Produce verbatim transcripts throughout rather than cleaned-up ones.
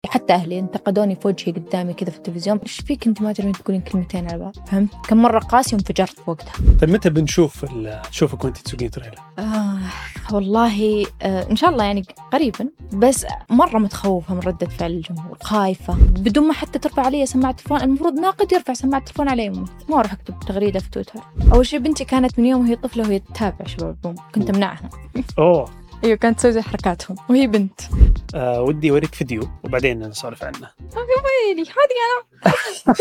حتى أهلي انتقدوني في وجهي قدامي كذا في التلفزيون، إيش فيك أنت ما تدرين تقولين كلمتين على بعض؟ فهمت؟ كم مرة قاسي وانفجرت في وقتها. طيب متى بنشوف نشوفك وأنت تسوقين تريلا؟ آه والله آه إن شاء الله يعني قريبا، بس مرة متخوفة من ردة فعل الجمهور، خايفة بدون ما حتى ترفع علي سماعة التلفون. المفروض ناقد يرفع سماعة التلفون علي أمي، ما أروح أكتب تغريدة في تويتر. أول شيء بنتي كانت من يوم وهي طفلة وهي تتابع شباب بوم، كنت أمنعها. أوه أيوة كانت تسوي حركاتهم وهي بنت. آه ودي أوريك فيديو وبعدين نسولف عنه. ويلي هذه أنا.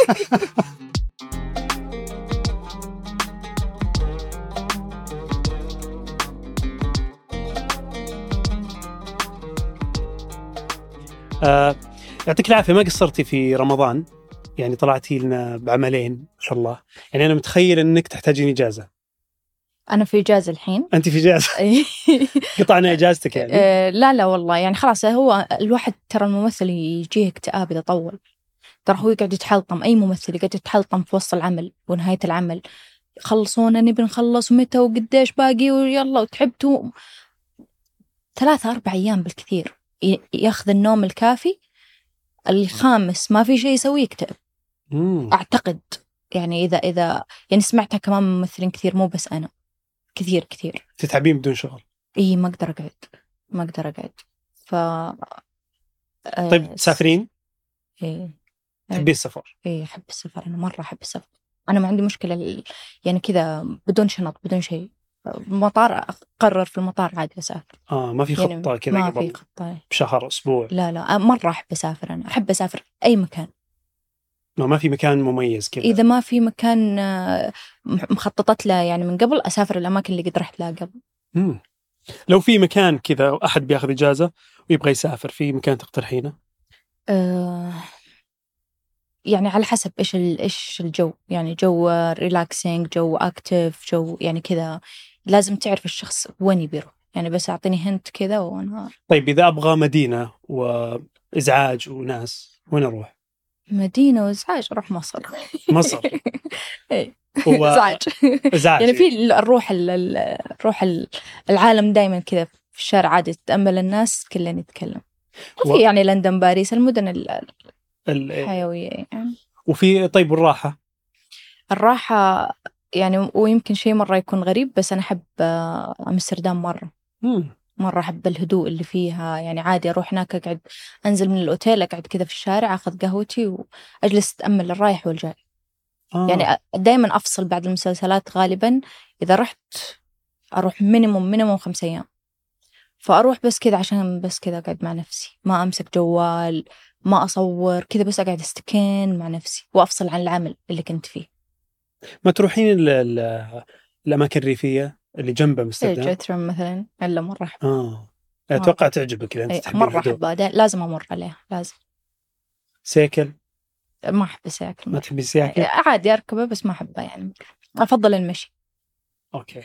آه يعطيك العافية، ما قصرتي في رمضان، يعني طلعتي لنا بعملين ما شاء الله. يعني أنا متخيل أنك تحتاجين إجازة. أنا في إجازة الحين. أنت في إجازة؟ قطعنا إجازتك يعني؟ آه لا لا والله يعني خلاص، هو الواحد ترى الممثل يجيه اكتئاب إذا طول، ترى هو يقعد يتحلطم، أي ممثل يقعد يتحلطم في وسط العمل ونهاية العمل، خلصونا نبي نخلص ومتى وقديش باقي ويلا وتعبتوا. ثلاثة أربع أيام بالكثير ياخذ النوم الكافي، الخامس ما في شيء يسوي يكتئب. أعتقد يعني إذا إذا يعني سمعتها كمان ممثلين كثير، مو بس أنا، كثير كثير. تتعبين بدون شغل؟ إيه ما أقدر أقعد، ما أقدر أقعد. ف طيب تسافرين؟ إيه تحبي السفر؟ إيه أحب السفر، أنا مرة أحب السفر. أنا ما عندي مشكلة يعني كذا بدون شنط بدون شيء، مطار أقرر في المطار عادي أسافر. آه ما في خطة يعني كذا؟ ما في خطة بشهر أسبوع؟ لا لا مرة أحب أسافر، أنا أحب أسافر أي مكان. ما ما في مكان مميز كذا؟ إذا ما في مكان مخططت له يعني من قبل، أسافر الأماكن اللي قد رحت لها قبل. مم. لو في مكان كذا أحد بياخذ إجازة ويبغى يسافر، في مكان تقترحينه؟ أه يعني على حسب إيش إيش الجو، يعني جو ريلاكسينج، جو أكتيف، جو يعني كذا لازم تعرف الشخص وين يبيره. يعني بس أعطيني هنت كذا وأنا. طيب إذا أبغى مدينة وإزعاج وناس، وين أروح؟ مدينة وإزعاج أروح مصر. مصر. إيه إزعاج. يعني في الروح الروح العالم دائما كذا في الشارع عادي تتأمل الناس كلهم يتكلم. وفي و... يعني لندن باريس المدن ال... الحيوية يعني. وفي طيب الراحة؟ الراحة يعني ويمكن شيء مرة يكون غريب، بس أنا أحب أمستردام مرة. مم. مرة أحب الهدوء اللي فيها، يعني عادي أروح هناك أقعد، أنزل من الأوتيل أقعد كذا في الشارع أخذ قهوتي وأجلس أتأمل الرايح والجاي. آه. يعني دايما أفصل بعد المسلسلات غالبا، إذا رحت أروح مينيموم مينيموم خمس أيام، فأروح بس كذا عشان بس كذا أقعد مع نفسي، ما أمسك جوال، ما أصور كذا، بس أقعد أستكين مع نفسي وأفصل عن العمل اللي كنت فيه. ما تروحين ال ال الأماكن الريفية اللي جنب أمستردام؟ جيترم مثلا، إلا مرة أحب. آه أتوقع تعجبك إذا أنت تحبين مرة أحبها، لازم أمر عليها لازم. سيكل؟ ما أحب السياكل. ما تحبي السياكل؟ عادي أركبه بس ما أحبها، يعني أفضل المشي. أوكي.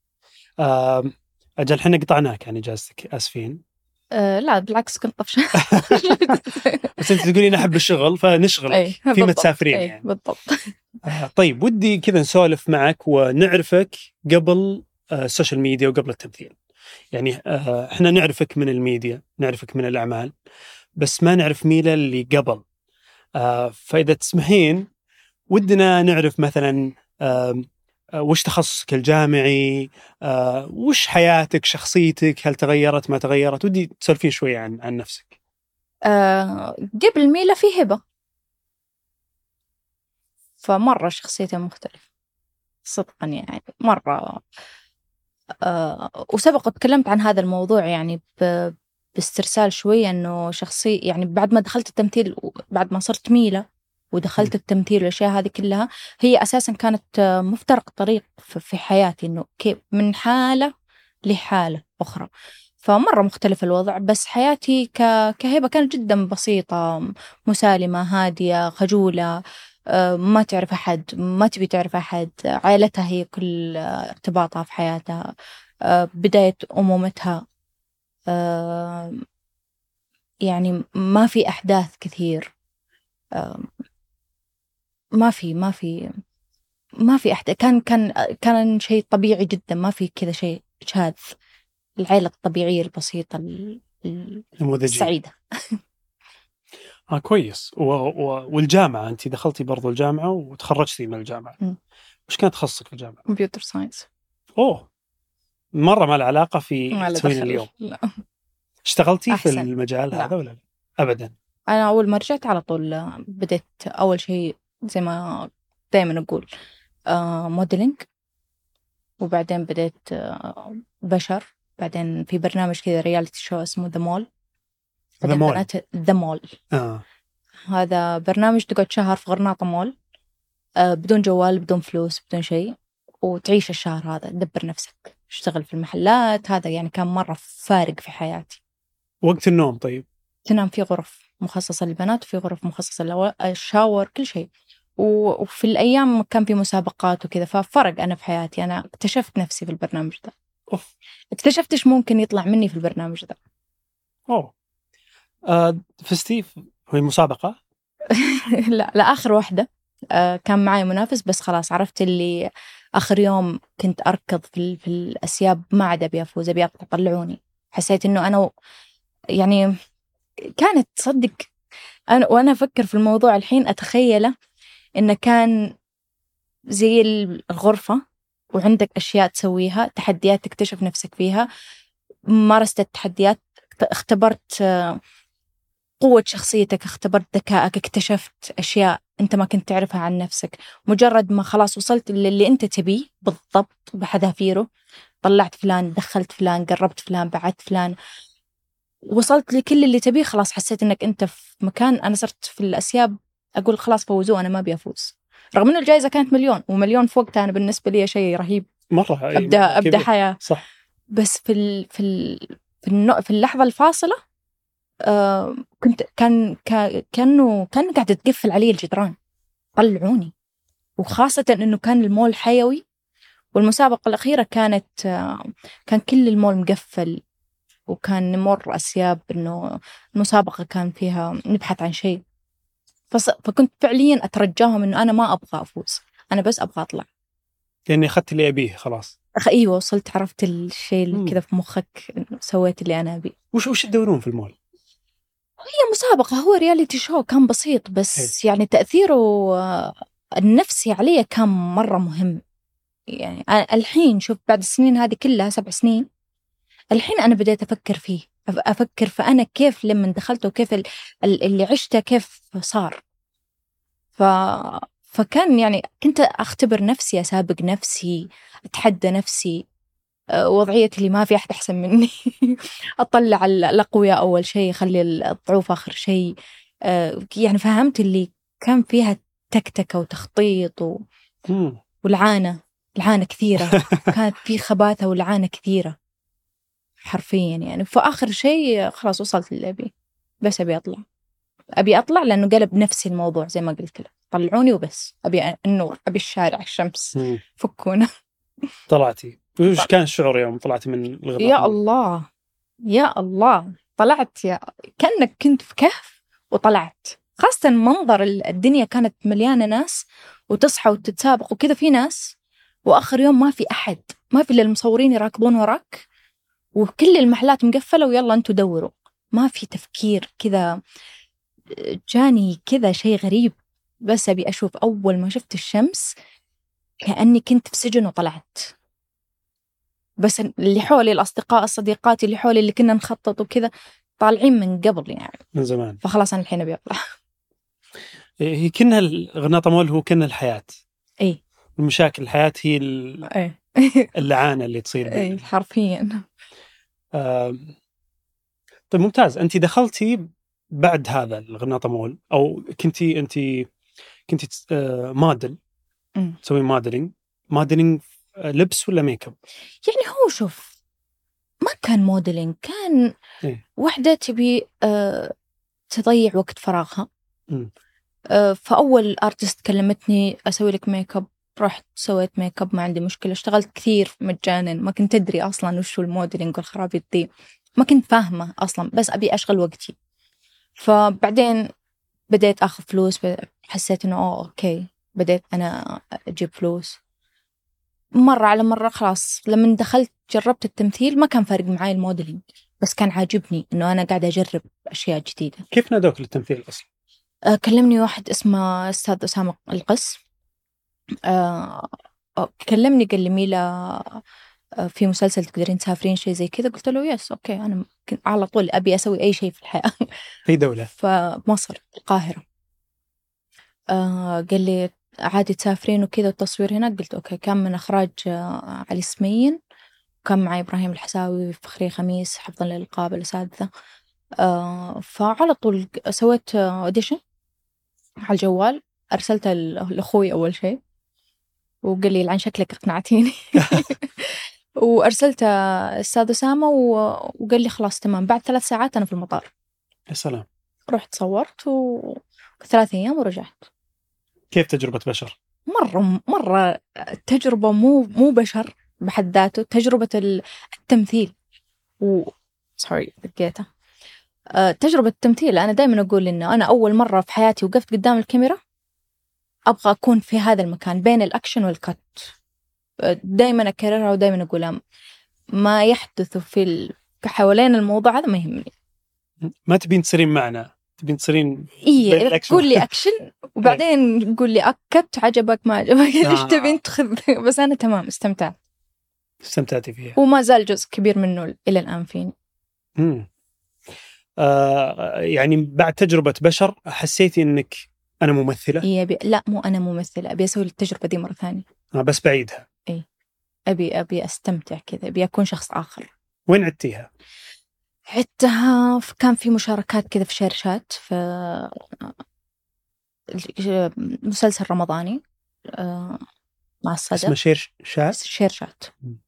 أجل حنا قطعناك عن إجازتك، أسفين. أه لا بالعكس كنت طفشة. بس أنت تقولين أحب الشغل فنشغلك فيما تسافرين يعني. بالضبط. آه طيب ودي كذا نسولف معك ونعرفك قبل آه السوشيال ميديا وقبل التمثيل. يعني آه إحنا نعرفك من الميديا، نعرفك من الأعمال، بس ما نعرف ميلا اللي قبل. آه فإذا تسمحين ودنا نعرف مثلا آه وش تخصصك الجامعي، آه وش حياتك، شخصيتك، هل تغيرت ما تغيرت؟ ودي تسولفين شوية عن عن نفسك. آه قبل ميلا في هبة، فمرة شخصيته مختلفة صدقا يعني مرة. آه وسبق وتكلمت عن هذا الموضوع يعني باسترسال شوية، إنه شخصي يعني بعد ما دخلت التمثيل، بعد ما صرت ميلا ودخلت التمثيل والأشياء هذه كلها، هي أساسا كانت مفترق طريق في حياتي، إنه كيف من حالة لحالة أخرى، فمرة مختلف الوضع. بس حياتي كهبة كانت جدا بسيطة، مسالمة، هادية، خجولة، ما تعرف أحد، ما تبي تعرف أحد، عائلتها هي كل ارتباطها في حياتها، بداية أمومتها، يعني ما في أحداث كثير، ما في ما في ما في أحد، كان كان كان شيء طبيعي جدا، ما في كذا شيء شاذ، العائلة الطبيعية البسيطة السعيدة. آه كويس. و... و... والجامعة أنت دخلتي برضو الجامعة وتخرجتي من الجامعة. م. وش كان تخصصك في الجامعة؟ كمبيوتر ساينس. أوه مرة ما له علاقة في ما له تسوين دخل. اليوم. لا. اشتغلتي أحسن. في المجال لا. هذا ولا لا؟ أبدا. أنا أول ما رجعت على طول بديت أول شيء زي ما دائما أقول آه موديلينج، وبعدين بديت آه بشر، بعدين في برنامج كذا رياليتي شو اسمه ذا مول. ذا مول. ذا مول آه. هذا برنامج تقعد شهر في غرناطة مول، آه بدون جوال بدون فلوس بدون شيء، وتعيش الشهر هذا تدبر نفسك، تشتغل في المحلات. هذا يعني كان مرة فارق في حياتي. وقت النوم طيب؟ تنام في غرف مخصصة للبنات وفي غرف مخصصة للشاور كل شيء. وفي الأيام كان في مسابقات وكذا، ففرق أنا في حياتي. أنا اكتشفت نفسي في البرنامج ده. أوف. اكتشفت إيش ممكن يطلع مني في البرنامج ده. أوه. آه فزتي في مسابقة؟ لا لا آخر واحدة. آه كان معي منافس بس خلاص عرفت اللي آخر يوم كنت أركض في, في الأسياب، ما عاد أبي أفوز، أبي أطلع. طلعوني. حسيت إنه أنا و... يعني كانت تصدق أنا وأنا أفكر في الموضوع الحين أتخيله إنه كان زي الغرفة وعندك أشياء تسويها، تحديات تكتشف نفسك فيها. مارست التحديات، اختبرت قوة شخصيتك، اختبرت ذكائك، اكتشفت أشياء أنت ما كنت تعرفها عن نفسك. مجرد ما خلاص وصلت للي أنت تبيه بالضبط بحذافيره، طلعت فلان، دخلت فلان، قربت فلان، بعدت فلان، وصلت لكل اللي تبيه، خلاص حسيت أنك أنت في مكان. أنا صرت في الأسياب أقول خلاص فوزوا، أنا ما أبي أفوز، رغم إنه الجائزة كانت مليون، ومليون في وقتها أنا بالنسبة لي شيء رهيب مرة. أبدأ أبدأ حياة. صح. بس في ال في ال في, النو في اللحظة الفاصلة آه كنت كان كا كأنه كان قاعد تقفل علي الجدران، طلعوني. وخاصة إنه كان المول حيوي، والمسابقة الأخيرة كانت آه كان كل المول مقفل، وكان نمر أسياب إنه المسابقة كان فيها نبحث عن شيء. فكنت فعليا أترجاهم إنه أنا ما أبغى أفوز، أنا بس أبغى أطلع، لأني أخذت اللي أبيه خلاص. أخ أيوة وصلت، عرفت الشيء اللي كذا في مخك، سويت اللي أنا أبيه. وش وش تدورون في المول؟ هي مسابقة، هو رياليتي شو، كان بسيط بس هي. يعني تأثيره النفسي علي كان مرة مهم. يعني الحين شوف بعد السنين هذه كلها سبع سنين، الحين أنا بديت أفكر فيه، أفكر فأنا كيف لما دخلته، وكيف اللي عشته كيف صار. ف... فكان يعني كنت أختبر نفسي، أسابق نفسي، أتحدى نفسي. وضعيتي اللي ما في أحد أحسن مني أطلع الأقوياء أول شيء، خلي الضعوف آخر شيء. يعني فهمت اللي كان فيها تكتكة وتخطيط و... والعانة العانة كثيرة كانت في خباثة والعانة كثيرة حرفيا. يعني فآخر شيء خلاص وصلت اللي أبي، بس أبي أطلع، أبي أطلع لأنه قلب نفسي الموضوع زي ما قلت لك، طلعوني وبس، أبي النور، أبي الشارع، الشمس، فكونا. طلعتي وش كان الشعور يوم طلعتي من الغرفة؟ يا الله يا الله طلعت يا كأنك كنت في كهف وطلعت. خاصة منظر الدنيا كانت مليانة ناس وتصحى وتتسابق وكذا، في ناس، وآخر يوم ما في أحد، ما في إلا المصورين يراكضون وراك، وكل المحلات مقفلة ويلا أنتوا دوروا، ما في تفكير كذا. جاني كذا شيء غريب، بس أبي أشوف. أول ما شفت الشمس كأني كنت في سجن وطلعت. بس اللي حولي الأصدقاء الصديقات اللي حولي اللي كنا نخطط وكذا طالعين من قبل يعني من زمان، فخلاص أنا الحين أبي أطلع. هي كنا الغرناطة مول هو كنا الحياة. أي المشاكل الحياة هي أي اللعانة اللي تصير بينا. أي حرفيا. آه طيب ممتاز. أنت دخلتي بعد هذا الغرناطة مول، أو كنتي أنت كنتي آه موديل، تسوي موديلينج موديلينج لبس ولا ميك اب؟ يعني هو شوف ما كان موديلينج، كان إيه؟ واحدة تبي أه تضيع وقت فراغها. أه فأول أرتست كلمتني أسوي لك ميك اب، رحت سويت ميك اب، ما عندي مشكلة. اشتغلت كثير مجانا، ما كنت أدري أصلا وش هو الموديلينج والخرابيط دي، ما كنت فاهمة أصلا، بس أبي أشغل وقتي. فبعدين بديت أخذ فلوس، حسيت إنه أوه أوكي، بديت أنا أجيب فلوس مرة على مرة. خلاص لما دخلت جربت التمثيل، ما كان فارق معاي الموديلينج، بس كان عاجبني إنه أنا قاعدة أجرب أشياء جديدة. كيف نادوك للتمثيل أصلا؟ آه كلمني واحد اسمه أستاذ أسامة القس. آه كلمني قال لي ميلا في مسلسل تقدرين تسافرين شيء زي كذا. قلت له يس أوكي، أنا ممكن على طول أبي أسوي أي شيء في الحياة. في دولة؟ فمصر، القاهرة. آه قال لي عادي تسافرين وكذا والتصوير هناك. قلت أوكي. كان من إخراج آه علي سمين، وكان معي إبراهيم الحساوي، فخري خميس، حفظا للألقاب، الأساتذة. آه فعلى طول سويت أوديشن على الجوال، أرسلته لأخوي أول شيء وقال لي لعن شكلك أقنعتيني. وأرسلت أستاذ أسامة وقال لي خلاص تمام. بعد ثلاث ساعات أنا في المطار. يا سلام. رحت صورت وثلاث أيام ورجعت. كيف تجربة بشر؟ مرة مرة تجربة مو مو بشر بحد ذاته، تجربة التمثيل. و سوري دقيقة. أه تجربة التمثيل. أنا دائما أقول إنه أنا أول مرة في حياتي وقفت قدام الكاميرا أبغى أكون في هذا المكان بين الأكشن والكت. دائما أكررها ودائما أقولها. ما يحدث في ال... حوالين الموضوع هذا ما يهمني. ما تبين تصيرين معنا، تبين تصيرين إيه، قول لي أكشن وبعدين قول لي أكت عجبك ما عجبك إيش تبين تخذ. بس أنا تمام استمتعت. استمتعتي فيها وما زال جزء كبير منه إلى الآن فيني. امم آه يعني بعد تجربة بشر حسيتي إنك أنا ممثلة؟ إيه أبي... لا مو أنا ممثلة، أبي أسوي التجربة دي مرة ثانية. آه بس بعيدها. إيه أبي أبي أستمتع كذا، أبي أكون شخص آخر. وين عدتيها؟ عدتها كان في مشاركات كذا في شيرشات، في مسلسل رمضاني مع الصدى اسمه شير شات؟ شيرشات.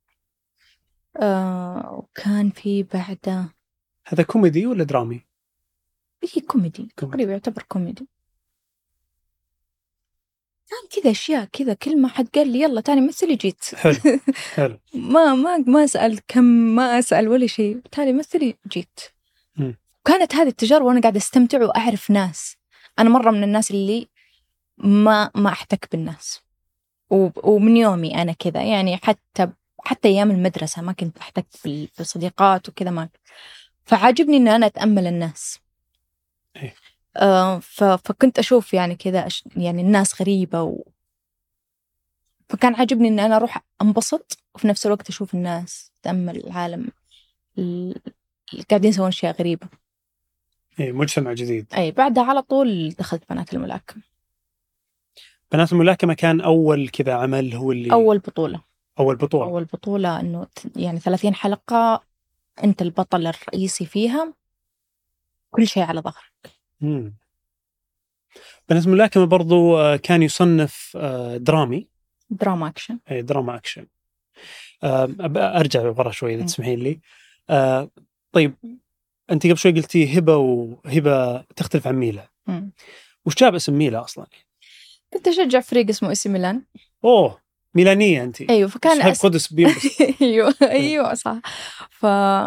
آه وكان في بعده. هذا كوميدي ولا درامي؟ إيه كوميدي تقريبا، يعتبر كوميدي. كان كذا أشياء كذا، كل ما حد قال لي يلا تاني مثلي جيت. حلو حلو. ما ما ما أسأل كم، ما أسأل ولا شيء، تاني مثلي جيت. م. كانت هذه التجربة وأنا قاعدة أستمتع وأعرف ناس. أنا مرة من الناس اللي ما ما أحتك بالناس، ومن يومي أنا كذا يعني. حتى حتى أيام المدرسة ما كنت أحتك بالصديقات وكذا، ما فعاجبني إن أنا أتأمل الناس. إيه. آه فكنت أشوف يعني كذا يعني الناس غريبة و... فكان عاجبني إن أنا أروح أنبسط وفي نفس الوقت أشوف الناس، أتأمل العالم اللي قاعدين يسوون أشياء غريبة. إيه مجتمع جديد. أي بعدها على طول دخلت بنات الملاكمة. بنات الملاكمة كان أول كذا عمل، هو اللي أول بطولة. أول بطولة. أول بطولة إنه يعني ثلاثين حلقة أنت البطل الرئيسي فيها، كل شيء على ظهرك. مم. بنات الملاكمة برضو كان يصنف درامي. دراما أكشن. أي دراما أكشن. أرجع برا شوي إذا تسمحين لي. طيب أنت قبل شوي قلتي هبة، وهبة تختلف عن ميلا. مم. وش جاب اسم ميلا أصلاً؟ كنت أشجع فريق اسمه إسي ميلان. أوه ميلانية أنت. أيوة فكان أس... قدس بيمبس. أيوة أيوة صح. ف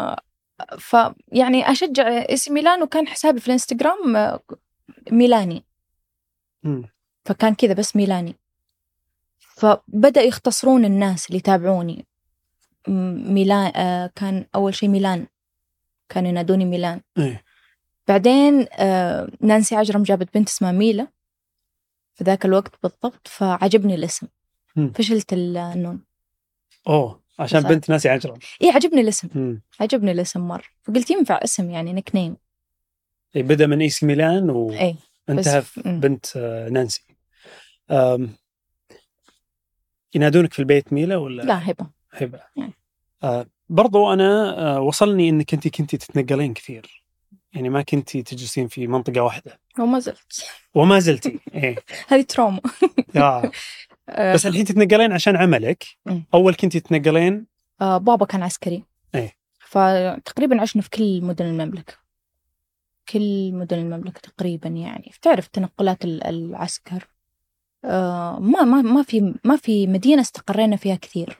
ف يعني أشجع إسي ميلان، وكان حسابي في الإنستغرام ميلاني. م. فكان كذا بس ميلاني. فبدأ يختصرون الناس اللي يتابعوني. ميلان آه كان أول شيء ميلان، كانوا ينادوني ميلان. إيه. بعدين آه نانسي عجرم جابت بنت اسمها ميلا في ذاك الوقت بالضبط، فعجبني الاسم. م. فشلت النون. أوه عشان صح. بنت نانسي عجرم. إيه عجبني الاسم. م. عجبني الاسم مرة، فقلت ينفع اسم يعني نيك نيم. إيه بدأ من إيسي ميلان وانتهى إيه. بنت نانسي. ينادونك في البيت ميلا ولا؟ لا هبة. هبة. آه برضو أنا آه وصلني إنك أنت كنتي تتنقلين كثير، يعني ما كنتي تجلسين في منطقة واحدة. وما زلت. وما زلتي. إيه. هذه تروما. يا. بس الحين تتنقلين عشان عملك. أول كنتي تتنقلين. آه بابا كان عسكري. إيه. فتقريبا عشنا في كل مدن المملكة. كل مدن المملكة تقريبا يعني. تعرف تنقلات العسكر. آه ما ما ما في ما في مدينة استقرينا فيها كثير.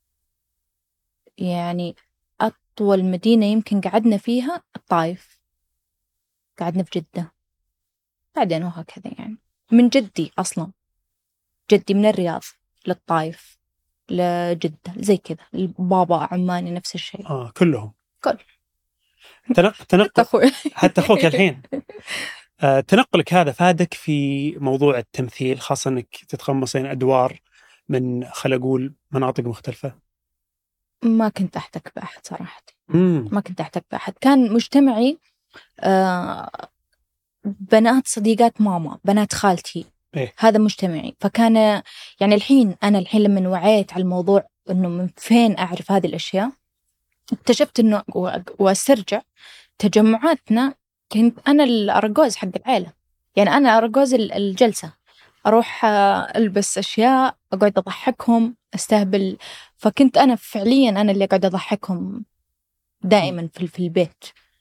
يعني أطول مدينة يمكن قعدنا فيها الطائف، قعدنا في جدة، بعدين وهكذا يعني. من جدي أصلا، جدي من الرياض للطائف لجدة زي كذا. البابا عماني نفس الشيء. آه كلهم. كل. تنق تنق. حتى أخوي. حتى أخوك الحين. آه، تنقلك هذا فادك في موضوع التمثيل، خاصة أنك تتقمصين أدوار من خل أقول مناطق مختلفة؟ ما كنت أحتك بأحد صراحة. مم. ما كنت أحتك بأحد. كان مجتمعي آه بنات صديقات ماما، بنات خالتي. إيه؟ هذا مجتمعي. فكان يعني الحين أنا الحين لما وعيت على الموضوع إنه من فين أعرف هذه الأشياء، اكتشفت إنه وأسترجع تجمعاتنا كنت أنا الأرجوز حق العائلة. يعني أنا أرجوز الجلسة، أروح ألبس أشياء، أقعد أضحكهم، أستهبل. فكنت أنا فعليا أنا اللي أقعد أضحكهم دائما في في البيت.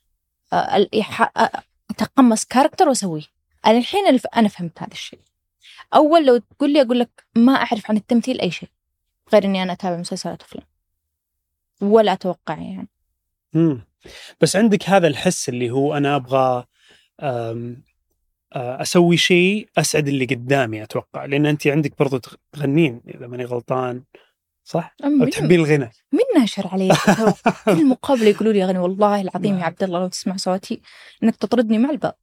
أتقمص كاركتر وأسويه. أنا الحين أنا فهمت هذا الشيء. أول لو تقول لي أقول لك ما أعرف عن التمثيل أي شيء غير إني أنا أتابع مسلسلات أفلام، ولا أتوقع يعني. مم. بس عندك هذا الحس اللي هو أنا أبغى أم أسوي شيء أسعد اللي قدامي، أتوقع، لأن أنت عندك برضو تغنين إذا ماني غلطان، صح؟ أو تحبين الغنى. من ناشر علي كل المقابلة يقولوا لي أغني. والله العظيم يا عبد الله لو تسمع صوتي إنك تطردني مع الباب.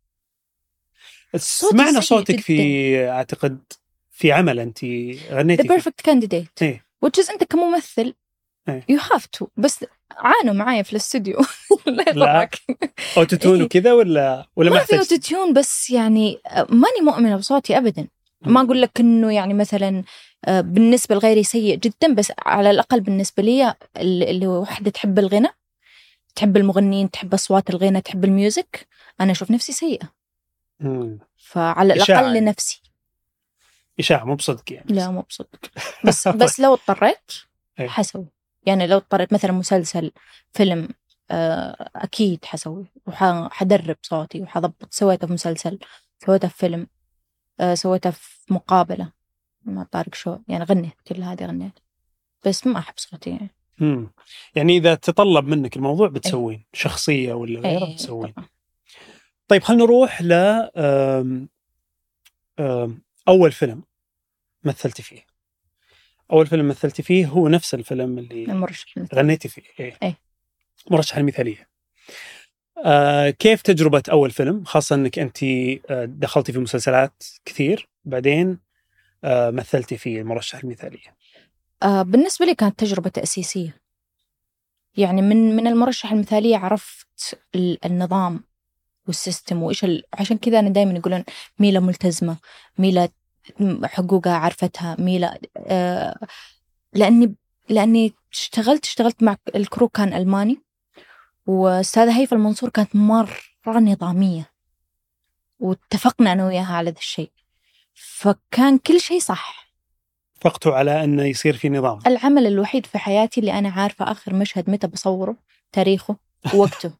سمعنا صوتك جداً. في أعتقد في عمل أنت غنيتي The Perfect Candidate. إيه؟ which is أنت كممثل إيه؟ you have to. بس عانوا معايا في الاستوديو. لا يضرك. أوتوتون وكذا ولا ولا ما ما في أوتوتون، بس يعني ماني مؤمنة بصوتي أبداً. ما أقول لك إنه يعني مثلاً بالنسبة لغيري سيء جداً، بس على الأقل بالنسبة لي اللي وحدة تحب الغنى، تحب المغنين، تحب أصوات الغنى، تحب الميوزك، أنا أشوف نفسي سيئة. مم. فعلى الأقل لنفسي. إشاعة مو بصدق يعني. لا مو بصدق. بس بس لو اضطريت حسوي. يعني لو اضطريت مثلا مسلسل، فيلم، أكيد حسوي وحدرب صوتي وحضبط. سويته في مسلسل، سويته في فيلم، سويته في مقابلة مع طارق شو، يعني غنيت كل هذه غنيت، بس ما أحب صوتي يعني. مم. يعني إذا تطلب منك الموضوع بتسوين أي. شخصية ولا غيره أي بتسوين. طبعا. طيب خلنا نروح ل أم... أم... أول فيلم مثلتي فيه. أول فيلم مثلتي فيه هو نفس الفيلم اللي المرشح غنيتي فيه. إيه؟ أي. مرشح المثالية. آه كيف تجربة أول فيلم، خاصة أنك أنت دخلتي في مسلسلات كثير بعدين آه مثلتي في المرشح المثالية؟ آه بالنسبة لي كانت تجربة تأسيسية. يعني من من المرشح المثالية عرفت النظام والسيستم وإيش ال... عشان كذا أنا دايما يقولون ميلا ملتزمة، ميلا حقوقها عرفتها، ميلا آه لأني لأني اشتغلت اشتغلت مع الكرو كان ألماني، وأستاذة هيفا المنصور كانت مرة نظامية، واتفقنا أنا وياها على ذا الشيء، فكان كل شيء صح. اتفقتوا على أنه يصير في نظام. العمل الوحيد في حياتي اللي أنا عارفة آخر مشهد متى بصوره، تاريخه ووقته.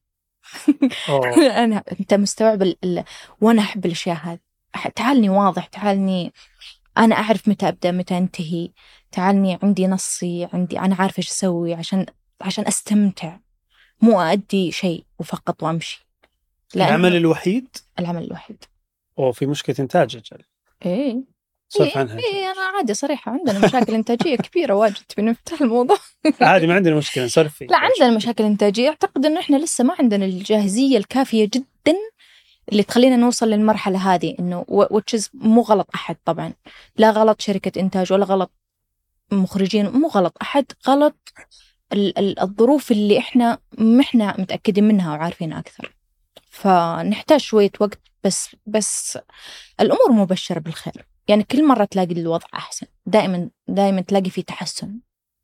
أنا أنت مستوعب ال... ال... وأنا أحب الأشياء هذه. تعالني واضح، تعالني أنا أعرف متى أبدأ متى أنتهي، تعالني عندي نصي، عندي أنا عارفة إيش أسوي عشان عشان أستمتع، مو أدي شيء وفقط وأمشي. العمل الوحيد. العمل الوحيد. أو في مشكلة إنتاج أجل. إيه. صرف عنها. إيه أنا عادي صراحة عندنا مشاكل إنتاجية كبيرة واجد، بنفتح الموضوع. عادي ما عندنا مشكلة نصرف فيه. لا عندنا مشاكل إنتاجية، أعتقد إنه إحنا لسه ما عندنا الجاهزية الكافية جدا اللي تخلينا نوصل للمرحلة هذه. إنه وتشز مو غلط أحد طبعا، لا غلط شركة إنتاج ولا غلط مخرجين، مو غلط أحد، غلط ال- ال- الظروف اللي إحنا محنا متأكدين منها وعارفين أكثر. فنحتاج شوية وقت، بس بس الأمور مبشرة بالخير. يعني كل مرة تلاقي الوضع أحسن، دائما دائما تلاقي فيه تحسن.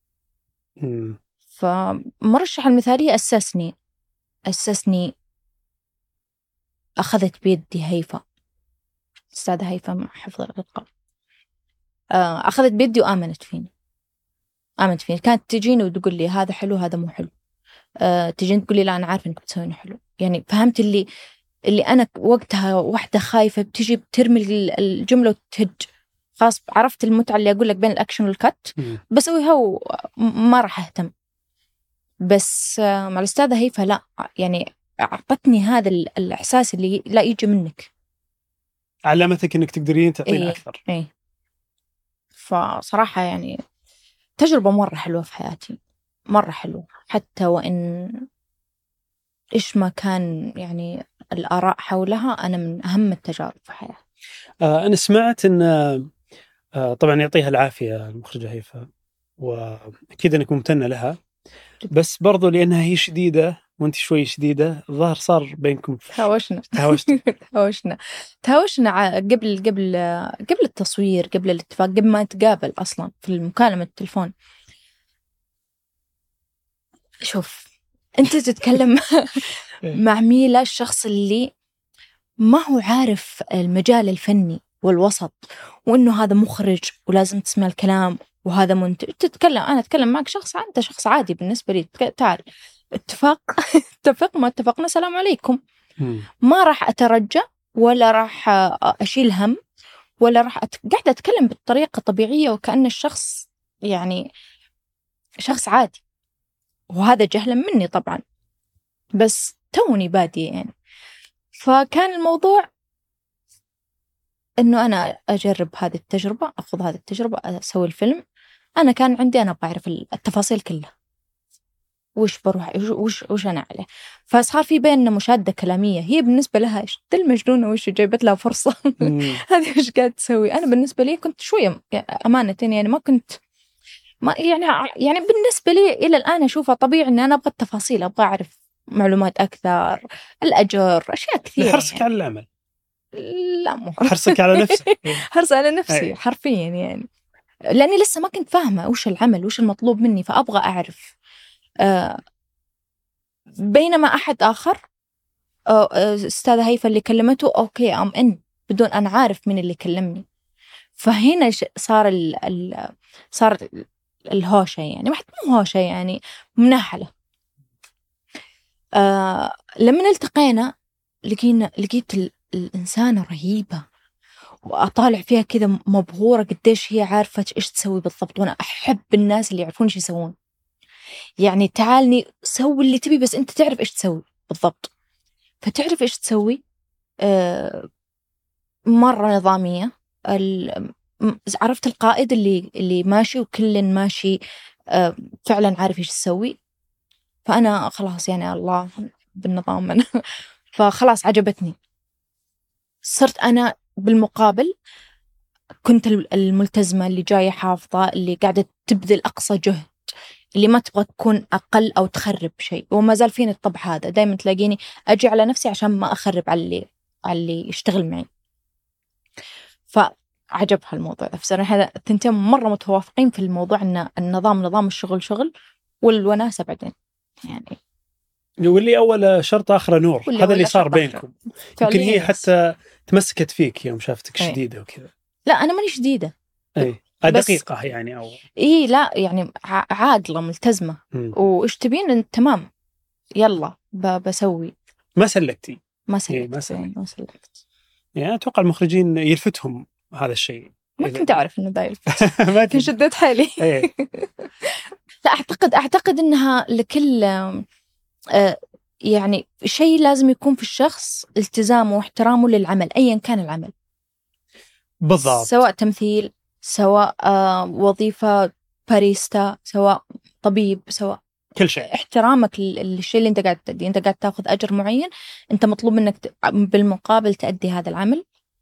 مم. فمرشح المثالية أسسني أسسني أخذت بيدي هيفا، أستاذة هيفا مع حفظ الألقاب، أخذت بيدي وآمنت فيني. آمنت فيني كانت تجيني وتقول لي هذا حلو هذا مو حلو، أه تجيني تقول لي لا أنا عارفة إنك بتسوينه حلو. يعني فهمت اللي اللي أنا وقتها واحدة خايفة بتجي بترمي الجملة وتهج، خلاص عرفت المتعة اللي أقول لك بين الأكشن والكت، بسويها وما راح أهتم. بس مع الأستاذة هيفا لا، يعني أعطتني هذا الإحساس اللي لا يجي منك، علمتك إنك تقدرين تعطين إيه أكثر. إيه. فصراحة يعني تجربة مرة حلوة في حياتي، مرة حلوة، حتى وإن إيش ما كان يعني الآراء حولها أنا من أهم التجارب في حياتي. آه أنا سمعت أن آه طبعا يعطيها العافية المخرجة هيفاء، وأكيد أنك ممتنة لها، بس برضو لأنها هي شديدة وأنت شوي شديدة، الظاهر صار بينكم تهاوشنا تهاوشتوا تهاوشنا تهاوشنا ع- قبل قبل قبل التصوير، قبل الاتفاق، قبل ما نتقابل أصلا في المكالمة التلفون. شوف أنت تتكلم مع ميلا، الشخص اللي ما هو عارف المجال الفني والوسط، وإنه هذا مخرج ولازم تسمع الكلام، وهذا منتج. تتكلم أنا أتكلم معك شخص، أنت شخص عادي بالنسبة لي، تعال اتفاق اتفق ما اتفقنا سلام عليكم. ما راح أترجى ولا راح أشيل هم ولا راح أت... قاعدة أتكلم بطريقة طبيعية وكأن الشخص يعني شخص عادي، وهذا جهلا مني طبعا، بس توني بادي يعني. فكان الموضوع إنه أنا أجرب هذه التجربة، أخذ هذه التجربة، أسوي الفيلم. أنا كان عندي أنا بعرف التفاصيل كلها، وش بروح وش وش أنا عليه. فصار في بيننا مشادة كلامية. هي بالنسبة لها إيش دي المجنونة، وش جايبت لها فرصة هذه وش قاعد تسوي. أنا بالنسبة لي كنت شوية أمانة يعني ما كنت ما يعني يعني بالنسبة لي إلى الآن أشوفها طبيعي إن أنا أبغى التفاصيل، أبغى أعرف معلومات أكثر، الأجر، أشياء كثيرة. حرصك يعني. على العمل؟ لا مو حرصك على نفسك. حرص على نفسي حرفيا يعني، لأني لسه ما كنت فاهمة وش العمل وش المطلوب مني، فأبغى أعرف. آه بينما أحد آخر أستاذة هيفا اللي كلمته أوكي أم إن بدون أنا عارف من اللي كلمني. فهنا صار ال ال صار الهوشة يعني، واحد مو هوشة يعني مناحلة. آه لما التقينا لقينا لقيت الإنسانة رهيبة، وأطالع فيها كذا مبهورة قديش هي عارفة إيش تسوي بالضبط. وأنا أحب الناس اللي يعرفون إيش يسوون. يعني تعالني سوي اللي تبي، بس أنت تعرف إيش تسوي بالضبط. فتعرف إيش تسوي. آه مرة نظامية. عرفت القائد اللي اللي ماشي وكل ماشي آه فعلا عارف إيش تسوي. فأنا خلاص يعني الله بالنظام أنا فخلاص عجبتني. صرت أنا بالمقابل كنت الملتزمة اللي جاية حافظة، اللي قاعدة تبذل أقصى جهد، اللي ما تبغى تكون أقل أو تخرب شيء. وما زال فيني الطبع هذا، دايما تلاقيني أجي على نفسي عشان ما أخرب على اللي على اللي يشتغل معي. فعجبها الموضوع ده. فصرنا هذا التنتين مرة متوافقين في الموضوع، أن النظام نظام الشغل شغل والوناسة بعدين يعني. واللي أول شرط آخر نور، هذا اللي صار بينكم. يمكن هي حتى تمسكت فيك يوم شافتك شديدة وكذا. لا أنا ماني شديدة. أي دقيقة يعني أو إيه لا يعني عاقلة ملتزمة. وإيش تبين أنت تمام يلا بسوي. ما سلكتي؟ ما سلكت. إيه ما سلكت. ما سلكت. يعني أتوقع المخرجين يلفتهم هذا الشيء. ما كنت أعرف إنه داير ما كنت شدت حالي. إيه. لا أعتقد أعتقد إنها لكل آه يعني شيء لازم يكون في الشخص التزامه واحترامه للعمل أيا كان العمل. بالضبط. سواء تمثيل، سواء آه وظيفة باريستا، سواء طبيب، سواء كل شيء. احترامك للشيء اللي انت قاعد تأدي. انت قاعد تاخذ أجر معين، انت مطلوب منك بالمقابل تأدي هذا العمل.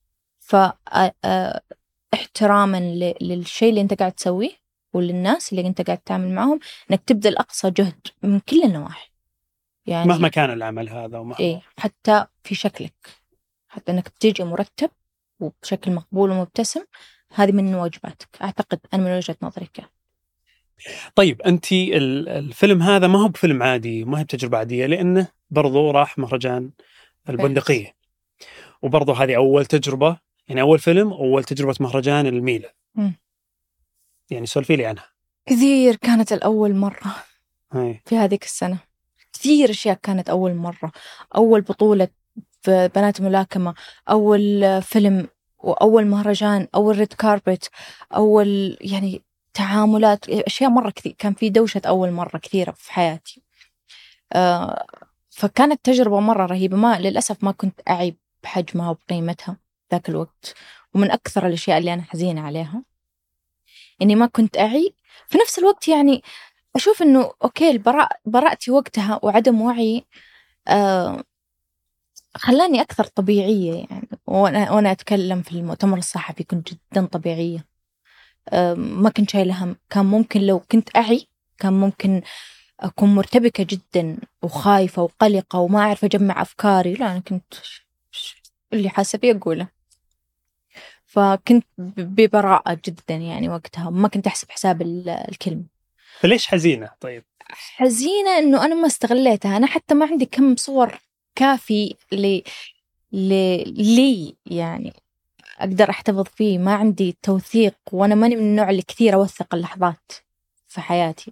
فاحتراما للشيء اللي انت قاعد تسويه وللناس اللي انت قاعد تعمل معهم، انك تبذل أقصى جهد من كل النواحي يعني مهما كان العمل هذا ومهما إيه، حتى في شكلك، حتى انك تيجي مرتب وبشكل مقبول ومبتسم. هذه من واجباتك أعتقد أنا من وجهة نظري كده. طيب أنت الفيلم هذا ما هو بفيلم عادي، ما هي بتجربة عادية، لأنه برضو راح مهرجان البندقية، وبرضو هذه أول تجربة، يعني أول فيلم أول تجربة مهرجان الميلا. م. يعني سولفي لي عنها. كثير كانت الأول مرة هاي. في هذيك السنة كثير أشياء كانت أول مرة. أول بطولة في بنات ملاكمة، أول فيلم، وأول مهرجان، أول ريد كاربت، أول يعني تعاملات، أشياء مرة كثير. كان في دوشة أول مرة كثيرة في حياتي. آه فكانت تجربة مرة رهيبة. ما للأسف ما كنت أعي بحجمها وبقيمتها ذاك الوقت. ومن أكثر الأشياء اللي أنا حزينة عليها إني ما كنت أعي. في نفس الوقت يعني أشوف إنه أوكي البراء براءتي وقتها وعدم وعي آه خلاني أكثر طبيعية يعني. وأنا وأنا أتكلم في المؤتمر الصحفي كنت جدا طبيعية، ما كنت شايلة هم. كان ممكن لو كنت أعي كان ممكن أكون مرتبكة جدا وخايفة وقلقة وما أعرف أجمع أفكاري. لا، أنا كنت اللي حاسة فيه أقوله. فكنت ببراءة جدا يعني وقتها، ما كنت أحسب حساب الكلمة. فليش حزينة؟ طيب حزينة إنه أنا ما استغليتها. أنا حتى ما عندي كم صور كافي لي لي, لي يعني أقدر أحتفظ فيه. ما عندي توثيق، وأنا ماني من النوع اللي كثير أوثق اللحظات في حياتي.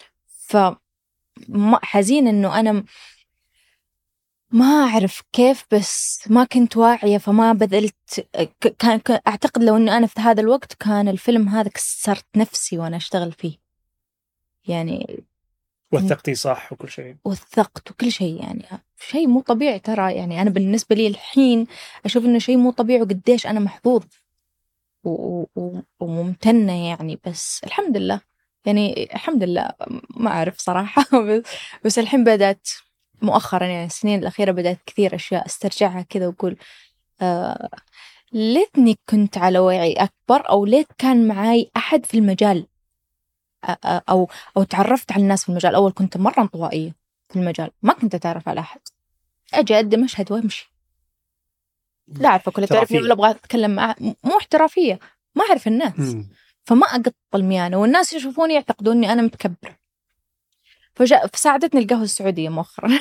فحزين إنه أنا ما أعرف كيف، بس ما كنت واعية فما بذلت. كان أعتقد لو إنه أنا في هذا الوقت كان الفيلم هذا كسرت نفسي وأنا أشتغل فيه يعني. وثقتي صح وكل شيء؟ وثقت وكل شيء يعني. شيء مو طبيعي ترى يعني. أنا بالنسبة لي الحين أشوف إنه شيء مو طبيعي، وقديش أنا محظوظ وممتنة يعني. بس الحمد لله يعني، الحمد لله. ما أعرف صراحة بس, بس الحين بدأت مؤخرا يعني السنين الأخيرة بدأت كثير أشياء استرجعها كذا وأقول آه ليتني كنت على وعي أكبر، أو ليت كان معاي أحد في المجال، أو أو تعرفت على الناس في المجال. أول كنت مرة انطوائية في المجال، ما كنت أتعرف على أحد. أجي أقدم أشهد وأمشي، لا أعرف كل تعرفني ولا أبغى أتكلم مع، مو احترافية، ما أعرف الناس. م. فما أقط الميانة، والناس يشوفوني يعتقدون إني أنا متكبرة. فجاء فساعدتني القهوة السعودية مؤخرا.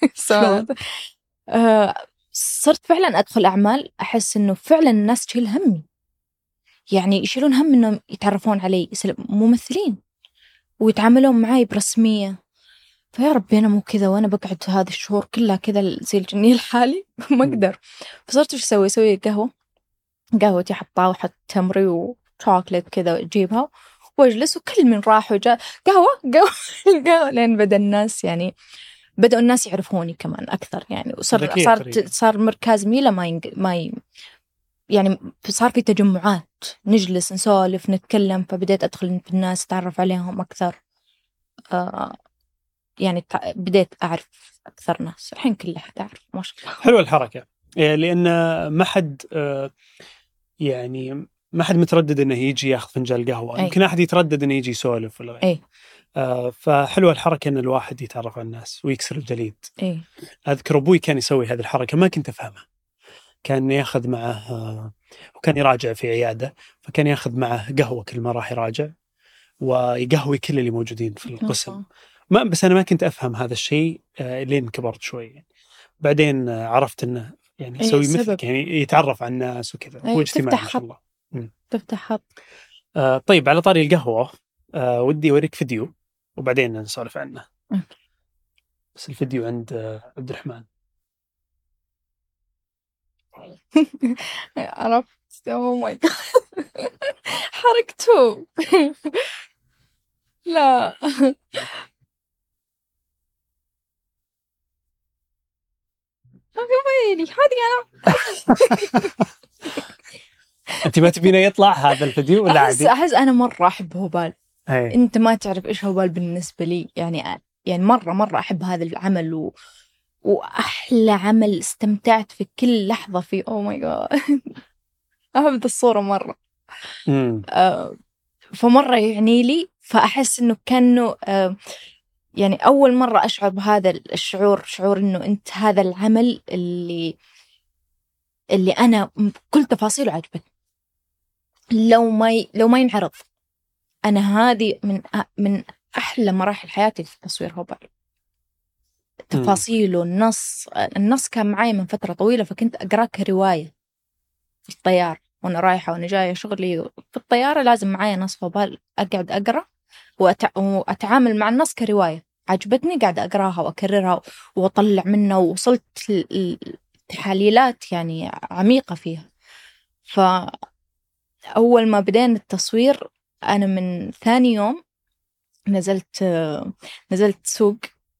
صرت فعلا أدخل أعمال أحس إنه فعلا الناس تشيل همي، يعني يشيلون هم إنهم يتعرفون علي ممثلين ويتعاملون معي برسمية. فيا ربي أنا مو كذا، وأنا بقعد هذه الشهور كلها كذا زي الجنيه الحالي. ما أقدر. فصرت وش أسوي؟ أسوي قهوة قهوتي حطها وحط تمري وشوكلت كذا وأجيبها واجلس، وكل من راح وجاء قهوة قهوة قهوة لين بدأ الناس يعني بدأوا الناس يعرفوني كمان أكثر يعني. وصار صار صار مركز ميلا ما ينج... ما ي... يعني صار في تجمعات نجلس نسولف نتكلم، فبديت أدخل في الناس أتعرف عليهم أكثر. آه يعني بديت أعرف أكثر ناس. الحين كل أحد أعرف ما شاء الله. حلوة الحركة، لأن ما حد آه يعني ما حد متردد إنه يجي ياخذ فنجان قهوة. يمكن أحد يتردد إنه يجي يسولف ولا غير. آه فحلوة الحركة إن الواحد يتعرف على الناس ويكسر الجليد. أي. أذكر أبوي كان يسوي هذه الحركة، ما كنت أفهمها. كان ياخذ معه آه وكان يراجع في عيادة، فكان ياخذ معه قهوة كل ما راح يراجع ويقهوي كل اللي موجودين في القسم. ما بس أنا ما كنت أفهم هذا الشيء آه لين كبرت شوي. بعدين آه عرفت إنه يعني يسوي أيه مثلك، يعني يتعرف على الناس وكذا. أيه هو اجتماعي ما شاء الله. تفتح خط. آه طيب على طاري القهوة، آه ودي أوريك فيديو وبعدين نسولف عنه. أوكي. بس الفيديو عند آه عبد الرحمن. عرفت. أوه ماي جاد. حركته. لا. ويلي هذه أنا. أنت ما تبينه يطلع هذا الفيديو ولا عادي؟ أحس أنا مرة أحب هوبال. أي. أنت ما تعرف إيش هوبال بالنسبة لي يعني. يعني مرة مرة أحب هذا العمل و... وأحلى عمل استمتعت في كل لحظة فيه. أوه ماي جاد. أحب الصورة مرة. آه فمرة يعني لي. فأحس إنه كأنه آه يعني أول مرة أشعر بهذا الشعور، شعور إنه أنت هذا العمل اللي اللي أنا كل تفاصيله عجبت. لو ما ي... لو ما ينعرض، أنا هذه من أ... من أحلى مراحل حياتي في تصوير هوبال. تفاصيله، النص النص كان معي من فترة طويلة، فكنت أقرأ كرواية في الطيار وأنا رايحة وأنا جاية شغلي في الطيارة، لازم معي نص هوبال أقعد أقرأ وأت... وأتعامل مع النص كرواية عجبتني، قاعدة أقرأها وأكررها وأطلع منها، ووصلت لتحليلات يعني عميقة فيها. فأول ما بدينا التصوير أنا من ثاني يوم نزلت نزلت سوق،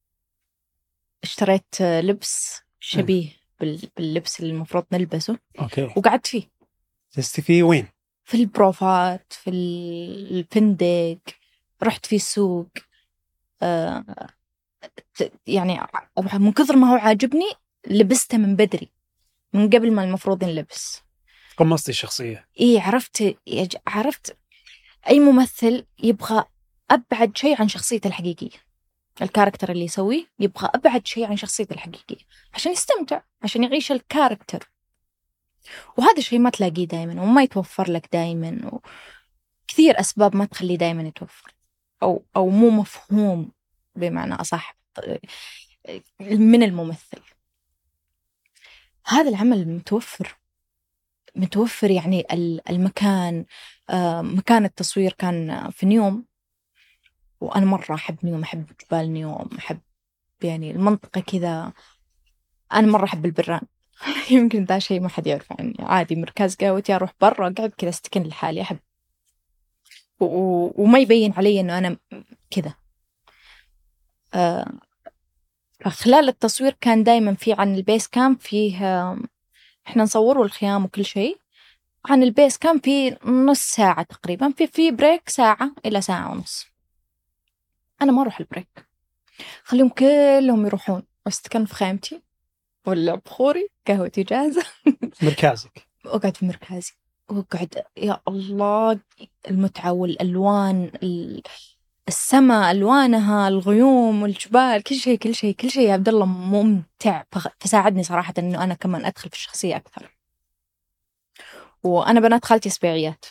اشتريت لبس شبيه باللبس اللي المفروض نلبسه. أوكي. وقعدت فيه. جلست فيه وين؟ في البروفات، في الفندق، رحت في السوق. آه يعني من كثر ما هو عاجبني لبسته من بدري، من قبل ما المفروض ينلبس. قمصتي الشخصية. إيه عرفت يج... عرفت أي ممثل يبغى أبعد شيء عن شخصيته الحقيقية، الكاركتر اللي يسويه يبغى أبعد شيء عن شخصيته الحقيقية عشان يستمتع، عشان يعيش الكاركتر. وهذا الشيء ما تلاقيه دائما وما يتوفر لك دائما، وكثير أسباب ما تخليه دائما يتوفر، أو أو مو مفهوم بمعنى أصح من الممثل. هذا العمل متوفر متوفر يعني المكان، مكان التصوير كان في نيوم، وأنا مرة أحب نيوم، أحب جبال نيوم، أحب يعني المنطقة كذا. أنا مرة أحب البران يمكن ده شيء ما حد يعرف عني. عادي مركز قهوتي أروح برا أقعد كذا استكن لحالي، أحب و... وما يبين علي أنه أنا كذا. آه... فخلال التصوير كان دايما في عن البيس كام فيه، إحنا نصور الخيام وكل شيء. عن البيس كان في نص ساعة تقريبا، في في بريك ساعة إلى ساعة ونص. أنا ما أروح البريك، خليهم كلهم يروحون، أستكن في خيمتي ولا بخوري قهوتي جاهزة مركزك. أقعد في مركزي وأقعد يا الله، المتعة والألوان، السماء ألوانها، الغيوم والجبال، كل شيء كل شيء كل شيء يا عبد الله ممتع. فساعدني صراحة إنه أنا كمان أدخل في الشخصية أكثر. وأنا بنات خالتي سبيعيات،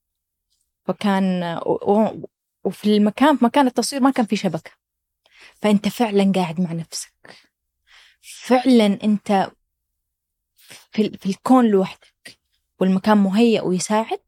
فكان وفي المكان في مكان التصوير ما كان في شبكة، فأنت فعلا قاعد مع نفسك، فعلا أنت في, في الكون لوحدك، والمكان مهيأ ويساعد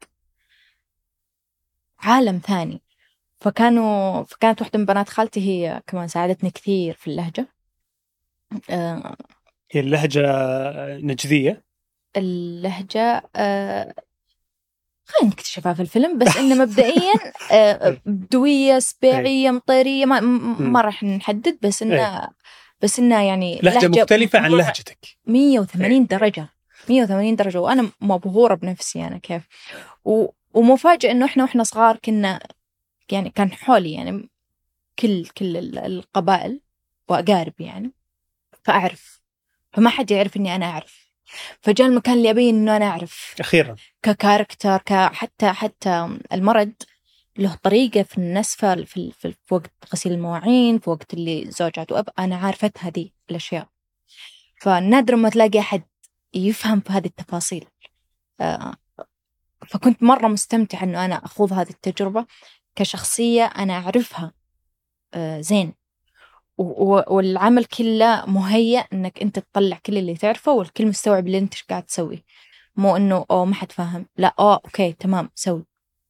عالم ثاني. فكانوا فكانت واحدة من بنات خالتي هي كمان ساعدتني كثير في اللهجة. آه هي اللهجة نجدية. اللهجة آه خلينا نكتشفها في الفيلم، بس إنه مبدئيا آه بدوية سبيعية مطيرية، ما ما راح نحدد، بس إنه بس إنه يعني لهجة, لهجة مختلفة عن لهجتك مية وثمانين درجة، مية وثمانين درجة. وأنا مبهورة بنفسي أنا كيف. و... ومفاجئ إنه إحنا وإحنا صغار كنا يعني كان حولي يعني كل كل القبائل وأقارب يعني، فأعرف، فما حد يعرف إني أنا أعرف. فجاء المكان اللي أبين إنه أنا أعرف أخيرا ككاركتر، كحتى حتى المرض له طريقة في النسفة، في, في, في وقت غسيل المواعين، في وقت اللي زوجات وأب، أنا عارفت هذه الأشياء. فنادر ما تلاقي أحد يفهم في هذه التفاصيل. آه فكنت مرة مستمتعة إنه أنا أخوض هذه التجربة كشخصية أنا أعرفها آه زين، والعمل كله مهيأ إنك أنت تطلع كل اللي تعرفه والكل مستوعب اللي أنت قاعد تسويه، مو إنه أو ما حد فاهم، لا أو أوكي تمام سوي.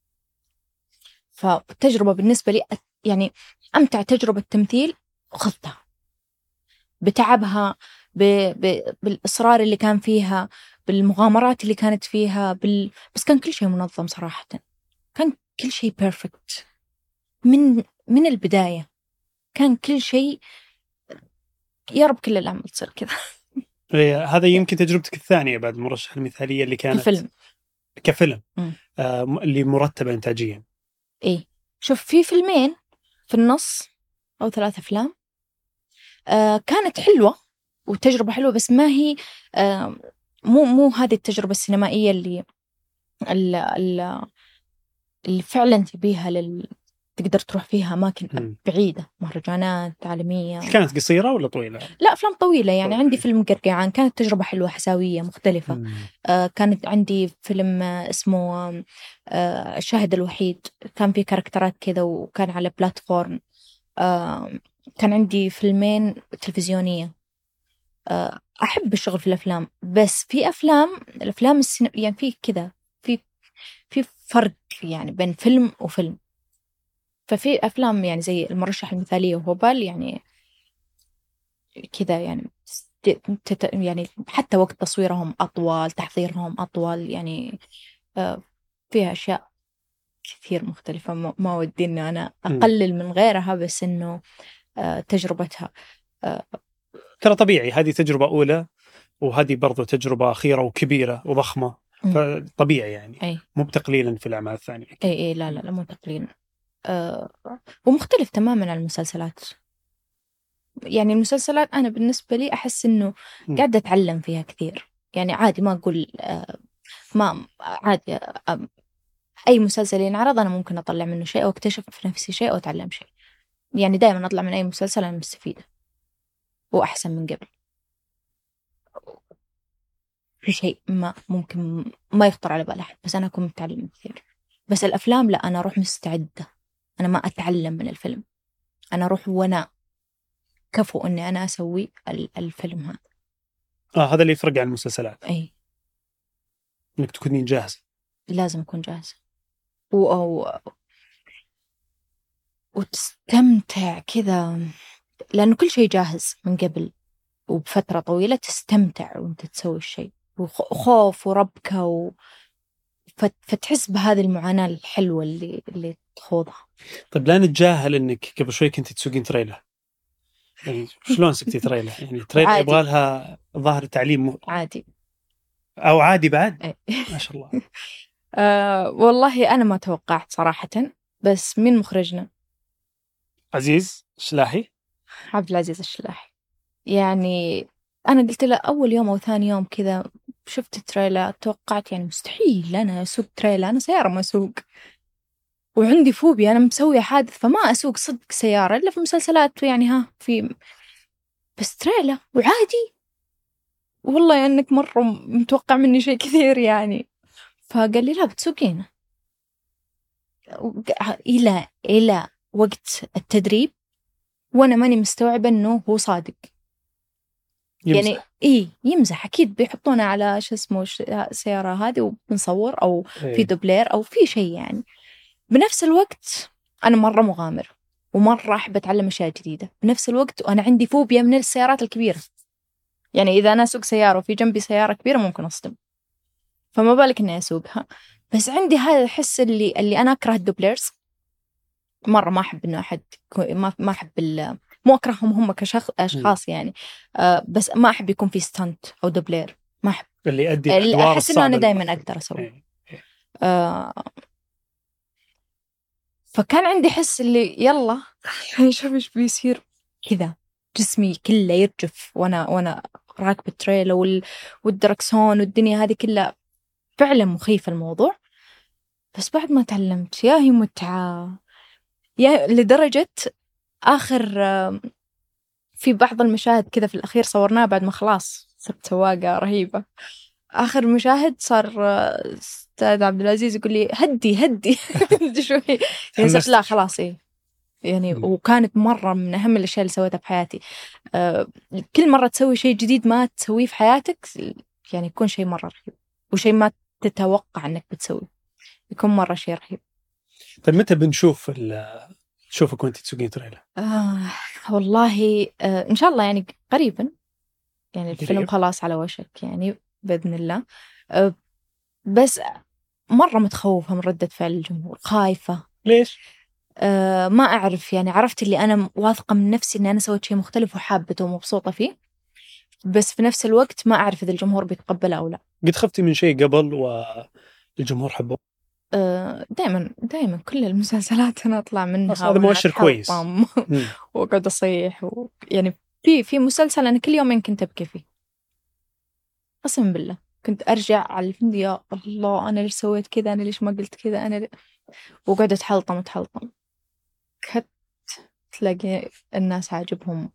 فالتجربة بالنسبة لي يعني أمتع تجربة تمثيل خذتها بتعبها، ب... ب... بالإصرار اللي كان فيها، بالمغامرات اللي كانت فيها، بال... بس كان كل شيء منظم صراحة، كان كل شيء بيرفكت من من البداية، كان كل شيء يا رب كل الأعمال تصير كذا. هذا يمكن تجربتك الثانية بعد المرشحة المثالية اللي كانت كفيلم كفيلم آه اللي مرتبة إنتاجيا. إيه شوف، في فيلمين في النص أو ثلاثة أفلام آه كانت حلوة وتجربة حلوة، بس ما هي آه مو مو هذه التجربة السينمائية اللي اللي, اللي فعلا تبيها لل تقدر تروح فيها أماكن م. بعيدة، مهرجانات عالمية. كانت قصيرة ولا طويلة؟ لا أفلام طويلة يعني. طويلة. عندي فيلم قرقعان كانت تجربة حلوة حساوية مختلفة. آه كانت عندي فيلم اسمه آه الشاهد الوحيد، كان فيه كاركترات كذا وكان على بلاتفورم. آه كان عندي فيلمين تلفزيونية. آه أحب الشغل في الأفلام، بس في أفلام الأفلام السينما يعني في كذا في في فرق يعني بين فيلم وفيلم. ففي أفلام يعني زي المرشح المثالية وهوبال يعني كذا يعني يعني حتى وقت تصويرهم أطول، تحضيرهم أطول يعني. فيها أشياء كثير مختلفة، ما ودي إنه أنا أقلل من غيرها، بس إنه تجربتها ترى طبيعي، هذه تجربة أولى وهذه برضو تجربة أخيرة وكبيرة وضخمة، فطبيعي يعني أي. مو بتقليلا في الأعمال الثانية. أي أي لا لا لا مو تقليلا. أه ومختلف تماما عن المسلسلات. يعني المسلسلات أنا بالنسبة لي أحس إنه قاعدة أتعلم فيها كثير. يعني عادي ما أقول آه ما عادي آه أي مسلسل ينعرض أنا ممكن أطلع منه شيء أو أكتشف في نفسي شيء أو أتعلم شيء. يعني دائما أطلع من أي مسلسل أنا مستفيدة وأحسن من قبل. في شيء ما ممكن ما يخطر على بال أحد بس أنا أكون متعلمة كثير. بس الأفلام لا، أنا أروح مستعدة، أنا ما أتعلم من الفيلم، أنا أروح وأنا كفو إني أنا أسوي الفيلم هذا. آه هذا اللي يفرق عن المسلسلات. أي إنك تكونين جاهزة. لازم أكون جاهزة و... أو... وتستمتع كذا، لأنه كل شيء جاهز من قبل وبفترة طويلة تستمتع وأنت تسوي الشيء، وخوف وربكة و... فت... فتحس بهذه المعاناة الحلوة اللي اللي تخوضها. طيب لا نتجاهل إنك قبل شوي كنت تسوقين تريلا، يعني شلون سكتي تريلا؟ يعني تريلا يبغى لها ظاهر تعليم م... عادي أو عادي بعد؟ ما شاء الله. آه والله أنا ما توقعت صراحة، بس من مخرجنا عزيز الشلاحي، عبد العزيز الشلاحي. يعني أنا قلت له أول يوم أو ثاني يوم كذا شفت تريلا توقعت يعني مستحيل أنا أسوق تريلا، أنا سيارة ما أسوق وعندي فوبيا، أنا مسوية حادث فما أسوق صدق سيارة إلا في مسلسلات يعني ها في، بس تريلا وعادي والله أنك مرة متوقع مني شيء كثير يعني. فقال لي لا بتسوقينه. إلى إلى وقت التدريب وأنا ماني مستوعبة إنه هو صادق. يمزح. يعني إيه يمزح أكيد، بيحطونا على شو اسمه السيارة هذه وبنصور أو إيه. في دوبلير أو في شيء يعني. بنفس الوقت أنا مرة مغامر ومرة أحب أتعلم أشياء جديدة بنفس الوقت، وأنا عندي فوبيا من السيارات الكبيرة. يعني إذا أنا أسوق سيارة وفي جنبي سيارة كبيرة ممكن أصدم، فما بالك إني أسوقها. بس عندي هذا الحس اللي اللي أنا أكره الدوبليرز مرة، ما أحب إنه أحد ما ما أحب ال مو أكرههم هم كأشخاص يعني آه بس ما أحب يكون في ستانت أو دوبلير، ما أحب اللي يؤدي الأدوار أحس إنه أنا الصعبة دائما أقدر أسوي. آه فكان عندي حس اللي يلا شوف إيش بيصير كذا، جسمي كله يرجف وأنا وأنا راكبة التريلا وال والدركسون والدنيا هذه كلها، فعلا مخيف الموضوع. بس بعد ما تعلمت يا هي متعة، يا لدرجة آخر في بعض المشاهد كذا في الأخير صورناها بعد ما خلاص صرت سواقة رهيبة. آخر مشاهد صار أستاذ عبد العزيز يقول لي هدي هدي شوي لا خلاص إيه يعني. وكانت مرة من أهم الأشياء اللي سويتها في حياتي. أه كل مرة تسوي شيء جديد ما تسويه في حياتك يعني يكون شيء مرة رهيب، وشيء ما تتوقع أنك بتسويه يكون مرة شيء رهيب. طيب متى بنشوف تشوفك وانت تسوقين تريلا؟ آه والله آه إن شاء الله يعني قريبا، يعني الفيلم قريب. خلاص على وشك يعني بإذن الله. آه بس مرة متخوفة من ردة فعل الجمهور، خايفة. ليش؟ آه ما أعرف يعني، عرفت اللي أنا واثقة من نفسي إن أنا سويت شيء مختلف وحابته ومبسوطة فيه، بس في نفس الوقت ما أعرف إذا الجمهور بيتقبله أو لا. قد خفتي من شيء قبل والجمهور حبه؟ آه دائما دائما كل المسلسلات أنا أطلع منها هذا مؤشر كويس وقعد أصيح و... يعني في في مسلسل أنا كل يومين كنت أبكي فيه قسم بالله، كنت أرجع على الفندق يا الله أنا ليش سويت كذا، أنا ليش ما قلت كذا، أنا لي... وقعدت أتحلطم أتحلطم. كنت تلاقي الناس عاجبهم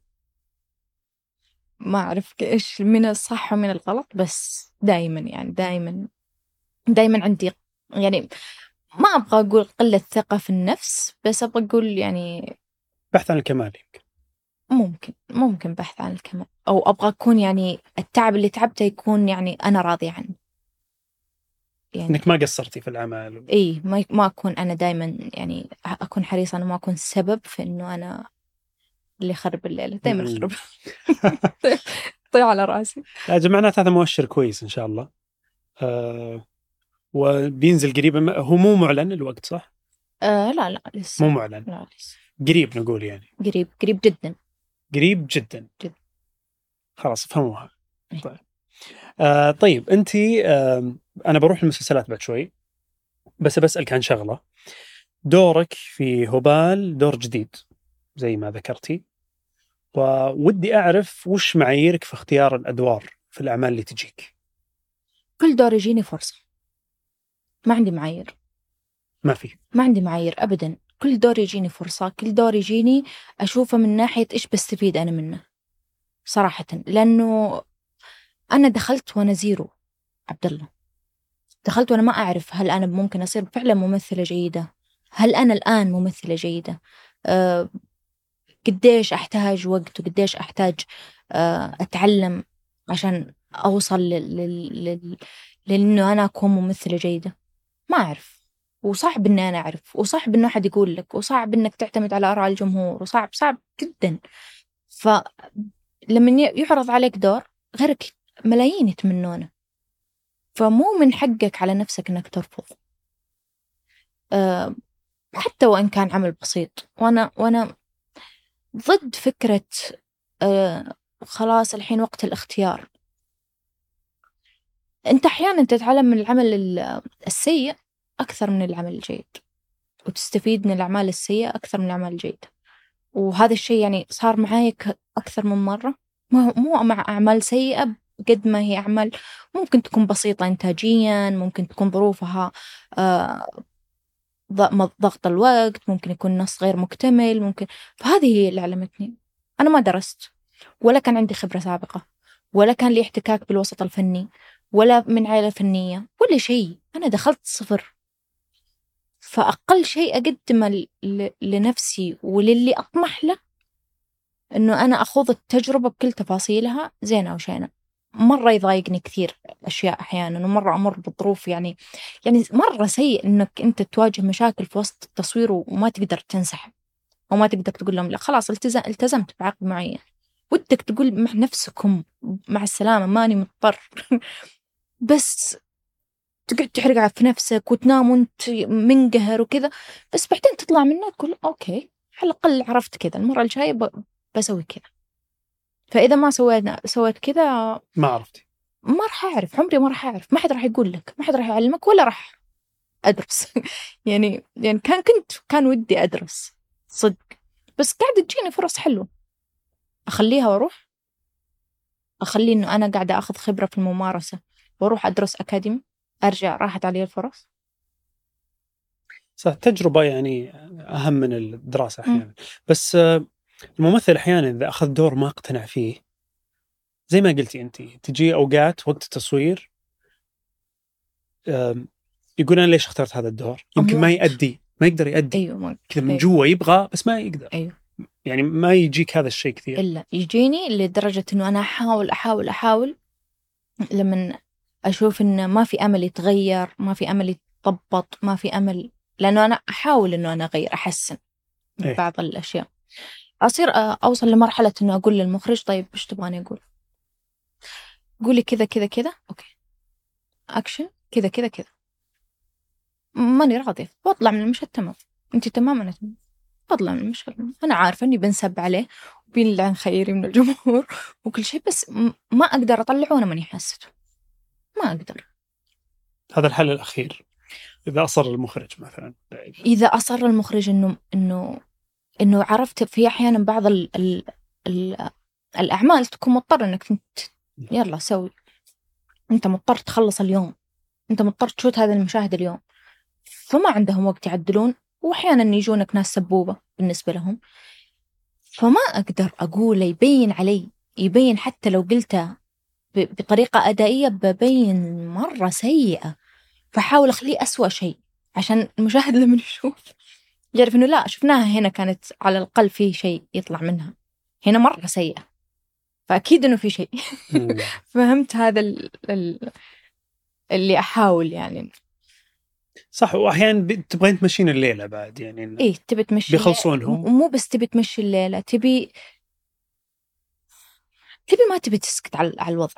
ما أعرف إيش من الصح ومن الغلط، بس دائما يعني دائما دائما عندي يعني ما أبغى أقول قلة ثقة في النفس، بس أبغى أقول يعني بحث عن الكمال. ممكن ممكن بحث عن الكمال، أو أبغى أكون يعني التعب اللي تعبته يكون يعني أنا راضي عنه، يعني إنك ما قصرتي في العمل. إيه ما ما أكون أنا دائما يعني أكون حريصة أنا ما أكون سبب في إنه أنا اللي خرب الليلة دائما خرب طيع على رأسي. لا جمعنات هذا مؤشر كويس إن شاء الله. أه وبينزل قريبا، هو مو معلن الوقت صح؟ أه لا لا لسه مو معلن. لا لسه. قريب نقول يعني. قريب قريب جدا. قريب جدا. جدا. خلاص فهموها. طيب. آه طيب أنتي آه أنا بروح المسلسلات بعد شوي، بس بسألك عن شغلة. دورك في هبال دور جديد زي ما ذكرتي، وودي أعرف وش معاييرك في اختيار الأدوار في الأعمال اللي تجيك. كل دور يجيني فرصة، ما عندي معايير. ما في ما عندي معايير أبدا. كل دور يجيني فرصة، كل دور يجيني أشوفه من ناحية إيش بستفيد أنا منه صراحة. لأنه أنا دخلت وأنا زيرو عبد الله، دخلت وأنا ما أعرف هل أنا ممكن أصير فعلا ممثلة جيدة، هل أنا الآن ممثلة جيدة، أه قديش أحتاج وقت وقديش أحتاج أه أتعلم عشان أوصل لل... لأنه أنا أكون ممثلة جيدة. ما أعرف، وصعب إني أنا أعرف، وصعب إنه أحد يقول لك، وصعب إنك تعتمد على آراء الجمهور، وصعب صعب جدا. فلما يعرض عليك دور غيرك ملايين يتمنونه، فمو من حقك على نفسك إنك ترفض أه حتى وإن كان عمل بسيط. وأنا وأنا ضد فكرة أه خلاص الحين وقت الاختيار. أنت أحيانا تتعلم من العمل السيء أكثر من العمل الجيد، وتستفيد من الأعمال السيئة أكثر من الأعمال الجيدة. وهذا الشيء يعني صار معاي أكثر من مرة، مو مع أعمال سيئة قد ما هي أعمال ممكن تكون بسيطة إنتاجيا، ممكن تكون ظروفها آه ضغط الوقت، ممكن يكون نص غير مكتمل، ممكن. فهذه هي اللي علمتني. أنا ما درست، ولا كان عندي خبرة سابقة، ولا كان لي احتكاك بالوسط الفني، ولا من عائلة فنية، ولا شيء. أنا دخلت صفر. فأقل شيء أقدمه لنفسي وللي أطمح له إنه أنا أخوض التجربة بكل تفاصيلها، زينة أو شينة. مرة يضايقني كثير أشياء أحيانا، ومرة أمر بظروف يعني يعني مرة سيء إنك أنت تواجه مشاكل في وسط التصوير وما تقدر تنسحب، وما تقدر تقول لهم لا خلاص التزم التزمت بعقد معين. ودك تقول مع نفسكم مع السلامة ماني مضطر بس تقعد تحرق في نفسك وتنام وانت منقهر وكذا. بس بعدين تطلع منه تقول أوكي على الأقل عرفت كذا، المرة الجاية ب... بسوي كذا. فإذا ما سوينا سويت كذا ما عرفتي، ما راح أعرف، عمري ما راح أعرف، ما حد راح يقول لك، ما حد راح يعلمك، ولا راح أدرس. يعني يعني كان كنت كان ودي أدرس صدق، بس قاعدة تجيني فرص حلوة أخليها وأروح. أخلي إنه أنا قاعدة أخذ خبرة في الممارسة وأروح أدرس أكاديمي، أرجع راحت علي الفرص. صح، تجربة يعني أهم من الدراسة أحيانا. بس الممثل أحيانا إذا أخذ دور ما اقتنع فيه، زي ما قلتي أنت، تجي أوقات وقت التصوير يقول أنا ليش اخترت هذا الدور، يمكن ما يؤدي، ما يقدر يؤدي. أيوة كذا من جوا يبغى بس ما يقدر. أيوة. يعني ما يجيك هذا الشيء كثير؟ إلا يجيني لدرجة إنه أنا أحاول أحاول أحاول لمن أشوف إنه ما في أمل يتغير، ما في أمل يتضبط، ما في أمل، لأنه أنا أحاول إنه أنا أغير أحسن إيه؟ بعض الأشياء. أصير أوصل لمرحلة إنه أقول للمخرج طيب إيش تبغاني أقول؟ قولي كذا كذا كذا، أوكي أكشن كذا كذا كذا، ماني راضي، وأطلع من المشهد تمام، أنت تمام أنا تمام، أطلع من المشهد. أنا عارفة إني بنسب عليه وبينلعن خيري من الجمهور وكل شيء، بس ما أقدر أطلعه وأنا ماني حاسته، ما أقدر. هذا الحل الأخير إذا أصر المخرج مثلا. إذا أصر المخرج إنه إنه إنه عرفت في أحيانا بعض ال ال ال الأعمال تكون مضطر إنك انت يلا سوي، أنت مضطر تخلص اليوم، أنت مضطر تشوت هذا المشاهد اليوم، فما عندهم وقت يعدلون، وأحيانا يجونك ناس سبوبة بالنسبة لهم، فما أقدر أقول يبين علي، يبين حتى لو قلته بطريقة أدائية ببين مرة سيئة، فحاول أخليه أسوأ شيء عشان المشاهد لما يشوف يعرف إنه لا شفناها هنا كانت على الأقل في شيء يطلع منها، هنا مرة سيئة، فأكيد إنه في شيء. فهمت هذا ال ال اللي أحاول يعني. صح، وأحيانا تبغين تمشين الليلة بعد يعني. إيه تبي تمشي بيخلصونهم، ومو بس تبي تمشي الليلة، تبي تبي ما تبي تسكت على على الوضع.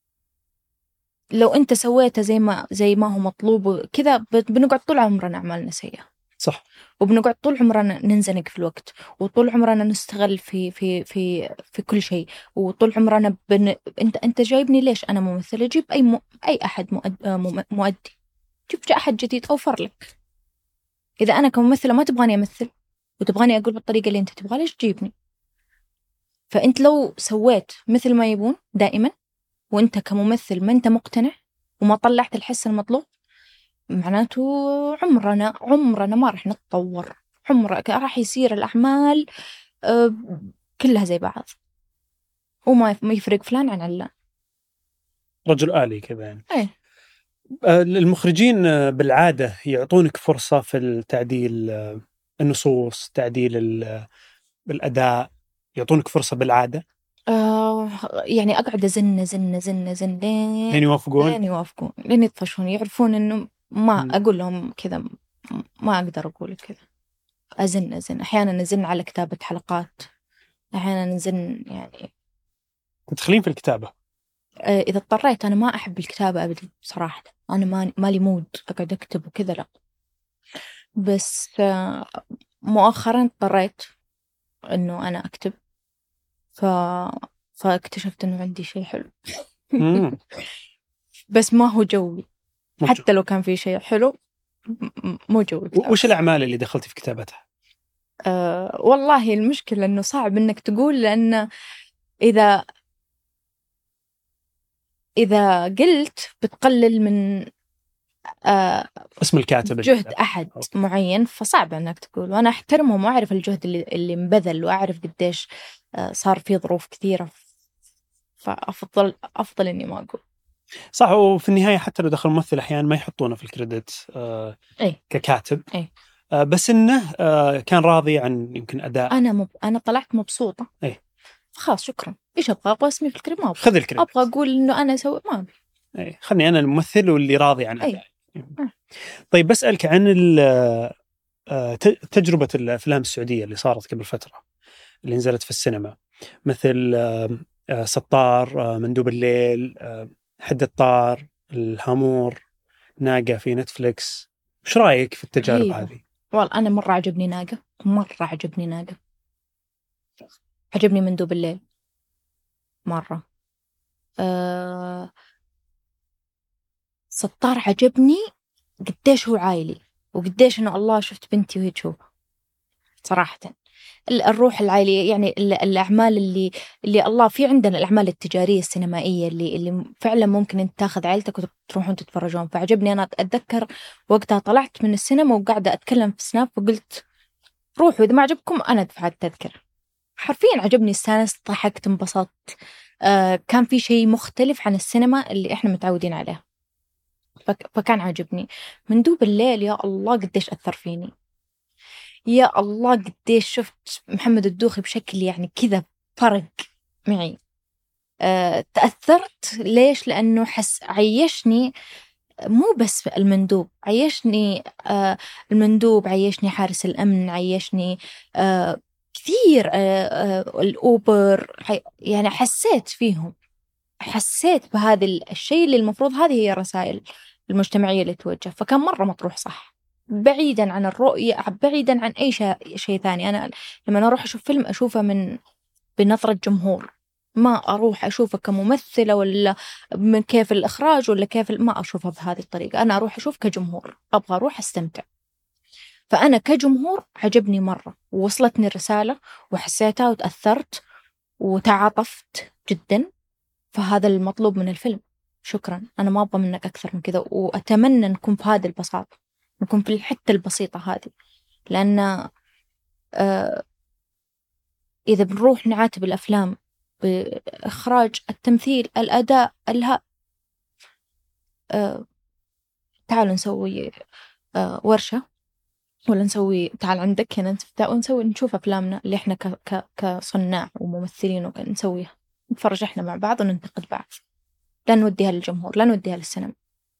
لو أنت سويته زي ما زي ما هو مطلوب كذا بنقعد طول عمرنا أعمالنا سيئة. صح. وبنقعد طول عمرنا ننزنق في الوقت، وطول عمرنا نستغل في في في في كل شيء، وطول عمرنا بن... أنت أنت جايبني ليش أنا ممثلة؟ جيب أي م... أي أحد مؤد... مؤدي، جيب أحد جديد أوفر لك. إذا أنا كممثلة ما تبغاني أمثل وتبغاني أقول بالطريقة اللي أنت تبغى، ليش تجيبني؟ فأنت لو سويت مثل ما يبون دائما وأنت كممثل ما أنت مقتنع وما طلعت الحس المطلوب، معناته عمرنا عمرنا ما راح نتطور، عمرك راح يصير الأعمال أه كلها زي بعض وما ما يفرق فلان عن علان. رجل آلي كذا يعني. أي. المخرجين بالعادة يعطونك فرصة في التعديل النصوص، تعديل الأداء، يعطونك فرصة بالعادة؟ آه يعني أقعد أزن زن زن زن لين لين يوافقون لين يوافقون لين يطفشون، يعرفون إنه ما م. أقول لهم كذا، ما أقدر أقول كذا. أزن أزن أحيانا نزن على كتابة حلقات، أحيانا نزن يعني. تدخلين في الكتابة؟ آه إذا اضطريت. أنا ما أحب الكتابة أبدا صراحة، أنا ما مالي مود أقعد أكتب وكذا، لا. بس آه مؤخرا اضطريت إنه أنا أكتب، ف فاكتشفت إنه عندي شيء حلو. بس ما هو جوي، حتى لو كان في شيء حلو مو جوي. وش الأعمال اللي دخلتي في كتابتها؟ أه والله المشكلة إنه صعب إنك تقول، لأن إذا إذا قلت بتقلل من أه اسم الكاتب، جهد أحد أوكي. معين، فصعب إنك تقول. وأنا أحترمهم وأعرف الجهد اللي اللي مبذل، وأعرف قديش أه صار في ظروف كثيرة، فأفضل أفضل إني ما أقول. صح. وفي النهاية حتى لو دخل ممثل أحيانا ما يحطونه في الكريدت آه أي. ككاتب. أي. آه بس إنه آه كان راضي عن يمكن أداء. أنا مب... أنا طلعت مبسوطة. أي. خلاص شكرا. إيش أبغى أبغى اسمي في الكريم؟ ما خذ الكريدت. أبغى أقول إنه أنا سوي ما أبي. أي. خلني أنا الممثل واللي راضي عن أداء. أي. طيب بسألك عن تجربة الأفلام السعودية اللي صارت قبل فترة، اللي نزلت في السينما، مثل سطار، مندوب الليل، حد الطار، الهامور، ناقة في نتفليكس. وش رأيك في التجارب هي. هذه؟ والله أنا مرة عجبني ناقة، مرة عجبني ناقة. عجبني مندوب الليل مرة. أه... سطار عجبني قديش هو عائلي، وقديش إنه الله شفت بنتي وهي تشوفها صراحة. الروح العائلية يعني الأعمال اللي اللي الله في عندنا الأعمال التجارية السينمائية اللي اللي فعلا ممكن أنت تاخذ عائلتك وتروحون تتفرجون. فعجبني. أنا أتذكر وقتها طلعت من السينما وقاعدة أتكلم في سناب وقلت روحوا إذا ما عجبكم أنا دفعت التذكرة. حرفيا عجبني، استانست، ضحكت، انبسطت. آه كان في شيء مختلف عن السينما اللي إحنا متعودين عليها، فك فكان عجبني. مندوب الليل يا الله قديش أثر فيني، يا الله قديش شفت محمد الدوخي بشكل يعني كذا فرق معي. أه تأثرت. ليش؟ لأنه حس عيشني، مو بس المندوب عيشني، أه المندوب عيشني، حارس الأمن عيشني، أه كثير، أه أه الأوبر، يعني حسيت فيهم، حسيت بهذا الشيء اللي المفروض هذه هي الرسائل المجتمعية اللي توجه. فكان مرة مطروح صح، بعيدا عن الرؤية، بعيدا عن أي شيء شيء ثاني. أنا لما أروح أشوف فيلم أشوفه من بنظرة جمهور، ما أروح أشوفه كممثلة ولا من كيف الإخراج ولا كيف، ما أشوفه بهذه الطريقة. أنا أروح أشوف كجمهور، أبغى أروح أستمتع. فأنا كجمهور عجبني مرة، ووصلتني الرسالة وحسيتها وتأثرت وتعاطفت جدا. فهذا المطلوب من الفيلم. شكرا، أنا ما أبغى منك أكثر من كذا، وأتمنى نكون في هذه البساطة، نكون في الحتة البسيطة هذه. لأن آه إذا بنروح نعاتب الأفلام بإخراج، التمثيل، الأداء، الها آه تعالوا نسوي آه ورشة، ولا نسوي تعال عندك هنا ونسوي نشوف أفلامنا اللي إحنا ك ك كصناع وممثلين وكذا، نسويها، نتفرج إحنا مع بعض وننتقد بعض. لا نوديها للجمهور، لا نوديها للسينما.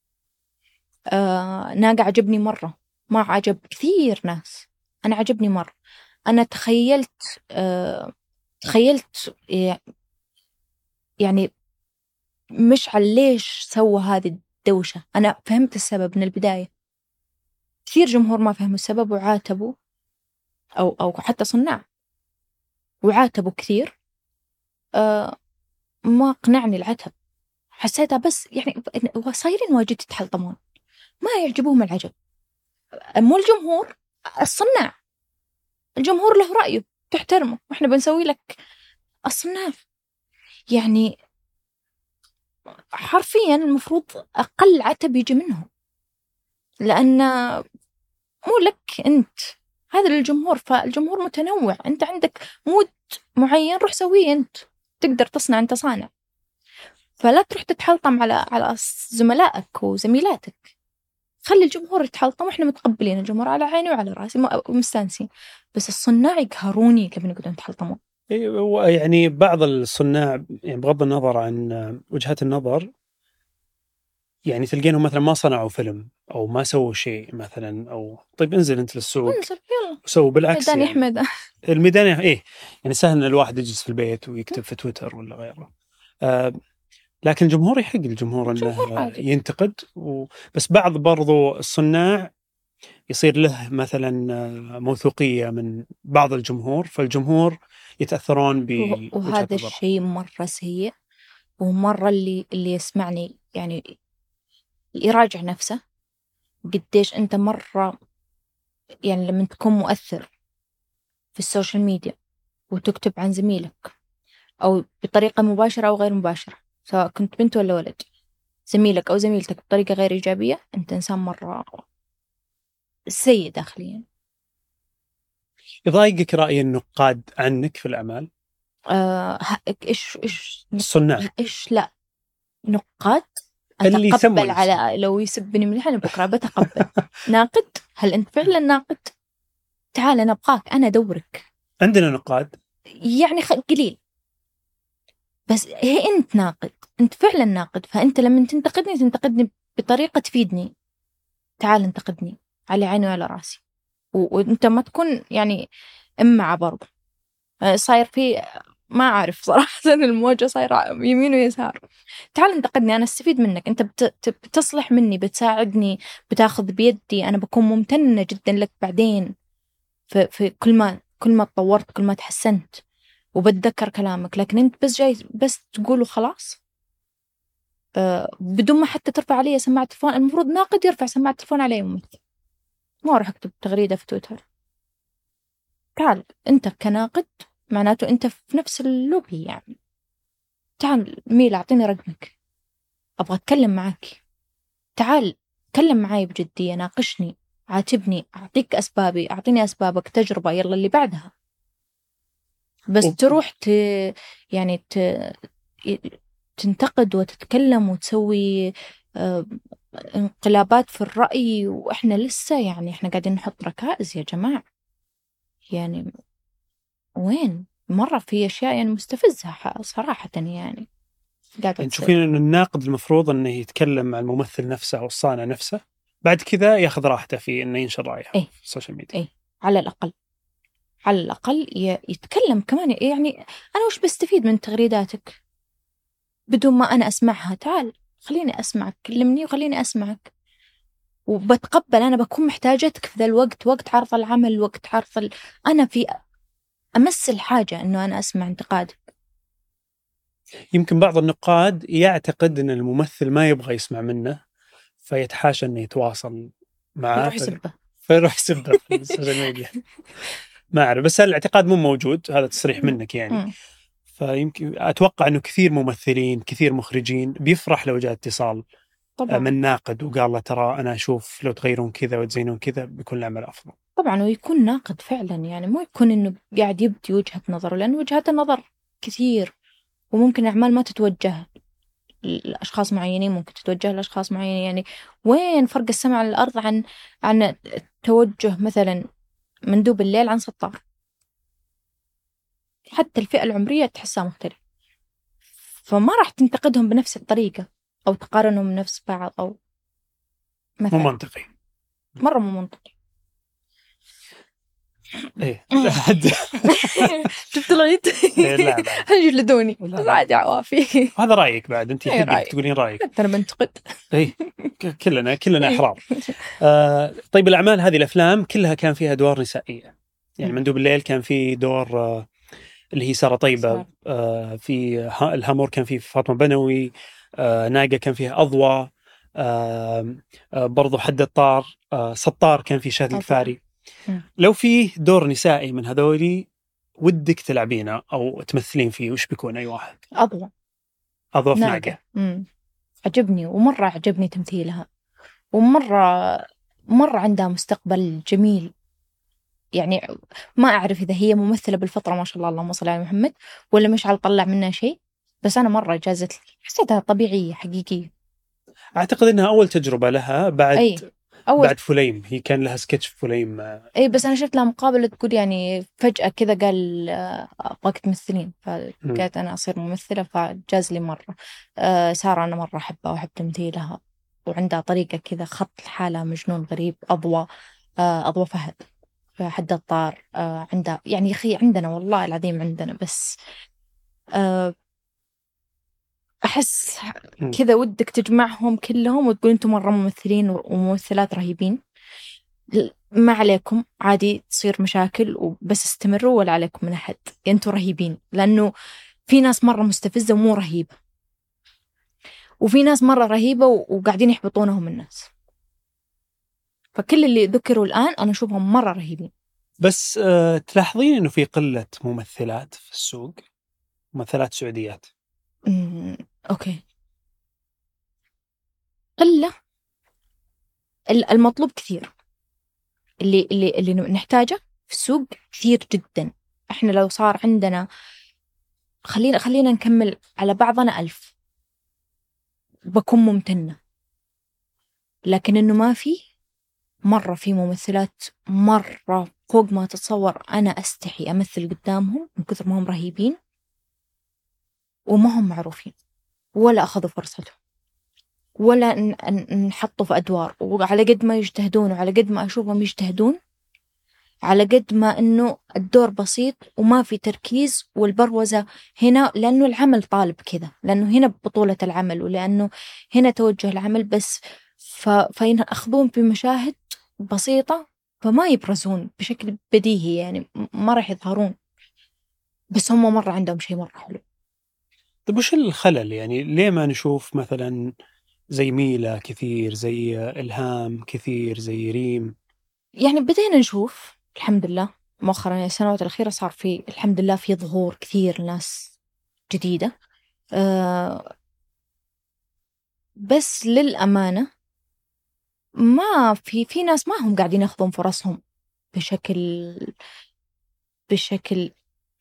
آه ناقة عجبني مرة، ما عجب كثير ناس، أنا عجبني مرة. أنا تخيلت آه تخيلت يعني مشعل ليش سوى هذه الدوشة. أنا فهمت السبب من البداية. كثير جمهور ما فهموا السبب وعاتبوا، أو أو حتى صناع وعاتبوا كثير. آه ما قنعني العتب، حسيتها بس يعني صايرين واجد يتحلطمون، ما يعجبهم العجب. مو الجمهور، الصناع. الجمهور له رأيه تحترمه، وإحنا بنسوي لك الصناف يعني حرفيا المفروض أقل عتب يجي منهم، لأن مو لك أنت، هذا للجمهور. فالجمهور متنوع، أنت عندك مود معين روح سويه أنت، تقدر تصنع أنت صانع، فلا تروح تتحلطم على على زملائك وزميلاتك. خلي الجمهور يتحلطم وإحنا متقبلين الجمهور على عيني وعلى راسي ومستانسين، بس الصناع يقهروني كيف يقدرون يتحلطمون. يعني بعض الصناع يعني بغض النظر عن وجهات النظر يعني تلقينهم مثلا ما صنعوا فيلم أو ما سووا شيء مثلا، أو طيب انزل أنت للسوق انزل يلا وسووا بالعكس ميدان يعني يحمد. الميدان إيه يعني سهل إن الواحد يجلس في البيت ويكتب في تويتر ولا غيره. آه لكن الجمهور يحق الجمهور أنه ينتقد و... بس بعض برضو الصناع يصير له مثلا موثوقية من بعض الجمهور، فالجمهور يتأثرون ب وهذا الشيء مرة سيء، ومرة اللي اللي يسمعني يعني يراجع نفسه قديش أنت مرة يعني لما تكون مؤثر في السوشيال ميديا وتكتب عن زميلك أو بطريقة مباشرة أو غير مباشرة، سواء كنت بنت ولا ولد، زميلك أو زميلتك بطريقة غير إيجابية، أنت إنسان مرة سيء داخليا. يضايقك رأي النقاد عنك في الأعمال؟ آه إيش إيش الصناع إيش لا نقاد اللي أتقبل على لو يسبني من الحين بكرة بتقبل. ناقد، هل أنت فعلا ناقد؟ تعال أنا أبغاك، أنا أدورك. عندنا نقاد يعني قليل، بس هي أنت ناقد، أنت فعلا ناقد، فأنت لما تنتقدني تنتقدني بطريقة تفيدني. تعال انتقدني على عيني وعلى راسي، وأنت ما تكون يعني إمعة برضه. صاير في ما أعرف صراحة الموجة صايرة يمين ويسار. تعال انتقدني، أنا استفيد منك، أنت بت... بتصلح مني، بتساعدني، بتاخذ بيدي، أنا بكون ممتنة جدا لك بعدين في, في كل ما كل ما تطورت كل ما تحسنت وبتذكر كلامك. لكن أنت بس جاي بس تقوله خلاص أه بدون ما حتى ترفع علي سماعة تلفون. المفروض ناقد يرفع سماعة تلفون علي ممثل، ما أروح أكتب تغريدة في تويتر. تعال أنت كناقد معناته أنت في نفس اللوبي، يعني تعال ميل أعطيني رقمك، أبغى أتكلم معك. تعال تكلم معاي بجدية، ناقشني، عاتبني، أعطيك أسبابي، أعطيني أسبابك، تجربة، يلا اللي بعدها. بس أوه. تروح ت... يعني ت... تنتقد وتتكلم وتسوي آه... انقلابات في الرأي، وإحنا لسه يعني إحنا قاعدين نحط ركائز يا جماعة. يعني وين مرة في أشياء يعني مستفزة صراحة يعني. يعني تشوفين أن الناقد المفروض أنه يتكلم مع الممثل نفسه أو الصانع نفسه، بعد كذا ياخذ راحته في أنه ينشر رأيه إيه؟ في السوشيال ميديا. إيه؟ على الأقل على الأقل يتكلم كمان. يعني أنا وش بستفيد من تغريداتك بدون ما أنا أسمعها؟ تعال خليني أسمعك، كلمني وخليني أسمعك وبتقبل. أنا بكون محتاجتك في ذا الوقت، وقت عرض العمل، وقت عرض ال... أنا في أمس الحاجة أنه أنا أسمع انتقادك. يمكن بعض النقاد يعتقد أن الممثل ما يبغى يسمع منه فيتحاشى أنه يتواصل معه، يروح يسبه فيروح يسبه في السوشيال ميديا. ما أعرف، بس الاعتقاد مو موجود، هذا تصريح منك يعني. فيمكن أتوقع أنه كثير ممثلين كثير مخرجين بيفرح لو جاء اتصال طبعا من ناقد وقال له ترى أنا أشوف لو تغيرون كذا وتزينون كذا بيكون العمل أفضل. طبعا، ويكون ناقد فعلا، يعني مو يكون إنه قاعد يبدي وجهة نظر، لأن وجهات النظر كثير وممكن أعمال ما تتوجه لأشخاص معينين، ممكن تتوجه لأشخاص معينين. يعني وين فرق السماء على الأرض عن عن توجه مثلا مندوب الليل عن سطار؟ حتى الفئة العمرية تحسها مختلف، فما راح تنتقدهم بنفس الطريقة أو تقارنهم بنفس بعض أو مثلا. مو منطقي، مرة مو منطقي. ايه شفت العيد؟ إيه لا هنجلدوني عادي عوافي. هذا رايك بعد، انت يحبك تقولين رايك، حتى انا بنتقد. اي كلنا كلنا احرار. آه طيب الأعمال هذه الأفلام كلها كان فيها أدوار نسائية، يعني مندوب الليل كان فيه دور آه اللي هي سارة طيبة، آه في الهامور كان فيه فاطمة بنوي، آه ناقة كان فيها أضواء، آه آه برضو حد الطار، آه سطار كان فيه شهد الكفاري. لو فيه دور نسائي من هذولي ودك تلعبينه أو تمثلين فيه وش بيكون أي واحد؟ أضوى. أضواء في ناقة. امم عجبني ومرة عجبني تمثيلها، ومرة مرة عندها مستقبل جميل. يعني ما أعرف إذا هي ممثلة بالفطرة ما شاء الله اللهم صل على محمد ولا مشعل طلع منها شيء، بس أنا مرة جازت لي، حسيتها طبيعية حقيقية. أعتقد إنها أول تجربة لها بعد أي. أول بعد فليم، هي كان لها سكتش في فليم. أي بس أنا شفت لها مقابلة تقول يعني فجأة كذا قال أبغاك تمثلين، فقالت أنا أصير ممثلة، فجاز لي مرة. أه سارة أنا مرة أحبها وأحب تمثيلها، وعندها طريقة كذا خط الحالة مجنون غريب. أضوى أه أضوى فهد حد الطار أه عندها يعني أخي عندنا والله العظيم عندنا، بس أه أحس كذا ودك تجمعهم كلهم وتقول أنتم مرة ممثلين وممثلات رهيبين. ما عليكم عادي تصير مشاكل وبس استمروا ولا عليكم من أحد، أنتوا رهيبين. لأنه في ناس مرة مستفزة ومو رهيبة، وفي ناس مرة رهيبة وقاعدين يحبطونهم الناس. فكل اللي ذكروا الآن أنا أشوفهم مرة رهيبين. بس أه تلاحظين إنه في قلة ممثلات في السوق، ممثلات سعوديات؟ امم أوكي. قلة، المطلوب كثير، اللي اللي اللي نحتاجه في السوق كثير جدا. احنا لو صار عندنا خلينا خلينا نكمل على بعضنا ألف بكون ممتنة، لكن إنه ما في مرة في ممثلات مرة فوق ما تتصور. أنا أستحي أمثل قدامهم من كثر ما هم رهيبين وما هم معروفين ولا أخذوا فرصتهم ولا نحطوا في أدوار. وعلى قد ما يجتهدون وعلى قد ما أشوفهم يجتهدون، على قد ما إنه الدور بسيط وما في تركيز والبروزة هنا، لأنه العمل طالب كذا، لأنه هنا بطولة العمل ولأنه هنا توجه العمل بس. ف... فينأخذون في مشاهد بسيطة فما يبرزون بشكل بديهي، يعني ما راح يظهرون، بس هم مرة عندهم شيء مرة حلو. طيب وش الخلل يعني؟ ليه ما نشوف مثلا زي ميلا كثير، زي إلهام كثير، زي ريم؟ يعني بدينا نشوف الحمد لله مؤخرا، يعني السنوات الأخيرة صار في الحمد لله في ظهور كثير ناس جديدة. أه بس للأمانة ما في في ناس ما هم قاعدين ياخذون فرصهم بشكل بشكل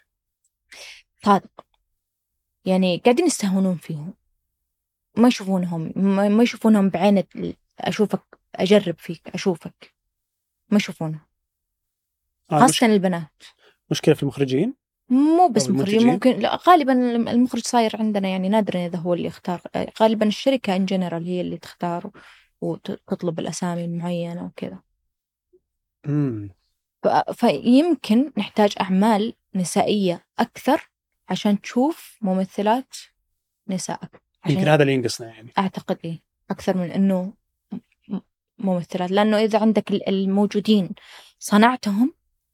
صادق، يعني قاعدين يستهونون فيهم، ما يشوفونهم ما, ما يشوفونهم بعين أشوفك أجرب فيك أشوفك، ما يشوفونه. آه خاصة البنات. مشكلة في المخرجين؟ مو بس مخرجين، ممكن لا، غالبا المخرج صاير عندنا يعني نادرا إذا هو اللي يختار، غالبا الشركة إن جنرال هي اللي تختار وتطلب الأسامي المعينة وكذا. امم فيمكن نحتاج أعمال نسائية أكثر عشان تشوف ممثلات نساء. يمكن هذا اللي ينقصنا يعني. أعتقد إيه أكثر من إنه ممثلات، لأنه إذا عندك الموجودين صنعتهم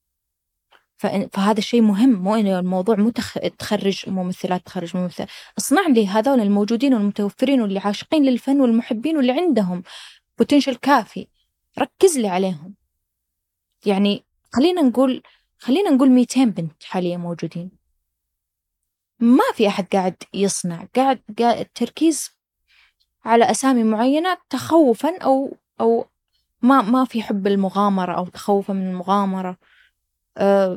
فهذا الشيء مهم. مو إنه الموضوع مو تخرج ممثلات تخرج ممثلات، اصنع لي هذول الموجودين والمتوفرين واللي عاشقين للفن والمحبين واللي عندهم بوتنشل كافي، ركز لي عليهم. يعني خلينا نقول خلينا نقول مئتين بنت حاليا موجودين، ما في أحد قاعد يصنع، قاعد قاعد التركيز على أسامي معينة تخوفا أو أو ما ما في حب المغامرة أو تخوفا من المغامرة. أه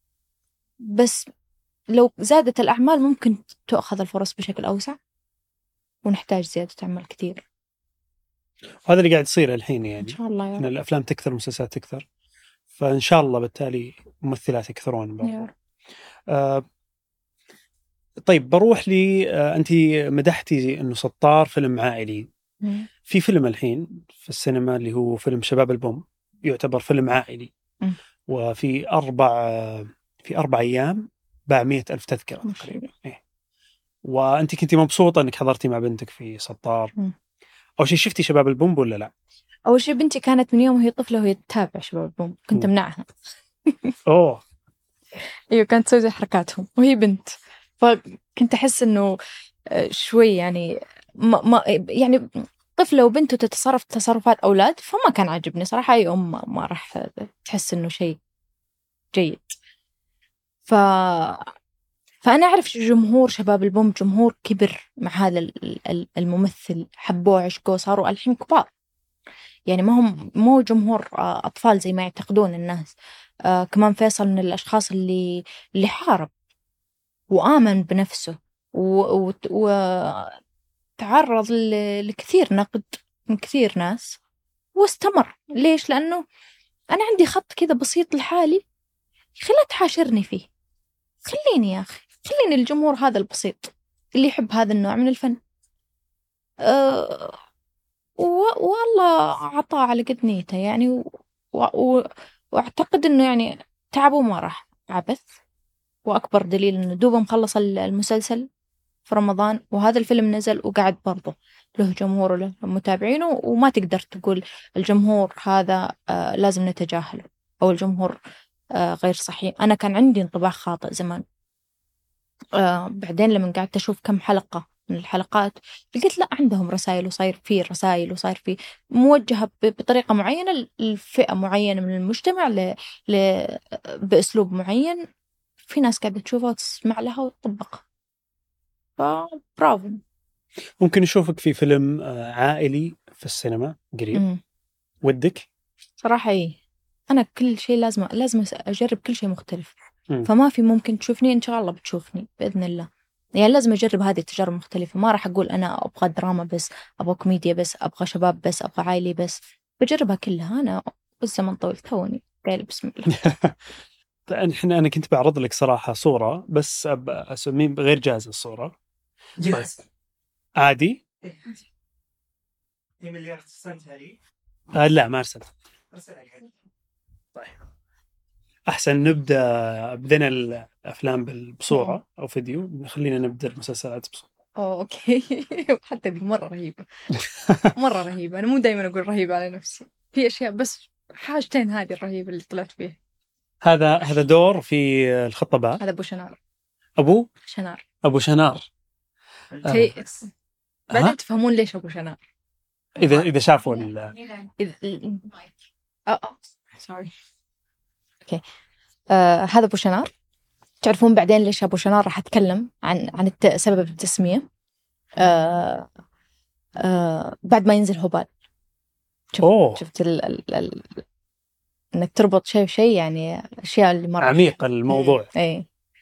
بس لو زادت الأعمال ممكن تأخذ الفرص بشكل أوسع ونحتاج زيادة أعمال كثير. هذا اللي قاعد يصير الحين يعني. إن شاء الله يا إن رب. الأفلام تكثر، المسلسلات تكثر، فإن شاء الله بالتالي ممثلات يكثرون برضو. آه طيب بروح لي. آه أنت مدحتي إنه سطار فيلم عائلي. مم. في فيلم الحين في السينما اللي هو فيلم شباب البوم، يعتبر فيلم عائلي. مم. وفي أربع في أربع أيام باع مئة ألف تذكرة تقريبا. إيه. وأنت كنتي مبسوطة إنك حضرتي مع بنتك في سطار. مم. أول شيء شفتي شباب البوم ولا لا؟ أول شيء بنتي كانت من يوم وهي طفلة وهي تتابع شباب البوم، كنت أمنعها. أوه. أيوة كانت تسوي زي حركاتهم وهي بنت، فكنت أحس إنه شوي يعني ما ما يعني طفلة وبنته تتصرف تصرفات أولاد، فما كان عاجبني صراحة. أي أم ما راح تحس إنه شيء جيد. ف فأنا أعرف جمهور شباب البوم جمهور كبر مع هذا الممثل، حبوه عشقوه صاروا الحين كبار، يعني ما هم مو جمهور أطفال زي ما يعتقدون الناس. آه كمان فيصل من الأشخاص اللي اللي حارب وآمن بنفسه وتعرض لكثير نقد من كثير ناس واستمر. ليش؟ لأنه أنا عندي خط كذا بسيط لحالي، خليت تحاشرني فيه، خليني يا أخي خليني الجمهور هذا البسيط اللي يحب هذا النوع من الفن. أه والله عطاه على قد نيته يعني، و... و... واعتقد انه يعني تعبه ما راح عبث. واكبر دليل انه دوبه مخلص المسلسل في رمضان وهذا الفيلم نزل وقعد برضه له جمهور وله متابعينه، وما تقدر تقول الجمهور هذا آه لازم نتجاهله او الجمهور آه غير صحيح. انا كان عندي انطباع خاطئ زمان، آه بعدين لما قعدت اشوف كم حلقة من الحلقات لقيت لا، عندهم رسائل وصاير فيه رسائل وصاير فيه موجهة بطريقة معينة لفئة معينة من المجتمع ل... ل... بأسلوب معين، في ناس قاعدة تشوفها وتسمع لها وتطبقها. فبرافو. ممكن نشوفك في فيلم عائلي في السينما قريب؟ مم. ودك؟ صراحة إيه، أنا كل شيء لازم لازم أجرب كل شيء مختلف. مم. فما في ممكن تشوفني إن شاء الله بتشوفني بإذن الله، يعني لازم أجرب هذه التجارب مختلفة. ما راح أقول أنا أبغى دراما بس، أبغى كوميديا بس، أبغى شباب بس، أبغى عائلي بس، بجربها كلها. أنا والزمن طويل توني قايل بسم الله. احنا انا كنت بعرض لك صراحه صوره بس اسميه غير جاهزه الصوره. جاهزه عادي. هي اللي ارسلتها لي. آه لا ما ارسلت. ارسلها لي. طيب احسن نبدا، بدينا الافلام بصوره او فيديو، خلينا نبدا المسلسلات بصوره. أوه أوكي. حتى دي مرة رهيبة. مرة رهيبة. أنا مو دايما أقول رهيبة على نفسي، في أشياء بس حاجتين هذه الرهيبة اللي طلعت فيها. هذا هذا دور في الخطباء. هذا أبو شنار. أبو شنار. أبو شنار. آه. بعدين تفهمون ليش أبو شنار. إذا إذا شافوا ال. إذا آه آه سوري. أوكي. آه هذا أبو شنار. تعرفون بعدين ليش أبو شنار؟ راح أتكلم عن عن الت... سبب التسمية. آه آه بعد ما ينزل هبال. شفت أوه. شفت ال... ال... ال... إنك تربط شيء بشيء، يعني أشياء اللي مرة عميق الموضوع. إيه.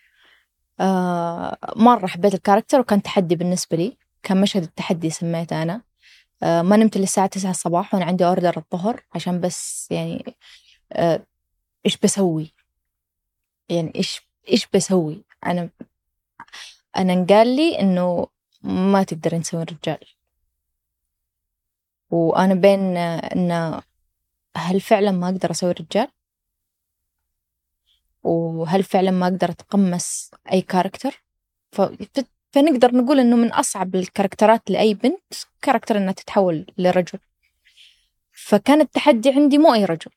آه مرة حبيت الكاركتر وكان تحدي بالنسبة لي، كان مشهد التحدي سميته أنا. آه ما نمت للساعة تسعة الصباح وأنا عندي أوردر الظهر عشان بس يعني آه إيش بسوي، يعني إيش إيش بسوي أنا. أنا قال لي إنه ما تقدرين تسوين رجال، وأنا بين إنه هل فعلا ما أقدر أسوي رجال، وهل فعلا ما أقدر أتقمص أي كاركتر. ف... فنقدر نقول إنه من أصعب الكاركترات لأي بنت كاركتر إنها تتحول لرجل. فكان التحدي عندي مو أي رجل،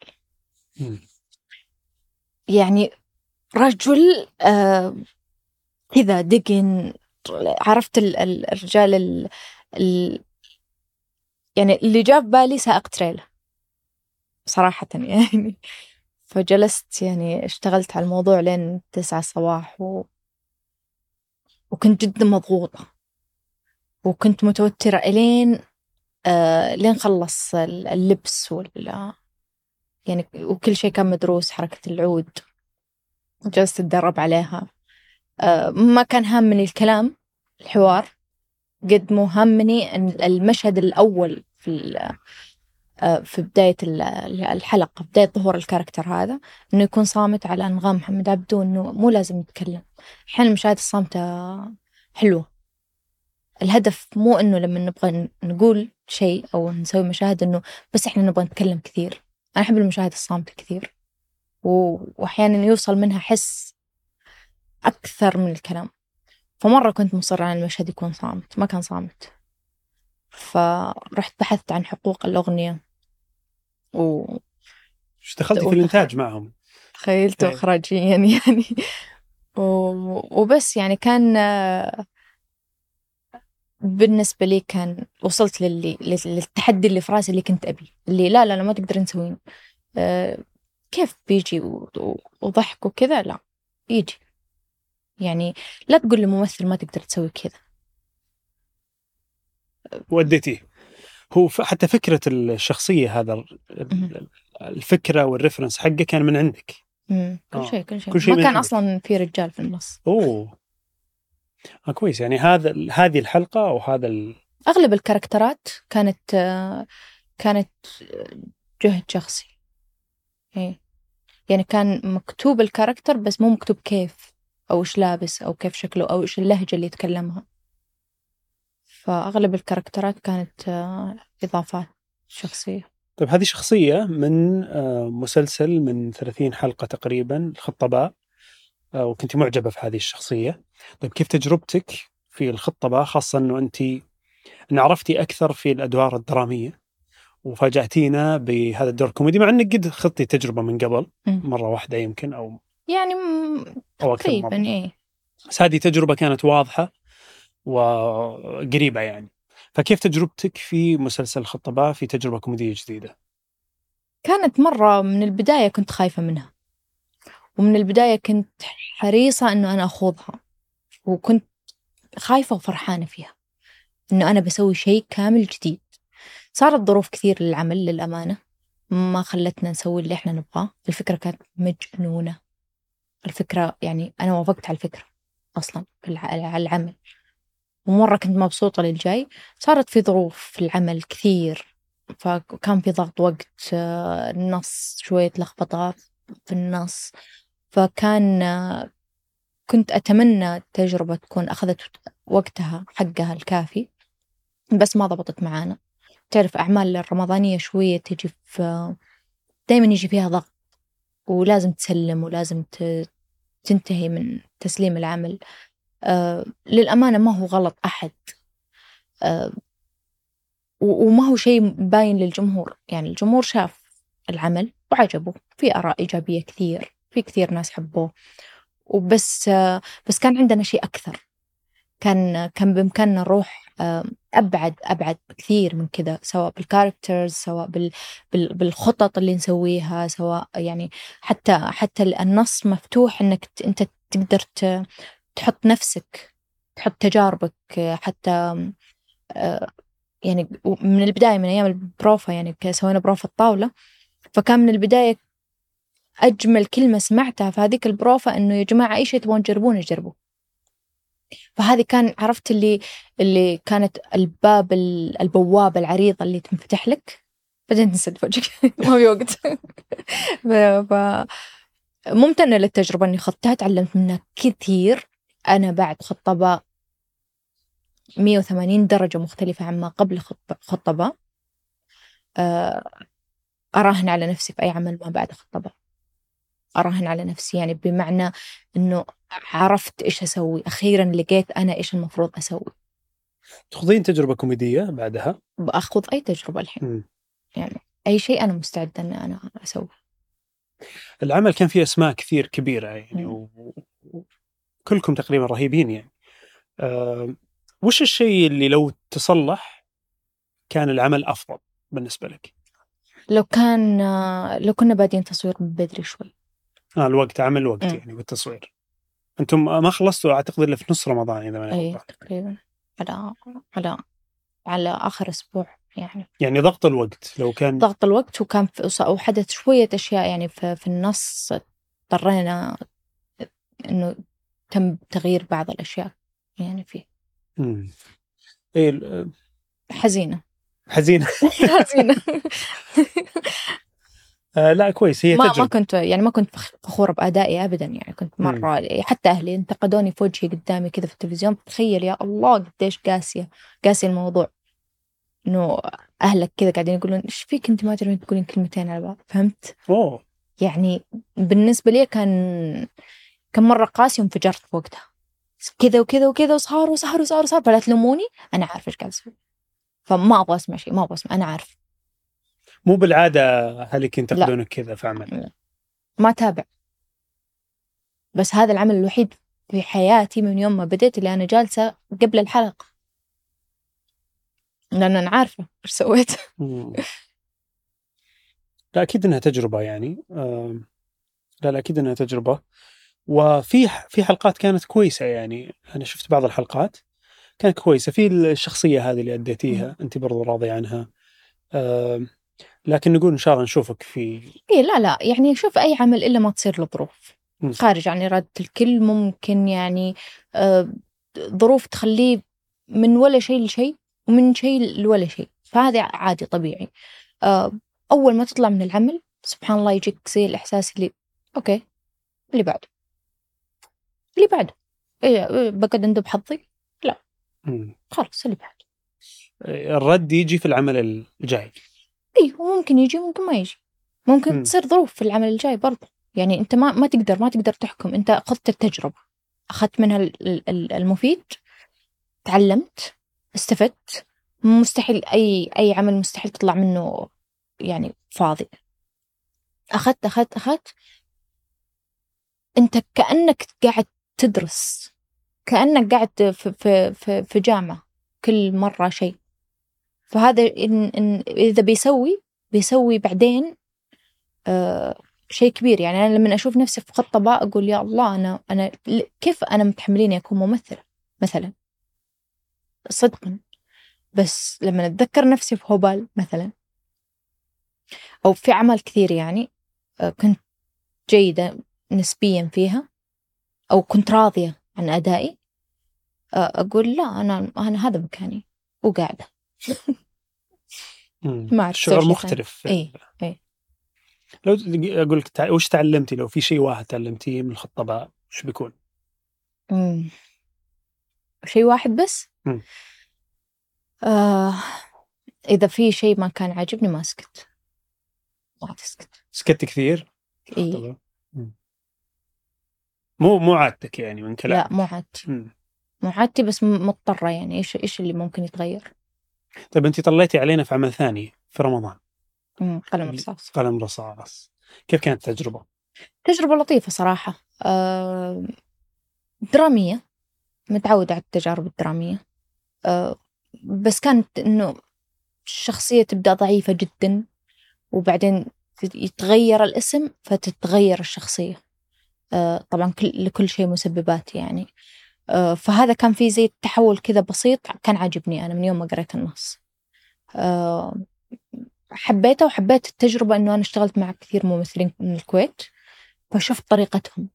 يعني رجل آه كذا دقن. عرفت ال... ال... الرجال ال... ال... يعني اللي جاب بالي سائق تريلا صراحة يعني. فجلست يعني اشتغلت على الموضوع لين تسعة الصباح و... وكنت جدا مضغوطة وكنت متوترة إلين آه لين خلص اللبس وال يعني، وكل شيء كان مدروس، حركة العود جلست أتدرب عليها. آه ما كان هامني الكلام الحوار قد مو هامني المشهد الأول في في بداية الحلقة، بداية ظهور الكاركتر هذا، إنه يكون صامت على أنغام محمد عبدو، إنه مو لازم يتكلم. حين المشاهد الصامتة حلوة. الهدف مو إنه لما نبغى نقول شيء أو نسوي مشاهد إنه بس إحنا نبغى نتكلم كثير. أنا أحب المشاهد الصامتة كثير، وأحيانا يوصل منها حس أكثر من الكلام. فمرة كنت مصرة على المشهد يكون صامت، ما كان صامت. فرحت بحثت عن حقوق الأغنية و اشتغلتي في الإنتاج معهم. تخيلت إخراجيا يعني و... وبس يعني كان بالنسبة لي كان وصلت للي للتحدي اللي في راسي اللي كنت أبي، اللي لا لا لا ما تقدرين تسوين. أه كيف بيجي و... وضحك وكذا، لا يجي يعني لا تقول لممثل ما تقدر تسوي كذا. وديتيه. هو ف- حتى فكرة الشخصية هذا مم. ال- الفكرة والريفرنس حقه كان من عندك. مم. كل آه. شيء كل شيء كل شيء ما من كان عندك. أصلا في رجال في النص. أوه آه كويس. يعني هذا هذه الحلقة أو هذا ال... أغلب الكاركترات كانت آه، كانت آه، جهد شخصي. إيه. يعني كان مكتوب الكاركتر بس مو مكتوب كيف أو إيش لابس أو كيف شكله أو إيش اللهجة اللي يتكلمها. فأغلب الكاركترات كانت آه، إضافات شخصية. طيب هذه شخصية من آه، مسلسل من ثلاثين حلقة تقريبا، الخطباء، آه، وكنت معجبة في هذه الشخصية. طيب كيف تجربتك في الخطباء، خاصة أنه أنت أن عرفتي أكثر في الأدوار الدرامية وفاجأتينا بهذا الدور الكوميدي، مع أنك قد خضتي تجربة من قبل مم. مرة واحدة يمكن أو يعني م- أو أكثر من تقريبا مرة، إيه. بس هذه تجربة كانت واضحة وقريبة يعني. فكيف تجربتك في مسلسل الخطباء في تجربة كوميدية جديدة؟ كانت مرة من البداية كنت خايفة منها، ومن البداية كنت حريصة إنه أنا أخوضها، وكنت خايفة وفرحانة فيها إنه أنا بسوي شيء كامل جديد. صارت ظروف كثير للعمل للأمانة ما خلتنا نسوي اللي إحنا نبغاه. الفكرة كانت مجنونة. الفكرة يعني أنا وافقت على الفكرة أصلا في الع- على العمل، ومرة كنت مبسوطة للجاي. صارت في ظروف في العمل كثير، فكان في ضغط وقت، آه، النص شوية لخبطة في النص. فكان آه، كنت أتمنى التجربة تكون أخذت وقتها حقها الكافي، بس ما ضبطت معانا. تعرف أعمال الرمضانية شوية تجي في دايما يجي فيها ضغط، ولازم تسلم ولازم ت- تنتهي من تسليم العمل. آه للأمانة ما هو غلط أحد، آه و- وما هو شيء باين للجمهور. يعني الجمهور شاف العمل وعجبه، في آراء إيجابية كثير، في كثير ناس حبوه، وبس آه بس كان عندنا شيء أكثر. كان كان بإمكاننا نروح آه أبعد أبعد كثير من كذا، سواء بالكاركترز، سواء بال بال بالخطط اللي نسويها، سواء يعني حتى حتى النص مفتوح إنك ت- أنت تقدر ت- تحط نفسك، تحط تجاربك. آه، حتى آه، يعني من البداية من أيام البروفا، يعني ك- سوينا بروفا الطاولة، فكان من البداية أجمل كلمة سمعتها في هذيك البروفا إنه يا جماعة أي شيء تبغون تجربونه جربوا. فهذه كان عرفت اللي اللي كانت الباب ال- البوابة العريضة اللي تنفتح لك، بعدين تنسد وجهك ما في وقت. ف ف- ممتنة للتجربة إني خضتها، تعلمت منها كثير. أنا بعد خطباء مية وثمانين درجة مختلفة عما قبل خطب- خطباء. آه، أراهن على نفسي في أي عمل ما بعد خطباء، أراهن على نفسي يعني بمعنى إنه عرفت إيش أسوي. أخيرا لقيت أنا إيش المفروض أسوي. تخوضين تجربة كوميدية بعدها؟ بأخذ أي تجربة الحين. مم. يعني أي شيء أنا مستعدة أن أنا أسوي. العمل كان فيه أسماء كثير كبيرة يعني، مم. و- وكلكم تقريبا رهيبين يعني. أه وش الشيء اللي لو تصلح كان العمل أفضل بالنسبة لك؟ لو كان لو كنا بادين تصوير من بدري شوي. آه الوقت، عمل وقت مم. يعني بالتصوير. أنتم ما خلصتوا أعتقد إلا في نص رمضان إذا ما أي غلطان. تقريبا على على على آخر أسبوع يعني. يعني ضغط الوقت لو كان ضغط الوقت، وكان في وحدث شوية أشياء يعني في, في النص اضطرينا إنه تم تغيير بعض الأشياء يعني فيه. مم. إيه ال- حزينة. حزينة. حزينة. آه لا كويس، هي ما ما تجربة. كنت يعني ما كنت فخ- فخورة بأدائي أبدا. يعني كنت مم. مرة حتى أهلي انتقدوني في وجهي قدامي كذا في التلفزيون. تخيل يا الله قديش قاسية قاسي الموضوع، إنه أهلك كذا قاعدين يقولون إيش فيك أنت ما تدرين تقولين كلمتين على بعض. فهمت؟ أوه. يعني بالنسبة لي كان كان مرة قاسي، وانفجرت في وقتها كذا وكذا وكذا، وصار وصار وصار وصار فلا تلوموني، أنا عارفة إيش قاعد أسوي. فما أبغى أسمع شيء، ما أبغى أسمع، أنا عارف. مو بالعادة أهلك لا ينتقدونك كذا في عمل؟ ما تابع. بس هذا العمل الوحيد في حياتي من يوم ما بديت اللي أنا جالسة قبل الحلقة، لأن أنا عارفة إيش سويت. مم. لا أكيد إنها تجربة يعني. آم، لا لا أكيد إنها تجربة. وفي في حلقات كانت كويسة، يعني أنا شفت بعض الحلقات كانت كويسة. في الشخصية هذه اللي أديتيها أنت برضو راضي عنها، آه لكن نقول إن شاء الله نشوفك في. إيه لا لا يعني شوف أي عمل إلا ما تصير له ظروف م. خارج عن إرادة الكل، ممكن يعني آه ظروف تخليه من ولا شيء لشيء ومن شيء لولا شيء، فهذا عادي طبيعي. آه أول ما تطلع من العمل سبحان الله يجيك زي الإحساس اللي أوكي اللي بعده اللي بعده إيه بقعد أندب حظي؟ لا م. خلاص اللي بعده. الرد يجي في العمل الجاي. إيه وممكن يجي ممكن ما يجي، ممكن م. تصير ظروف في العمل الجاي برضه، يعني أنت ما ما تقدر ما تقدر تحكم. أنت أخذت التجربة، أخذت منها ال- ال- المفيد، تعلمت، استفدت. مستحيل أي أي عمل مستحيل تطلع منه يعني فاضي. أخذت أخذت أخذت أنت كأنك قاعد تدرس، كأنك قاعد في في في في جامعة كل مرة شيء. فهذا إن إن إذا بيسوي بيسوي بعدين آه شيء كبير. يعني أنا لما أشوف نفسي في خط طباء أقول يا الله أنا أنا كيف أنا متحمليني أكون ممثلة مثلا صدقا. بس لما أتذكر نفسي في هوبال مثلا أو في عمل كثير يعني آه كنت جيدة نسبيا فيها أو كنت راضية عن أدائي، آه أقول لا أنا أنا هذا مكاني وقاعدة. ما أعرف شعور شيء مختلف. إيه إيه. لو أقول لك تع... وش تعلمتي، لو في شيء واحد تعلمتيه من الخطباء وش بيكون؟ مم. شيء واحد بس. مم. آه إذا في شيء ما كان عاجبني ما أسكت، ما تسكت. سكت كثير؟ إيه. مو مو عادتك يعني من كلام. لا مو عادتي، مو عادتي بس مضطرة. يعني إيش إيش اللي ممكن يتغير؟ طيب أنت طليتي علينا في عمل ثاني في رمضان. مم. قلم رصاص. قلم رصاص، كيف كانت التجربة؟ تجربة لطيفة صراحة. آه درامية، متعودة على التجارب الدرامية. آه بس كانت إنه الشخصية تبدأ ضعيفة جدا وبعدين يتغير الاسم فتتغير الشخصية. آه طبعا كل لكل شيء مسببات يعني. آه فهذا كان فيه زي التحول كذا بسيط، كان عاجبني أنا من يوم ما قريت النص. آه حبيته وحبيت التجربة إنه أنا اشتغلت مع كثير ممثلين من الكويت فشفت طريقتهم،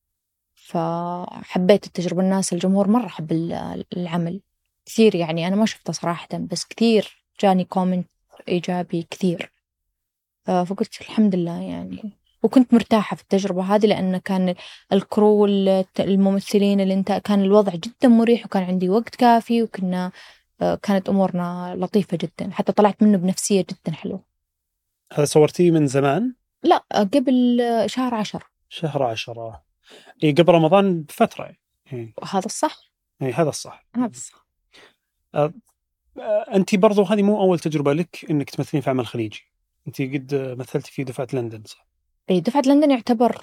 فحبيت التجربة. الناس الجمهور مرة حب العمل كثير، يعني أنا ما شفته صراحة بس كثير جاني كومنت إيجابي كثير. فقلت الحمد لله يعني. وكنت مرتاحة في التجربة هذه لأن كان الكرو الممثلين اللي انت كان الوضع جدا مريح وكان عندي وقت كافي وكنا كانت أمورنا لطيفة جدا، حتى طلعت منه بنفسية جدا حلوة. هذا صورتيه من زمان؟ لا قبل شهر عشر. شهر عشرة إيه قبل رمضان بفترة. إيه. هذا الصح. إيه هذا الصح. هذا الصح. أه أنت برضو هذه مو أول تجربة لك إنك تمثلين في عمل خليجي، أنت قد مثلتي في دفعة لندن صح؟ إيه دفعة لندن يعتبر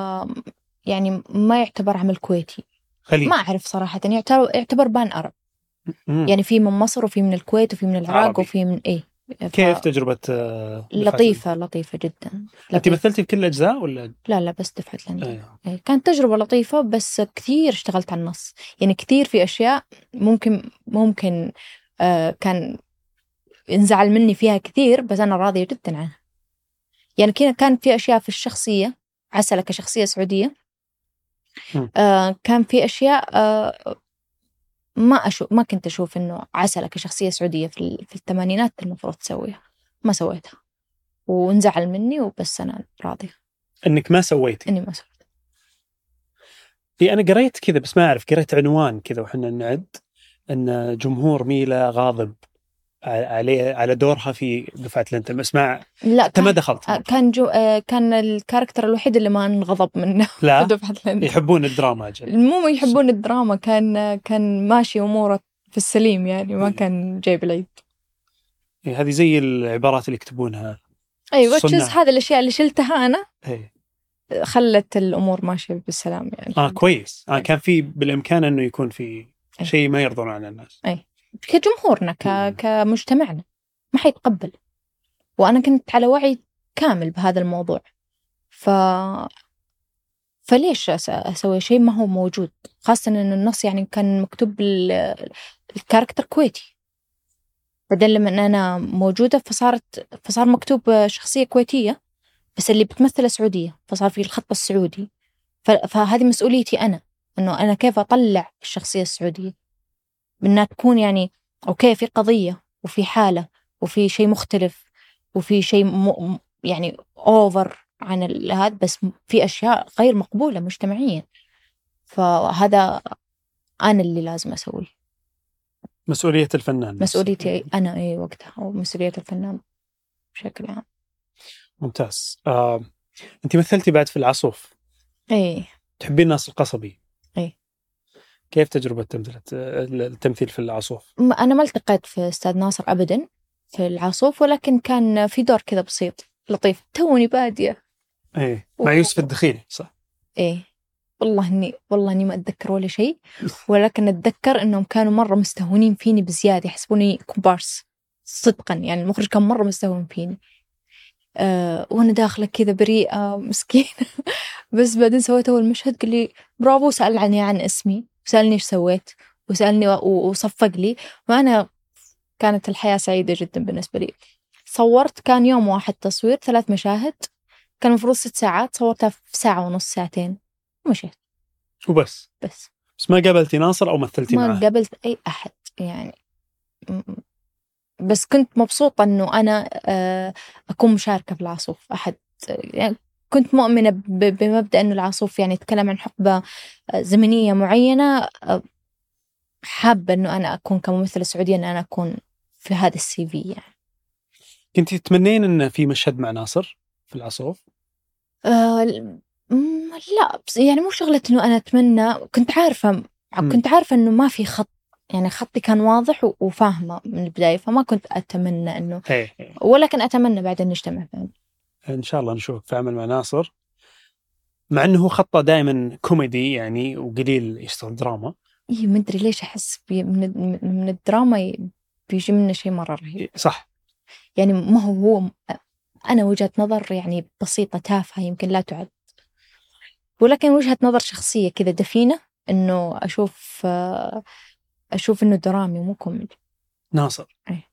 يعني ما يعتبر عمل كويتي خليجي. ما أعرف صراحة، يعتبر يعتبر بان أرب. مم. يعني في من مصر وفي من الكويت وفي من العراق عربي. وفي من إيه. كيف تجربة لطيفة لطيفة جدا. أنت مثلتي بكل الأجزاء ولا؟ لا لا بس دفعة لندن. أيوه. كانت تجربة لطيفة بس كثير اشتغلت على النص، يعني كثير في أشياء ممكن ممكن آه كان انزعل مني فيها كثير بس أنا راضية جدا عنها. يعني كنا كان في أشياء في الشخصية عسلة كشخصية سعودية، آه كان في أشياء آه ما أشوف ما كنت أشوف إنه عسلة كشخصية سعودية في في الثمانينات المفروض تسويها، ما سويتها وانزعل مني وبس أنا راضية إنك ما سويتي. إني ما سويت. إيه أنا قريت كذا بس ما أعرف، قريت عنوان كذا وحنا نعد أن جمهور ميلا غاضب عليه على دورها في دفعة لندن، بس ما لا حتى ما دخلت. كان جو كان الكاركتر الوحيد اللي ما انغضب منه لا في دفعة لندن. يحبون الدراما أجل. مو يحبون الدراما، كان كان ماشي أموره في السليم يعني ما كان جايب العيد. إيه هذه زي العبارات اللي يكتبونها. أيوة تشز هذا الأشياء اللي شلتها أنا. إيه. خلت الأمور ماشية بالسلام يعني. آه كويس. آه كان في بالإمكان إنه يكون في شيء ما يرضون عن الناس. أي كجمهورنا ك... كمجتمعنا ما حيتقبل، وأنا كنت على وعي كامل بهذا الموضوع. ف فليش أس- أسوي شيء ما هو موجود، خاصة إن النص يعني كان مكتوب ال- الكاركتر كويتي، بدل من أنا موجودة فصارت فصار مكتوب شخصية كويتية بس اللي بتمثل سعودية، فصار في الخط السعودي. ف- فهذه مسؤوليتي أنا، إنه أنا كيف أطلع الشخصية السعودية بأنها تكون يعني أوكي في قضية وفي حالة وفي شيء مختلف وفي شيء م... م- يعني أوفر عن ال- هذا، بس في أشياء غير مقبولة مجتمعيا. فهذا أنا اللي لازم أسويه، مسؤولية الفنان نفسه. مسؤوليتي أنا أي وقتها، أو مسؤولية الفنان بشكل عام. ممتاز. آه، أنت مثلتي بعد في العصوف، إيه تحبين ناصر القصبي. إيه. كيف تجربة تمثيل التمثيل في العصوف؟ م- أنا ما التقيت في أستاذ ناصر أبدا في العاصوف، ولكن كان في دور كذا بسيط لطيف، توني بادية. إيه، مع يوسف الدخيلي صح؟ إيه والله إني والله إني ما أتذكر ولا شيء، ولكن أتذكر إنهم كانوا مرة مستهونين فيني بزيادة، يحسبوني كومبارس صدقا، يعني المخرج كان مرة مستهون فيني. أه وأنا داخلة كذا بريئة مسكينة بس بعدين سويت أول مشهد قال لي برافو، سألني عن اسمي وسألني إيش سويت وسألني و- وصفق لي، وأنا كانت الحياة سعيدة جدا بالنسبة لي. صورت كان يوم واحد تصوير ثلاث مشاهد، كان المفروض ست ساعات، صورتها في ساعة ونص ساعتين ومشيت وبس. بس. بس ما قابلتي ناصر أو مثلتي ما معه؟ قابلت أي أحد يعني، م- بس كنت مبسوطة إنه أنا آه، أكون مشاركة في العاصوف. أحد يعني كنت مؤمنة ب- بمبدأ إنه العاصوف يعني يتكلم عن حقبة آه، زمنية معينة، آه، حابة إنه أنا أكون كممثلة سعودية إن أنا أكون في هذا السي في يعني. كنتي تتمنين أن في مشهد مع ناصر في العصوف؟ آه م- لا بس يعني مو شغلة إنه أنا أتمنى، كنت عارفة كنت عارفة إنه ما في خط، يعني خطي كان واضح و- وفاهمة من البداية، فما كنت أتمنى إنه، إيه إيه. ولكن أتمنى بعدين نجتمع فيه. إن شاء الله نشوفك في عمل مع ناصر، مع أنه خطه دائما كوميدي يعني وقليل يشتغل دراما. إيه مدري ليش أحس بي من, من من الدراما ي- بيجي منه شيء مرة رهيب. صح. يعني ما هو هو أنا وجهة نظر يعني بسيطة تافهة يمكن لا تعد، ولكن وجهة نظر شخصية كذا دفينة، إنه أشوف آه، أشوف إنه درامي مو كوميدي. ناصر. أي.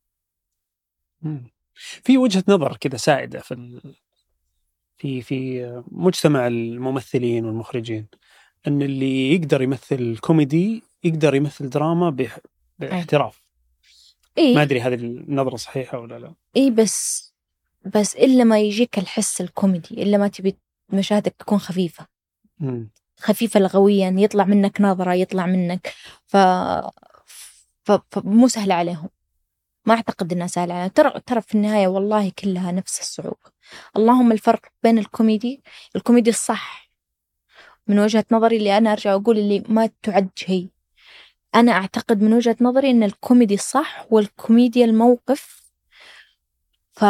مم. في وجهة نظر كذا سائدة في ال... في في مجتمع الممثلين والمخرجين، أن اللي يقدر يمثل كوميدي يقدر يمثل دراما بح... باحتراف. إيه ما أدري هذه النظرة صحيحة ولا لا. إيه بس بس إلا ما يجيك الحس الكوميدي، إلا ما تبي مشاهدك تكون خفيفة مم. خفيفة لغويا، يطلع منك نظرة، يطلع منك ف... ف... فمو سهل عليهم. ما أعتقد إنها سهلة عليهم، ترى ترى في النهاية والله كلها نفس الصعوبة. اللهم الفرق بين الكوميدي الكوميدي الصح من وجهة نظري، اللي أنا أرجع أقول اللي ما تعد شيء، أنا أعتقد من وجهة نظري إن الكوميدي الصح والكوميديا الموقف. ف...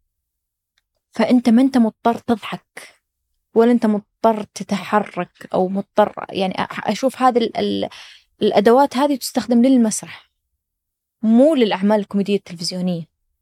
فأنت ما أنت مضطر تضحك ولا أنت مضطر تتحرك أو مضطر، يعني أشوف هذه ال... ال... الأدوات هذه تستخدم للمسرح مو للأعمال الكوميدية التلفزيونية.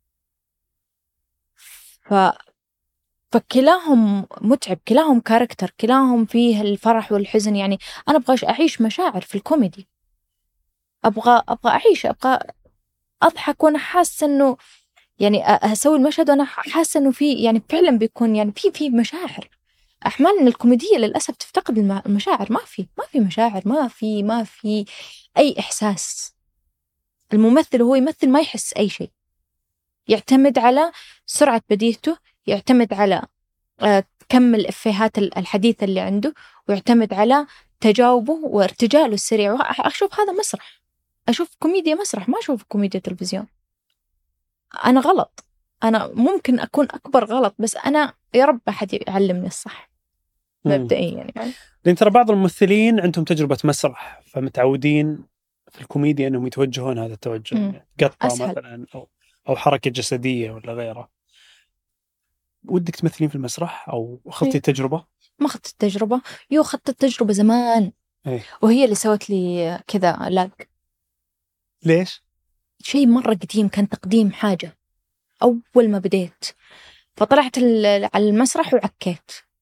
ف... فكلاهم متعب، كلاهم كاركتر، كلاهم فيه الفرح والحزن. يعني أنا أبغى أعيش مشاعر في الكوميدي، أبغى أبغى أعيش، أبغى أضحك وأنا حاسة إنه يعني أسوي المشهد وأنا حاسة إنه في يعني فعلا بيكون يعني في في مشاعر. أحمالنا الكوميدية للأسف تفتقد المشاعر، ما في ما في مشاعر، ما في ما في أي إحساس. الممثل وهو يمثل ما يحس أي شيء، يعتمد على سرعة بديهته، يعتمد على كم الإفيهات الحديثة اللي عنده، ويعتمد على تجاوبه وارتجاله السريع. وأشوف هذا مسرح، أشوف كوميديا مسرح، ما أشوف كوميديا تلفزيون. أنا غلط، أنا ممكن أكون أكبر غلط، بس أنا يا رب أحد يعلمني الصح مبدئيا يعني. لأن ترى بعض الممثلين عندهم تجربة مسرح، فمتعودين في الكوميديا أنهم يتوجهون هذا التوجه، يعني قطة أسهل. مثلا أو أو حركة جسدية ولا غيره. ودك تمثلين في المسرح أو أخذتي التجربة؟ ما أخذت التجربة، يو أخذت التجربة زمان. إيه. وهي اللي سوت لي كذا لاق. ليش؟ شيء مرة قديم، كان تقديم حاجة أول ما بديت، فطلعت على المسرح وعكيت،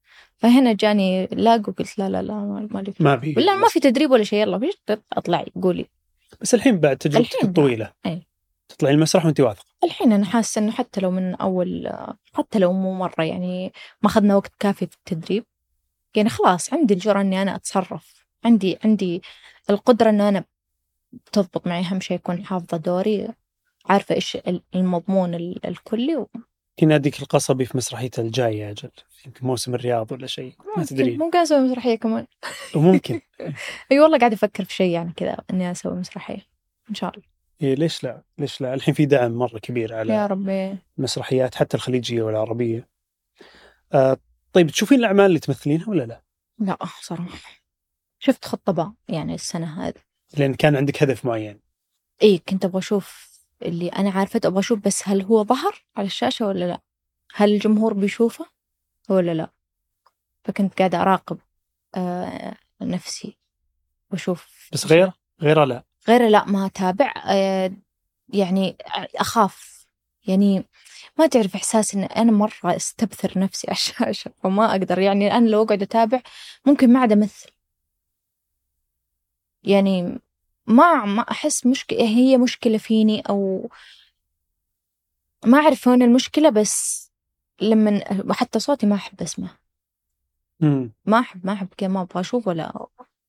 فهنا جاني لاق وقلت لا لا لا ما لي ما في ولا ما في تدريب ولا شيء، يلا فيش اطلعي قولي. بس الحين بعد تجربتك الحين الطويلة أي. تطلعي المسرح وانت واثقة. الحين أنا حاسة إنه حتى لو من أول، حتى لو مو مرة يعني ما أخذنا وقت كافي في التدريب، يعني خلاص عندي الجرأة إني أنا أتصرف، عندي عندي القدرة إنه أنا تضبط معي. أهم شيء يكون حافظة دوري، عارفة إيش المضمون الكلي و... في ناديك القصبي في مسرحيته الجاية أجل يمكن موسم الرياض ولا شيء ما تدري. ممكن أسوي مسرحية كمان. وممكن أي والله قاعدة أفكر في شيء يعني كذا إني أسوي مسرحية إن شاء الله. إيه ليش لا ليش لا الحين في دعم مرة كبير على يا ربي المسرحيات حتى الخليجية والعربية. آه طيب تشوفين الأعمال اللي تمثلينها ولا لا؟ لا صراحة شفت خطبة يعني السنة هذه، لأن كان عندك هدف معين. إيه كنت أبغى أشوف اللي أنا عارفة أبغى أشوف، بس هل هو ظهر على الشاشة ولا لا؟ هل الجمهور بيشوفه ولا لا؟ فكنت قاعدة أراقب آه نفسي وأشوف. بس غير غير لا غير لا ما أتابع آه يعني أخاف، يعني ما تعرف إحساس إن أنا مرة استبثر نفسي على الشاشة وما أقدر. يعني أنا لو أقعد أتابع ممكن ما عاد أمثل، يعني ما ما أحس مشكلة هي مشكلة فيني أو ما أعرف وين المشكلة. بس لما حتى صوتي ما أحب أسمع، مم. ما أحب ما أحب كذا، ما أبغى أشوف ولا.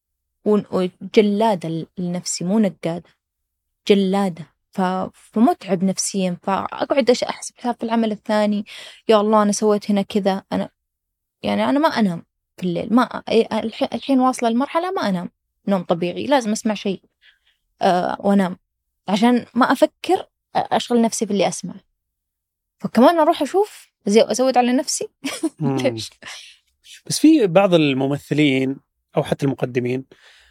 وجلادة لنفسي مو نقادة، جلادة. ف... فمتعب نفسيا، فأقعد أحسب حساب في العمل الثاني، يا الله أنا سويت هنا كذا. أنا يعني أنا ما أنام في الليل، ما الحين واصلة المرحلة ما أنام نوم طبيعي، لازم أسمع شيء أه وأنام عشان ما أفكر أشغل نفسي باللي أسمع. فكمان أروح أشوف زي أزود على نفسي. ليش؟ بس في بعض الممثلين أو حتى المقدمين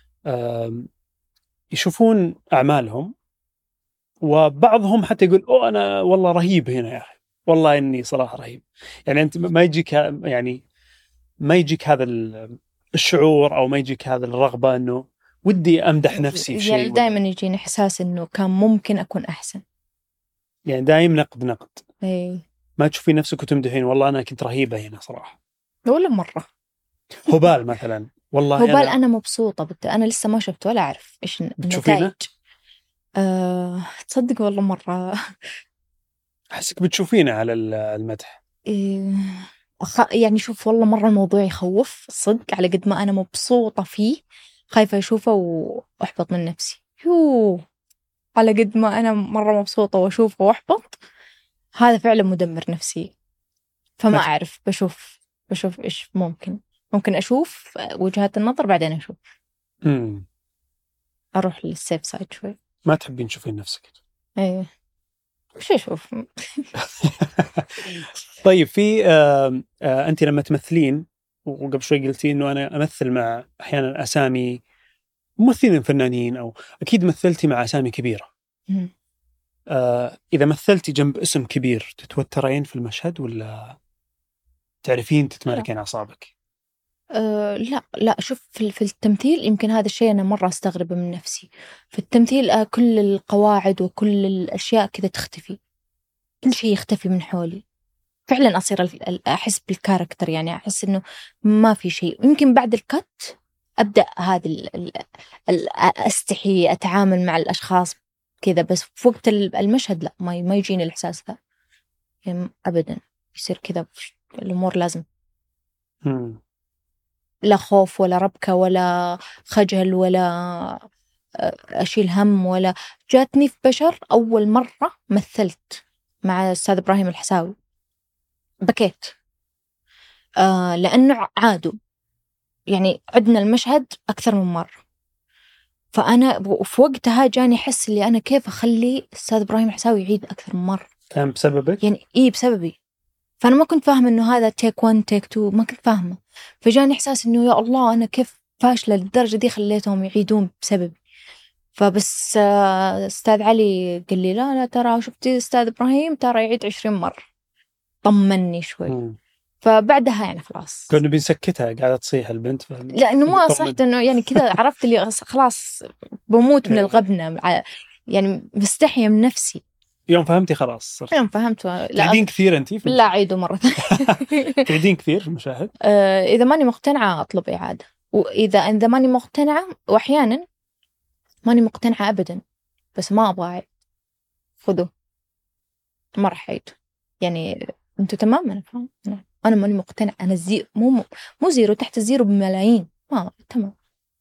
يشوفون أعمالهم وبعضهم حتى يقول أوه أنا والله رهيب هنا يا أخي، والله إني صراحة رهيب. يعني أنت ما يجيك يعني ما يجيك هذا الشعور أو ما يجيك هذا الرغبة إنه ودي أمدح نفسي في شيء؟ يعني دائما يجيني إحساس إنه كان ممكن أكون أحسن، يعني دائم نقد نقد. إيه. ما تشوفين نفسك وتمدحين والله أنا كنت رهيبة هنا صراحة؟ ولا مرة. هبال مثلا والله هبال أنا, أنا مبسوطة بت... أنا لسه ما شفت ولا أعرف إيش النتائج. أه... تصدق والله مرة أحسك بتشوفينه على المدح. إيه... أخ... يعني شوف والله مرة الموضوع يخوف صدق، على قد ما أنا مبسوطة فيه خايفة أشوفه وأحبط من نفسي. يوه على قد ما أنا مرة مبسوطة وأشوفه وأحبط، هذا فعلا مدمر نفسي. فما مت... أعرف بشوف بشوف إيش ممكن ممكن أشوف وجهات النظر بعدين أشوف. مم. أروح للسيف سايد شوي. ما تحبين تشوفين نفسك؟ إيه وش أشوف؟ طيب في آه آه أنت لما تمثلين، وقبل شوي قلتي إنه أنا أمثل مع أحيانا أسامي ممثلين فنانين، أو أكيد مثلتي مع أسامي كبيرة. آه إذا مثلتي جنب اسم كبير تتوترين في المشهد ولا تعرفين تتمالكين أعصابك؟ أه لا لا شوف في, في التمثيل يمكن هذا الشيء أنا مرة أستغرب من نفسي. في التمثيل أه كل القواعد وكل الأشياء كذا تختفي، كل شيء يختفي من حولي. فعلا أصير أحس بالكاركتر، يعني أحس إنه ما في شيء. يمكن بعد الكت أبدأ هذا أستحي أتعامل مع الأشخاص كذا، بس في وقت المشهد لا ما ما يجيني الإحساس ذا يعني أبدا. يصير كذا الأمور لازم مم. لا خوف ولا ربكة ولا خجل ولا أشيل هم ولا. جاتني في بشر أول مرة مثلت مع الأستاذ إبراهيم الحساوي بكيت آه لأنه عادوا، يعني عدنا المشهد أكثر من مرة. فأنا في وقتها جاني حس اللي أنا كيف أخلي الأستاذ إبراهيم الحساوي يعيد أكثر من مرة. كان بسببك؟ يعني إيه بسببي. فأنا ما كنت فاهمة إنه هذا تيك وان تيك تو، ما كنت فاهمة. فجاني إحساس إنه يا الله أنا كيف فاشلة للدرجة دي خليتهم يعيدون بسببي. فبس أستاذ علي قال لي لا لا ترى شفتي أستاذ إبراهيم ترى يعيد عشرين مرة، طمني شوي. م. فبعدها يعني خلاص كنا بنسكتها قاعدة تصيح البنت ف... لأنه ما صحت إنه يعني كذا عرفت اللي خلاص بموت من الغبنة، يعني مستحية من نفسي. يوم فهمتي خلاص صرت يوم فهمت لا تعيدين كثير أنتي في لا أعيده مرة ثانية. تعيدين كثير في المشاهد. آه، إذا ماني مقتنعة أطلب إعادة، وإذا إذا ماني مقتنعة، وأحيانا ماني مقتنعة أبدا بس ما أبغى أعيد، خذوه ما راح أعيد. يعني أنتوا تمام، أنا فاهم، أنا ماني مقتنع، أنا زي مو مو زيرو، تحت الزيرو بملايين، ما تمام.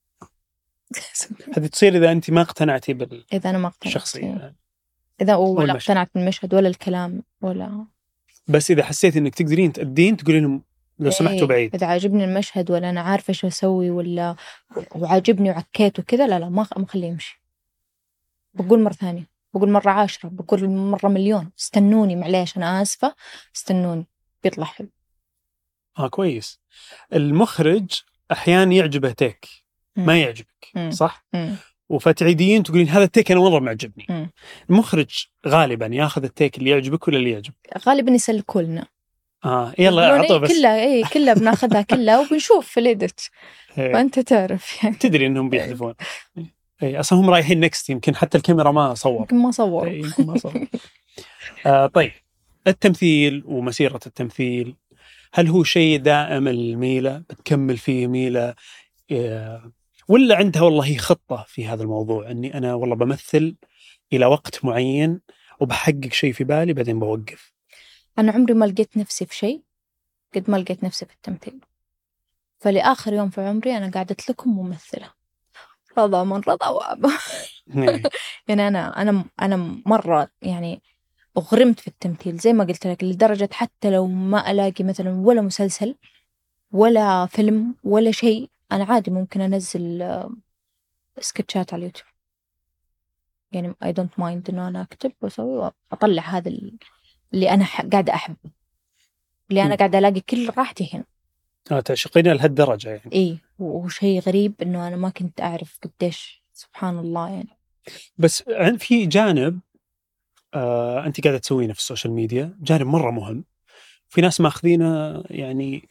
هذه تصير إذا أنت ما اقتنعتي إذا أنا ما اقتنعت بالشخصية، إذا ولا والمشهد. اقتنعت بالمشهد ولا الكلام ولا بس إذا حسيت إنك تقدرين تأدين تقولين لهم لو سمحتوا إيه، بعيد. إذا عاجبني المشهد ولا أنا عارفة إيش أسوي ولا وعاجبني وعكيت وكذا، لا لا ما ما أخليه يمشي. بقول مرة ثانية، بقول مرة عاشرة، بقول مرة مليون، استنوني معليش أنا آسفة، استنوني بيطلع حلو. آه كويس. المخرج أحيانا يعجبه تيك ما يعجبك مم. صح؟ مم. وفتعيدين تقولين هذا التيك أنا مرة ما عجبني. مم. المخرج غالبا ياخذ التيك اللي يعجبك ولا اللي يعجبك؟ غالبا يسلكوا لنا. آه يلا أعطوا بس. كلها إيه كلها بناخذها كلها وبنشوف في الإيديت. فأنت تعرف يعني. تدري إنهم بيحذفون. إيه أصلا هم رايحين نكست، يمكن حتى الكاميرا ما صور. يمكن ما صور. إيه يمكن ما صور. آه طيب، التمثيل ومسيرة التمثيل هل هو شيء دائم الميلة بتكمل فيه ميلة، إيه ولا عندها والله هي خطة في هذا الموضوع إني أنا والله بمثل إلى وقت معين وبحقق شيء في بالي بعدين بوقف؟ أنا عمري ما لقيت نفسي في شيء قد ما لقيت نفسي في التمثيل. فلآخر يوم في عمري أنا قاعدة لكم ممثلة، رضا من رضا وأبا. يعني أنا أنا أنا مرة يعني أغرمت في التمثيل زي ما قلت لك، لدرجة حتى لو ما ألاقي مثلا ولا مسلسل ولا فيلم ولا شيء، أنا عادي ممكن أنزل سكتشات على اليوتيوب. يعني I don't mind إنه أنا أكتب وأسوي وأطلع هذا اللي أنا قاعدة أحبه، اللي أنا قاعدة ألاقي كل راحتي هنا. آه تعشقين لهالدرجة يعني. إيه، وشيء غريب إنه أنا ما كنت أعرف قديش سبحان الله يعني. بس في جانب آه أنت قاعدة تسوينه في السوشيال ميديا، جانب مرة مهم، في ناس ماخذينه يعني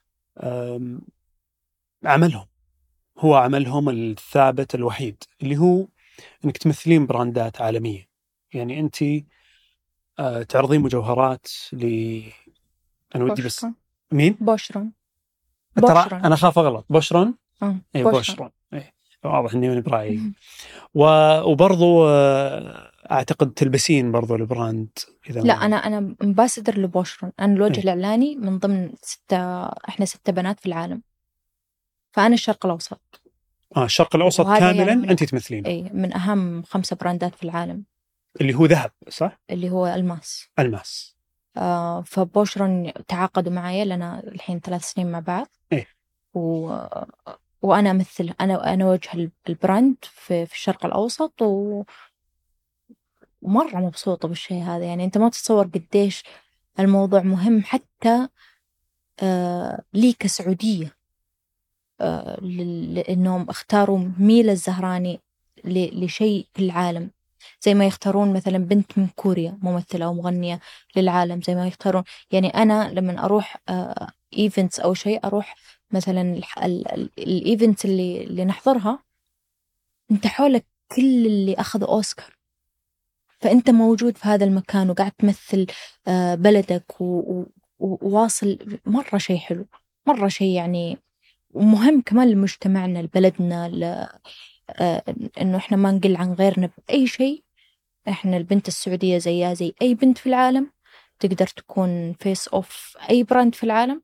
عملهم، هو عملهم الثابت الوحيد اللي هو انك تمثلين براندات عالميه. يعني انت آه تعرضين مجوهرات ل انا ودي بس مين بوشرون. ترى انا خاف اغلط. بوشرون اه اي بوشرون اي واضح اني من برايي. وبرضو آه اعتقد تلبسين برضو البراند اذا لا انا انا امباسدر لبوشرون، انا الوجه ايه؟ الاعلاني من ضمن ستة، احنا ستة بنات في العالم، فانا الشرق الاوسط. اه الشرق الاوسط كاملا يعني انت تمثلين. اي من اهم خمسة براندات في العالم، اللي هو ذهب صح؟ اللي هو الماس. الماس. آه فبوشرون تعاقدوا معي لنا الحين ثلاث سنين مع بعض. ايه و... وانا امثل، انا انا وجه البراند في, في الشرق الاوسط، و... ومره مبسوطه بالشيء هذا. يعني انت ما تتصور قديش الموضوع مهم حتى آه لي كسعوديه، آه لانهم اختاروا ميلا الزهراني ل... لشيء في العالم، زي ما يختارون مثلا بنت من كوريا ممثلة أو مغنية للعالم، زي ما يختارون. يعني أنا لما أروح آه إيفنتس أو شيء، أروح مثلا الإيفنت اللي اللي نحضرها، أنت حولك كل اللي أخذ أوسكار، فأنت موجود في هذا المكان وقاعد تمثل آه بلدك وواصل. مرة شيء حلو، مرة شيء يعني ومهم كمان لمجتمعنا لبلدنا، ل... آه إنه إحنا ما نقل عن غيرنا بأي شيء. إحنا البنت السعودية زيها زي أي بنت في العالم، تقدر تكون فيس أوف أي براند في العالم،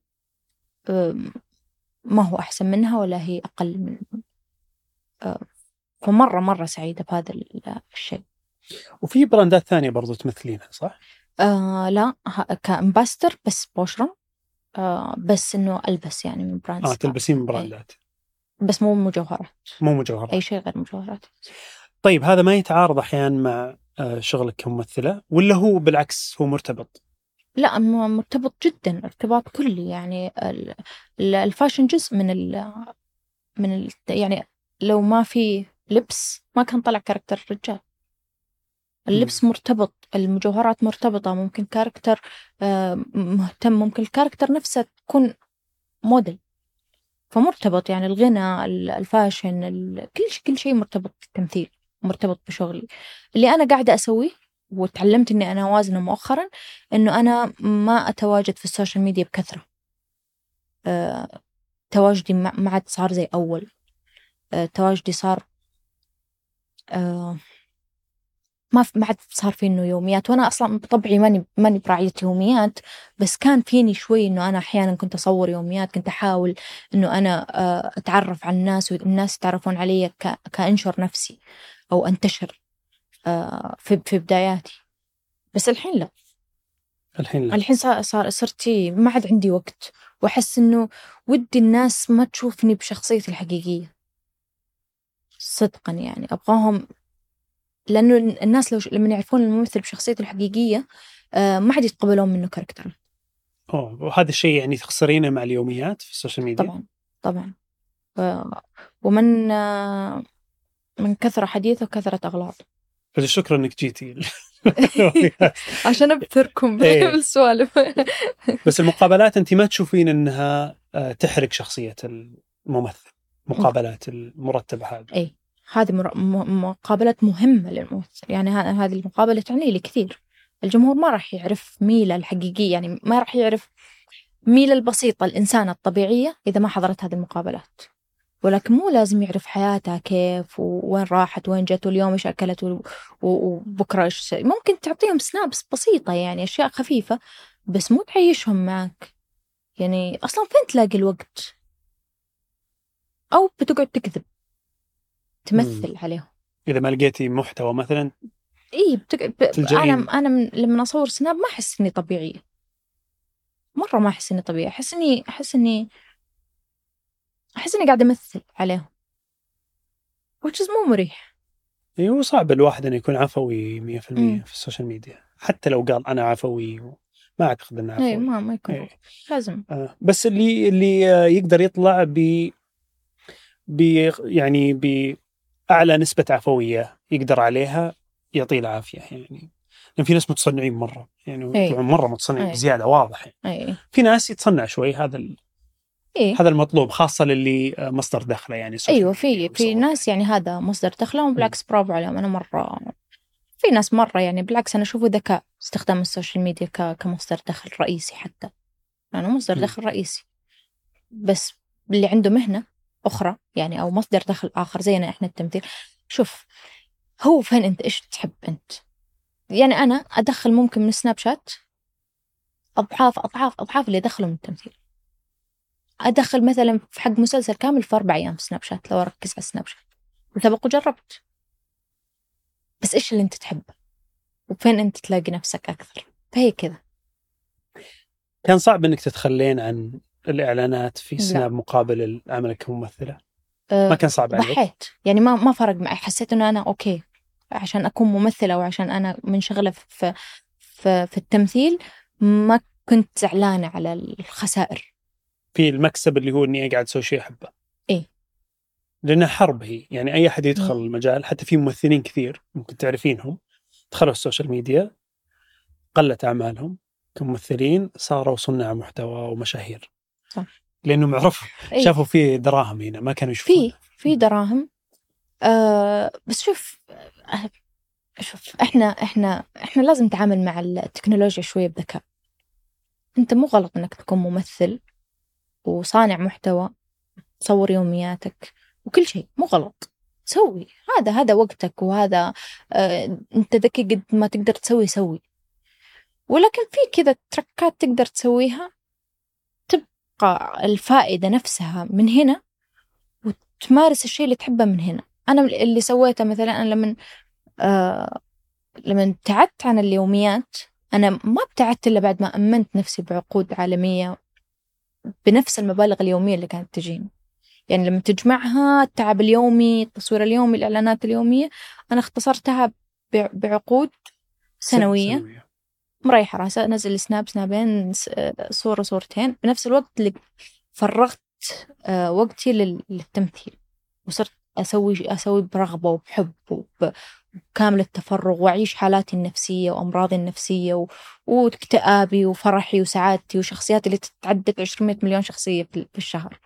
ما هو أحسن منها ولا هي أقل من. فمرة مرة سعيدة بهذا الشيء. وفي براندات ثانية برضو تمثلينها صح؟ آه لا كأمباستر بس بوشرون، آه بس إنه ألبس يعني من براند. آه تلبسين من براندات بس مو مجوهرات. مو مجوهرات، أي شيء غير مجوهرات. طيب هذا ما يتعارض أحيانا مع شغلك كممثلة ولا هو بالعكس هو مرتبط؟ لا مرتبط جدا، ارتباط كلي. يعني الفاشن جزء من ال من ال يعني لو ما في لبس ما كان طلع كاركتر رجال. اللبس مرتبط، المجوهرات مرتبطة، ممكن كاركتر مهتم، ممكن الكاركتر نفسه تكون موديل، فمرتبط. يعني الغنى، الفاشن، كل شيء كل شيء مرتبط بالتمثيل، مرتبط بشغلي اللي أنا قاعدة أسويه وتعلمت إني أنا أوازنه مؤخرا، إنه أنا ما أتواجد في السوشيال ميديا بكثرة. أه تواجدي ما عاد صار زي أول. أه تواجدي صار أه ما ما عاد صار فيه إنه يوميات، وأنا أصلا بطبعي ماني ماني براعية يوميات، بس كان فيني شوي إنه أنا أحيانا كنت أصور يوميات، كنت أحاول إنه أنا أه أتعرف على الناس والناس يتعرفون علي ك كأنشر نفسي أو أنتشر أه في في بداياتي. بس الحين لا، الحين لا. الحين صار صار صرتي ما عاد عندي وقت، وأحس إنه ودي الناس ما تشوفني بشخصيتي الحقيقية صدقا. يعني أبغاهم، لأنه الناس لو لما يعرفون الممثل بشخصيته الحقيقية آه ما حد يتقبلون منه كاركتر. أوه، وهذا الشيء يعني تخسرينه مع اليوميات في السوشيال ميديا؟ طبعا طبعا. آه ومن آه من كثرة حديثه كثرة أغلاط. بس شكرا إنك جيتي عشان أبثركم إيه. بالسوالف. بس المقابلات أنت ما تشوفين أنها تحرق شخصية الممثل؟ مقابلات المرتبة هذه إيه، هذه مر... م... مقابلات مهمة للممثل. يعني ه... هذه المقابلة تعني لي كثير. الجمهور ما راح يعرف ميلة الحقيقية، يعني ما راح يعرف ميلة البسيطة الإنسانة الطبيعية إذا ما حضرت هذه المقابلات. ولكن مو لازم يعرف حياتها كيف ووين راحت وين جت واليوم إيش أكلت و... وبكرة إيش. ممكن تعطيهم سنابس بسيطة، يعني أشياء خفيفة، بس مو تعيشهم معك. يعني أصلا فين تلاقي الوقت؟ أو بتقعد تكذب تمثل مم. عليهم. إذا ما لقيتي محتوى مثلا إيه بتقعد ب... تلجئين. أنا أنا من... لما أصور سناب ما أحس إني طبيعية مرة، ما أحس إني طبيعية. أحس إني أحس إني أحس إني قاعدة أمثل عليهم، which is مو مريح. إيه، هو صعب الواحد أن يكون عفوي مية في المية مم. في السوشيال ميديا، حتى لو قال أنا عفوي ما أعتقد أنه عفوي. إيه ما ما يكون إيه. لازم. آه. بس اللي اللي آه، يقدر يطلع ب ب يعني بأعلى نسبة عفوية يقدر عليها يعطيه العافية، يعني لأن في ناس متصنعين مرة، يعني إيه. يطلعون مرة متصنعين إيه. بزيادة واضح يعني. إيه. في ناس يتصنع شوي، هذا ال... إيه. هذا المطلوب، خاصة للي آه، مصدر دخله يعني السوشيال أيوة، ميديا في في ناس يعني هذا مصدر دخلهم، بالعكس برافو عليهم. أنا مرة في ناس مرة يعني بالعكس أنا أشوفه ذكاء استخدام السوشيال ميديا ك كمصدر دخل رئيسي، حتى لأنه يعني مصدر م. دخل رئيسي. بس اللي عنده مهنة أخرى يعني أو مصدر دخل آخر زينا إحنا التمثيل، شوف هو فين أنت إيش تحب أنت. يعني أنا أدخل ممكن من سناب شات أضعاف أضعاف أضعاف اللي أدخله من التمثيل. أدخل مثلا في حق مسلسل كامل في أربع أيام في سناب شات لو أركز على السناب شات وتبقى جربت. بس إيش اللي أنت تحبه وفين أنت تلاقي نفسك أكثر، فهي كذا. كان صعب إنك تتخلين عن الإعلانات في لا. سناب مقابل عملك كممثلة؟ أه ما كان صعب عليك؟ ضحيت يعني ما ما فرق معي. حسيت إنه أنا أوكي عشان أكون ممثلة وعشان أنا منشغلة في في في التمثيل، ما كنت زعلانة على الخسائر. في المكسب اللي هو إني قاعد أسوي شيء أحبه. إيه. لأنها حرب هي، يعني أي أحد يدخل مم. المجال، حتى في ممثلين كثير ممكن تعرفينهم دخلوا السوشيال ميديا قلت أعمالهم كممثلين، صاروا صناع محتوى ومشاهير. صح. لأنهم عرفوا إيه. شافوا فيه دراهم هنا ما كانوا يشوفون. في في دراهم. آه بس شوف آه شوف إحنا إحنا إحنا لازم نتعامل مع التكنولوجيا شوية بذكاء. أنت مو غلط إنك تكون ممثل وصانع محتوى، تصور يومياتك وكل شيء، مو غلط. سوي هذا هذا وقتك، وهذا آه أنت ذكي قد ما تقدر تسوي سوي. ولكن في كذا تركات تقدر تسويها تبقى الفائدة نفسها من هنا وتمارس الشيء اللي تحبه من هنا. أنا اللي سويته مثلا، أنا لمن آه لما ابتعدت عن اليوميات، أنا ما ابتعدت إلا بعد ما أمنت نفسي بعقود عالمية بنفس المبالغ اليومية اللي كانت تجيني. يعني لما تجمعها التعب اليومي، التصوير اليومي، الإعلانات اليومية، أنا اختصرتها بعقود سنوية, سنوية. مريحة راسة، أنزل سناب سنابين صورة صورتين بنفس الوقت اللي فرغت آه وقتي للتمثيل، وصرت أسوي أسوي برغبة وبحب وبكامل التفرغ، وأعيش حالاتي النفسية وأمراضي النفسية و... واكتئابي وفرحي وسعادتي وشخصياتي اللي تتعدد عشرمية مليون شخصية في الشهر.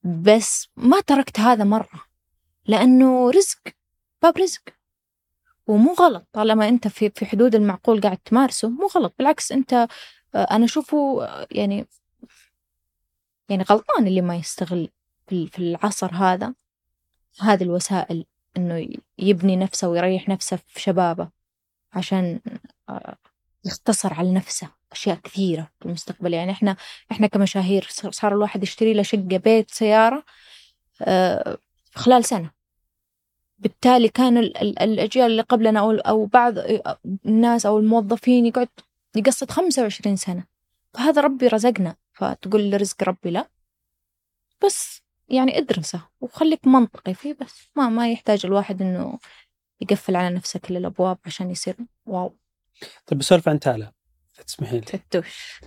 بس ما تركت هذا مرة، لأنه رزق، باب رزق، ومو غلط طالما أنت في في حدود المعقول قاعد تمارسه، مو غلط بالعكس. أنت أنا أشوفه يعني يعني غلطان اللي ما يستغل في في العصر هذا هذه الوسائل إنه يبني نفسه ويريح نفسه في شبابه عشان يختصر على نفسه أشياء كثيرة في المستقبل. يعني إحنا إحنا كمشاهير صار الواحد يشتري له شقة، بيت، سيارة خلال سنة. بالتالي كان الأجيال اللي قبلنا أو أو بعض الناس أو الموظفين يقعد يقصد خمسة وعشرين سنة. فهذا ربي رزقنا، فتقول لرزق ربي لا، بس يعني ادرسه وخليك منطقي فيه، بس ما ما يحتاج الواحد إنه يقفل على نفسه كل الأبواب عشان يصير واو. طيب بسولف عن تالا تسمحين لي. فتوش.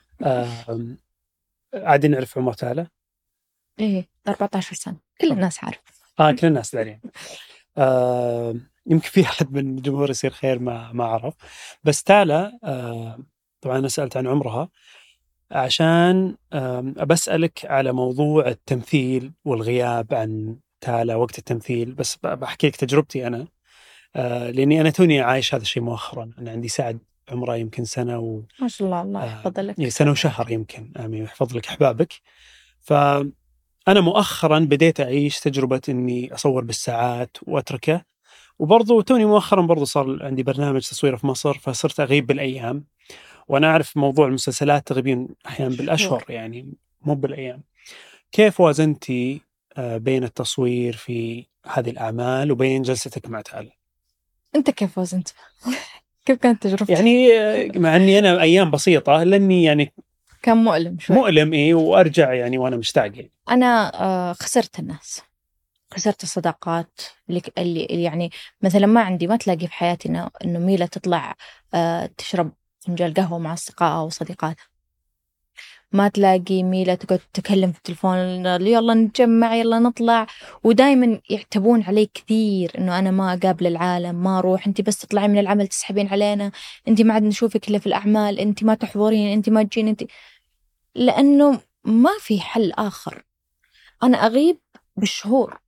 عادي نعرف عمر تالا؟ إيه أربعة عشر سنة، كل الناس عارف. آه كل الناس دارين. آه يمكن في أحد من الجمهور يصير خير ما ما عرف. بس تالا آه طبعا أنا سألت عن عمرها عشان آه بسألك على موضوع التمثيل والغياب عن تالا وقت التمثيل. بس بحكي لك تجربتي أنا، آه لأني أنا توني عايش هذا الشيء مؤخرا. أنا عندي سعد عمره يمكن سنة و ما شاء الله، الله يحفظ لك. آه سنة وشهر يمكن. آمين يحفظ لك أحبابك. فأنا مؤخرا بديت أعيش تجربة إني أصور بالساعات وأتركه. وبرضو توني مؤخرا برضو صار عندي برنامج تصويره في مصر، فصرت أغيب بالأيام. وأنا أعرف موضوع المسلسلات تغيبين أحيانا بالأشهر يعني مو بالأيام. كيف وازنتي بين التصوير في هذه الأعمال وبين جلستك مع تالا؟ أنت كيف وزنت؟ كيف كانت تجربتك؟ يعني مع أني أنا أيام بسيطة لأني يعني كان مؤلم شوي. مؤلم إيه، وأرجع يعني وأنا مشتاق يعني. أنا خسرت الناس، خسرت الصداقات اللي, اللي يعني مثلا ما عندي، ما تلاقي في حياتي إنه إنه ميلة تطلع تشرب فنجان قهوة مع أصدقائها وصديقاتها. ما تلاقي ميلة تقعد تتكلم في التلفون يلا نتجمع يلا نطلع، ودايما يعتبون علي كثير إنه أنا ما أقابل العالم، ما أروح، أنتي بس تطلعي من العمل تسحبين علينا، أنتي ما عاد نشوفك إلا في الأعمال، أنتي ما تحضرين، أنتي ما تجين، أنتي. لأنه ما في حل آخر. أنا أغيب بالشهور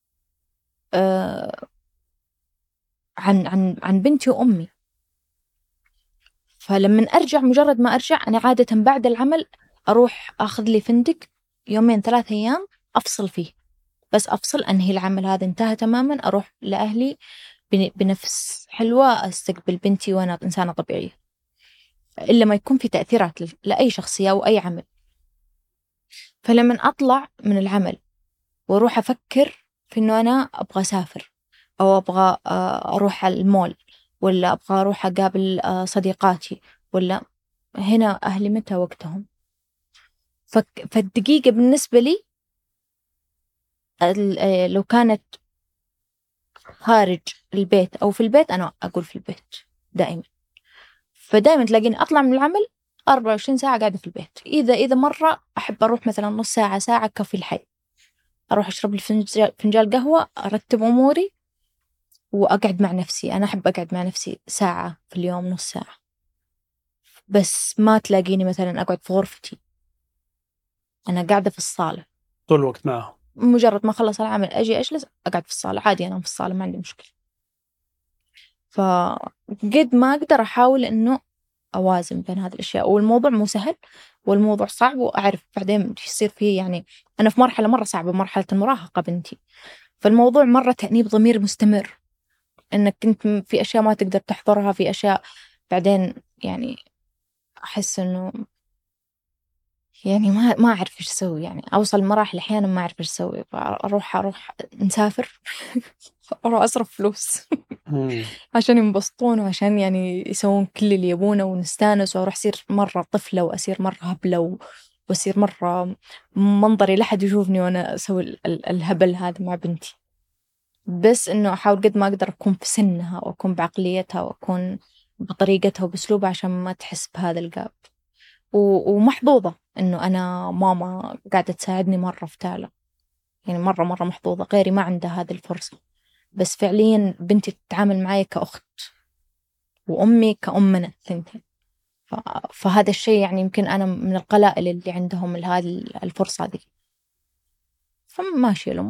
آه عن عن عن بنتي وأمي. فلما أرجع، مجرد ما أرجع أنا عادة بعد العمل أروح أخذ لي فندق يومين ثلاثة أيام أفصل فيه، بس أفصل، أنهي العمل هذا انتهى تماما، أروح لأهلي بنفس حلوة، أستقبل بنتي وأنا إنسانة طبيعية، إلا ما يكون في تأثيرات لأي شخصية أو أي عمل. فلما أطلع من العمل وأروح أفكر في إنه أنا أبغى أسافر أو أبغى أروح على المول ولا أبغى أروح أقابل صديقاتي، ولا هنا أهلي متى وقتهم. فالدقيقة بالنسبة لي لو كانت خارج البيت أو في البيت، أنا أقول في البيت دائما. فدائما تلاقيني أطلع من العمل أربعة وعشرين ساعة قاعدة في البيت. إذا إذا مرة أحب أروح مثلا نص ساعة ساعة كافي الحي، أروح أشرب لي فنجان قهوة، أرتب أموري وأقعد مع نفسي. أنا أحب أقعد مع نفسي ساعة في اليوم، نص ساعة. بس ما تلاقيني مثلا أقعد في غرفتي، أنا قاعدة في الصالة طول الوقت معهم. مجرد ما خلص العمل أجي أجلس أقعد في الصالة عادي، أنا في الصالة ما عندي مشكلة. فقد ما أقدر أحاول إنه أوازن بين هذه الأشياء، والموضوع مو سهل والموضوع صعب، وأعرف بعدين يصير فيه. يعني أنا في مرحلة مرة صعبة، مرحلة المراهقة بنتي، فالموضوع مرة تأنيب ضمير مستمر، إنك كنت في أشياء ما تقدر تحضرها، في أشياء بعدين يعني أحس إنه يعني ما ما أعرف إيش أسوي. يعني أوصل مراحل أحيانا ما أعرف إيش أسوي، أروح أروح نسافر أروح أصرف فلوس عشان ينبسطون وعشان يعني يسوون كل اللي يبونه ونستانس، وأروح أصير مرة طفلة وأصير مرة هبلة وأصير مرة منظري لحد يشوفني وأنا أسوي الهبل هذا مع بنتي. بس إنه أحاول قد ما أقدر أكون في سنها وأكون بعقليتها وأكون بطريقتها وبأسلوبها عشان ما تحس بهذا الجاب. ومحظوظة إنه أنا ماما قاعدة تساعدني مرة في تالا، يعني مرة مرة محظوظة. غيري ما عنده هذه الفرصة، بس فعليا بنتي تتعامل معي كأخت وأمي كأمنا الثنتين. فهذا الشيء يعني يمكن أنا من القلائل اللي عندهم هذه الفرصة دي. فماشي الأمور.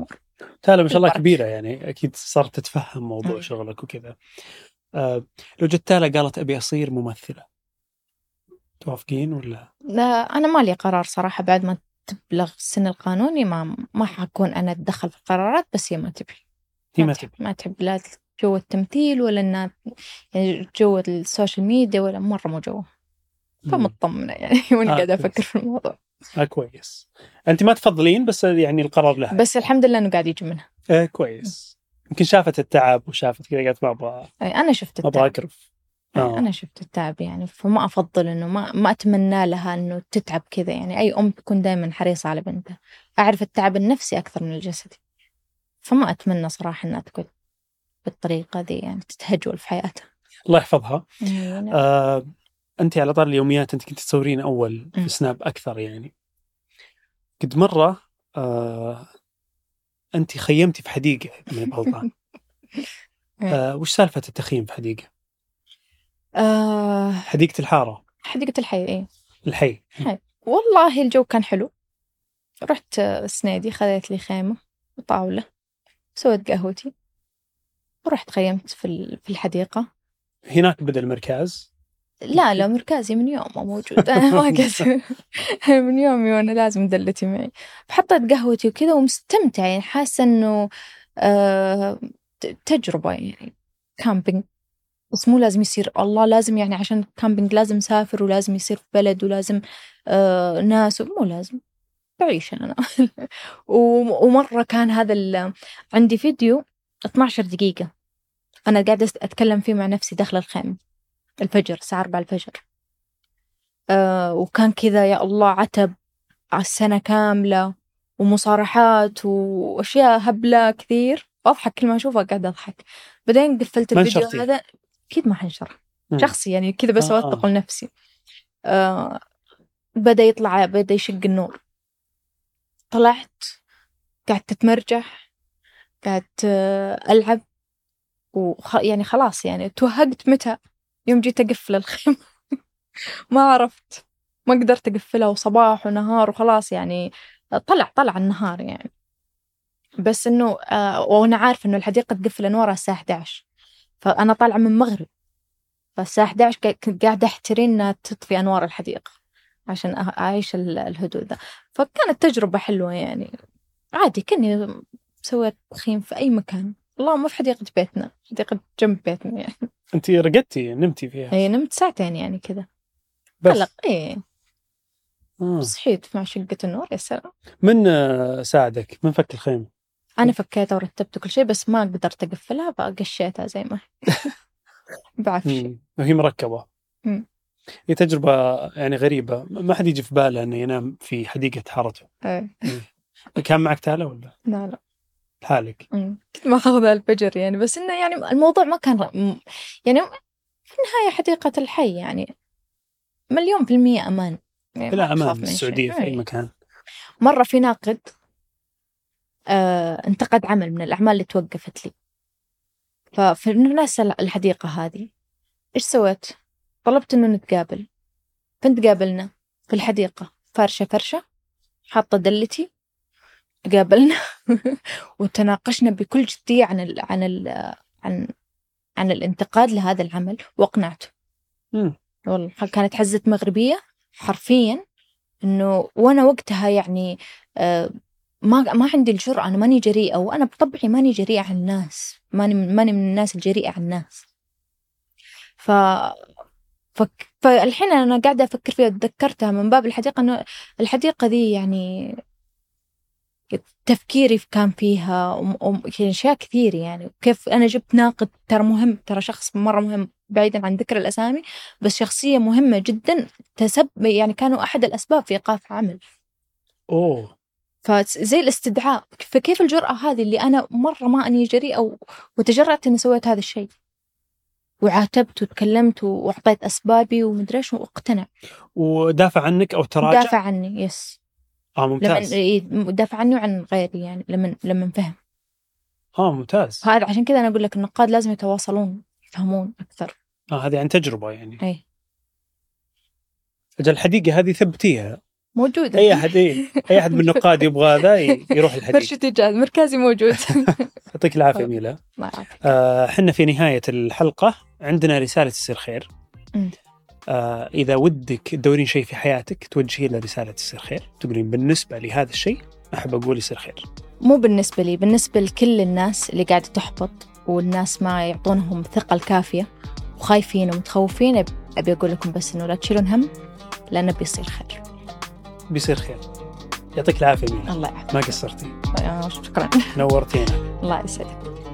تالا ما شاء الله البركة. كبيرة يعني، أكيد صارت تتفهم موضوع أي. شغلك وكذا. آه لو جت تالا قالت أبي أصير ممثلة، توافقين ولا؟ لا أنا ما لي قرار صراحة، بعد ما تبلغ السن القانوني ما ما حكون أنا أتدخل في القرارات، بس هي ما تبي هي ما ما تحب تبي. ما تحب لا جو التمثيل ولا إنها يعني جو السوشيال ميديا، ولا مرة مو جو. فمطمنة يعني وأنا آه قاعدة كويس. أفكر في الموضوع. آه كويس. أنت ما تفضلين بس يعني القرار لها. بس الحمد لله إنه قاعد يجي منها. آه كويس. يمكن شافت التعب وشافت كذا قالت ما أبغى أي أنا شفت ما أبغى التعب. أكرف. أي آه. أنا شفت التعب يعني، فما أفضل إنه ما ما أتمنى لها إنه تتعب كذا يعني. أي أم تكون دائما حريصة على بنتها. أعرف التعب النفسي أكثر من الجسدي، فما أتمنى صراحة إنها تكون بالطريقة ذي يعني تتهجول في حياتها. الله يحفظها. أي نعم. آه أنت على طار اليوميات، أنت كنت تصورين أول م. في سناب أكثر يعني. قد مرة آه أنت خيمتي في حديقة من بغلطان. آه وش سالفة التخييم في حديقة؟ آه حديقة الحارة، حديقة الحي. إيه الحي. حي. والله الجو كان حلو. رحت آه، سنيدي، خذيت لي خيمة وطاولة، سويت قهوتي، ورحت خيمت في ال- في الحديقة. هناك بدأ المركز. لا لا مركزي من يوم ما موجود. أنا ما قلت من يومي وأنا لازم دلتي معي. فحطيت قهوتي وكذا ومستمتعة يعني، حاسة إنه آه ت- تجربة يعني. كامبينج، بس مو لازم يصير الله لازم يعني عشان كامبينج لازم سافر ولازم يصير في بلد ولازم آه ناس، مو لازم بعيش أنا. و- ومرة كان هذا ال- عندي فيديو اثنا عشر دقيقة أنا قاعدة أتكلم فيه مع نفسي داخل الخيمة الفجر، الساعة أربعة الفجر. آه وكان كذا يا الله عتب على السنة كاملة ومصارحات وأشياء هبلة كثير، أضحك كل ما أشوفها قاعدة أضحك. بعدين قفلت ما الفيديو نشرتي؟ هذا. أكيد ما حنشر مم. شخصي يعني كذا بس آه. أوثق لنفسي. آه بدأ يطلع، بدأ يشق النور، طلعت قعدت أتمرجح، قعدت آه ألعب وخ... يعني خلاص يعني توهقت. متى يوم جيت أقفل الخيمة ما عرفت، ما قدرت أقفلها، وصباح ونهار وخلاص يعني طلع طلع النهار يعني. بس إنه آه وأنا عارفة إنه الحديقة تقفل أنوارها الساعة إحدى عشر، فأنا طالعة من مغرب، فالساعة إحدى عشر كنت قاعدة أحترين إنها تطفي أنوار الحديقة عشان أ- أعيش ال- الهدوء ذا. فكانت تجربة حلوة يعني، عادي كني سويت تخييم في أي مكان. والله ما في حديقة بيتنا، حديقة جنب بيتنا يعني. أنت رقدتي نمتي فيها اي نمت ساعتين يعني كذا بس؟ قلق. ايه آه. صحيت مع شقة النور يا سلام. من آه ساعدك؟ من فك الخيمة؟ أنا فكيتها ورتبت كل شيء، بس ما قدرت أقفلها فقشيتها زي ما هي. بعفش. مم. وهي مركبة. مم. هي تجربة يعني غريبة، ما حد يجي في باله أنه ينام في حديقة حارته. ايه كان معك تالا ولا لا لا. لحالك؟ مم. كنت ما أخذها الفجر يعني، بس إنه يعني الموضوع ما كان م- يعني في النهاية حديقة الحي يعني مليون في المية أمان يعني، ما بلا تخاف أمان من في شيء. السعودية في أي إيه. مكان. مرة في ناقد آه انتقد عمل من الأعمال اللي توقفت لي، ففي الناس الحديقة هذه إيش سويت؟ طلبت إنه نتقابل. فين تقابلنا؟ في الحديقة، فرشة فرشة، حاطة دلتي، قابلنا وتناقشنا بكل جدية عن ال عن ال عن عن الانتقاد لهذا العمل، وأقنعته. مم. والله كانت حزة مغربية حرفيا، إنه وأنا وقتها يعني آه ما ما عندي الجرأة، أنا ماني جريئة، وأنا بطبعي ماني جريئة على الناس، ماني ماني من الناس الجريئة على الناس. ف فك... فالحين أنا قاعدة أفكر فيها، تذكرتها من باب الحديقة، إنه الحديقة ذي يعني تفكيري كان فيها وم... وم... أشياء كثير يعني. كيف أنا جبت ناقد ترى مهم، ترى شخص مرة مهم بعيدا عن ذكر الأسامي، بس شخصية مهمة جدا تسبب يعني، كانوا أحد الأسباب في إيقاف عمل. أوه. فزي الاستدعاء، فكيف الجرأة هذه اللي أنا مرة ما أني جريئة و... وتجرأت إني سويت هذا الشيء، وعاتبت وتكلمت وأعطيت أسبابي ومدري إيش، واقتنع ودافع عنك أو تراجع؟ دافع عني. يس. آه لمن ممتاز. دافع عني وعن غيري يعني، لمن لمن فهم. آه ممتاز. هذا عشان كذا أنا أقول لك النقاد لازم يتواصلون، يفهمون أكثر. آه هذه عن تجربة يعني. أي. أجل الحديقة هذه ثبتيها موجودة. اي احد اي اي احد من النقاد يبغى ذا يروح الحديد. مرشد إيجاد مركزي موجود. يعطيك العافيه ميلا. ما أعرف. آه، حنا في نهايه الحلقه عندنا رساله تصير خير. مم. آه، اذا ودك تدورين شيء في حياتك توجهي له رساله تصير خير، تقولين بالنسبه لهذا الشيء احب اقول يصير خير. مو بالنسبة لي، بالنسبة لكل الناس اللي قاعدة تحبط والناس ما يعطونهم الثقة الكافية وخايفين ومتخوفين، أبي أقول لكم بس إنه لا تشيلون هم، لأنه بيصير خير. بيصير خير. يعطيك العافيه ميلا. الله يعافيك. ما قصرتي. آه، شكرا. نورتينا. الله يسعدك.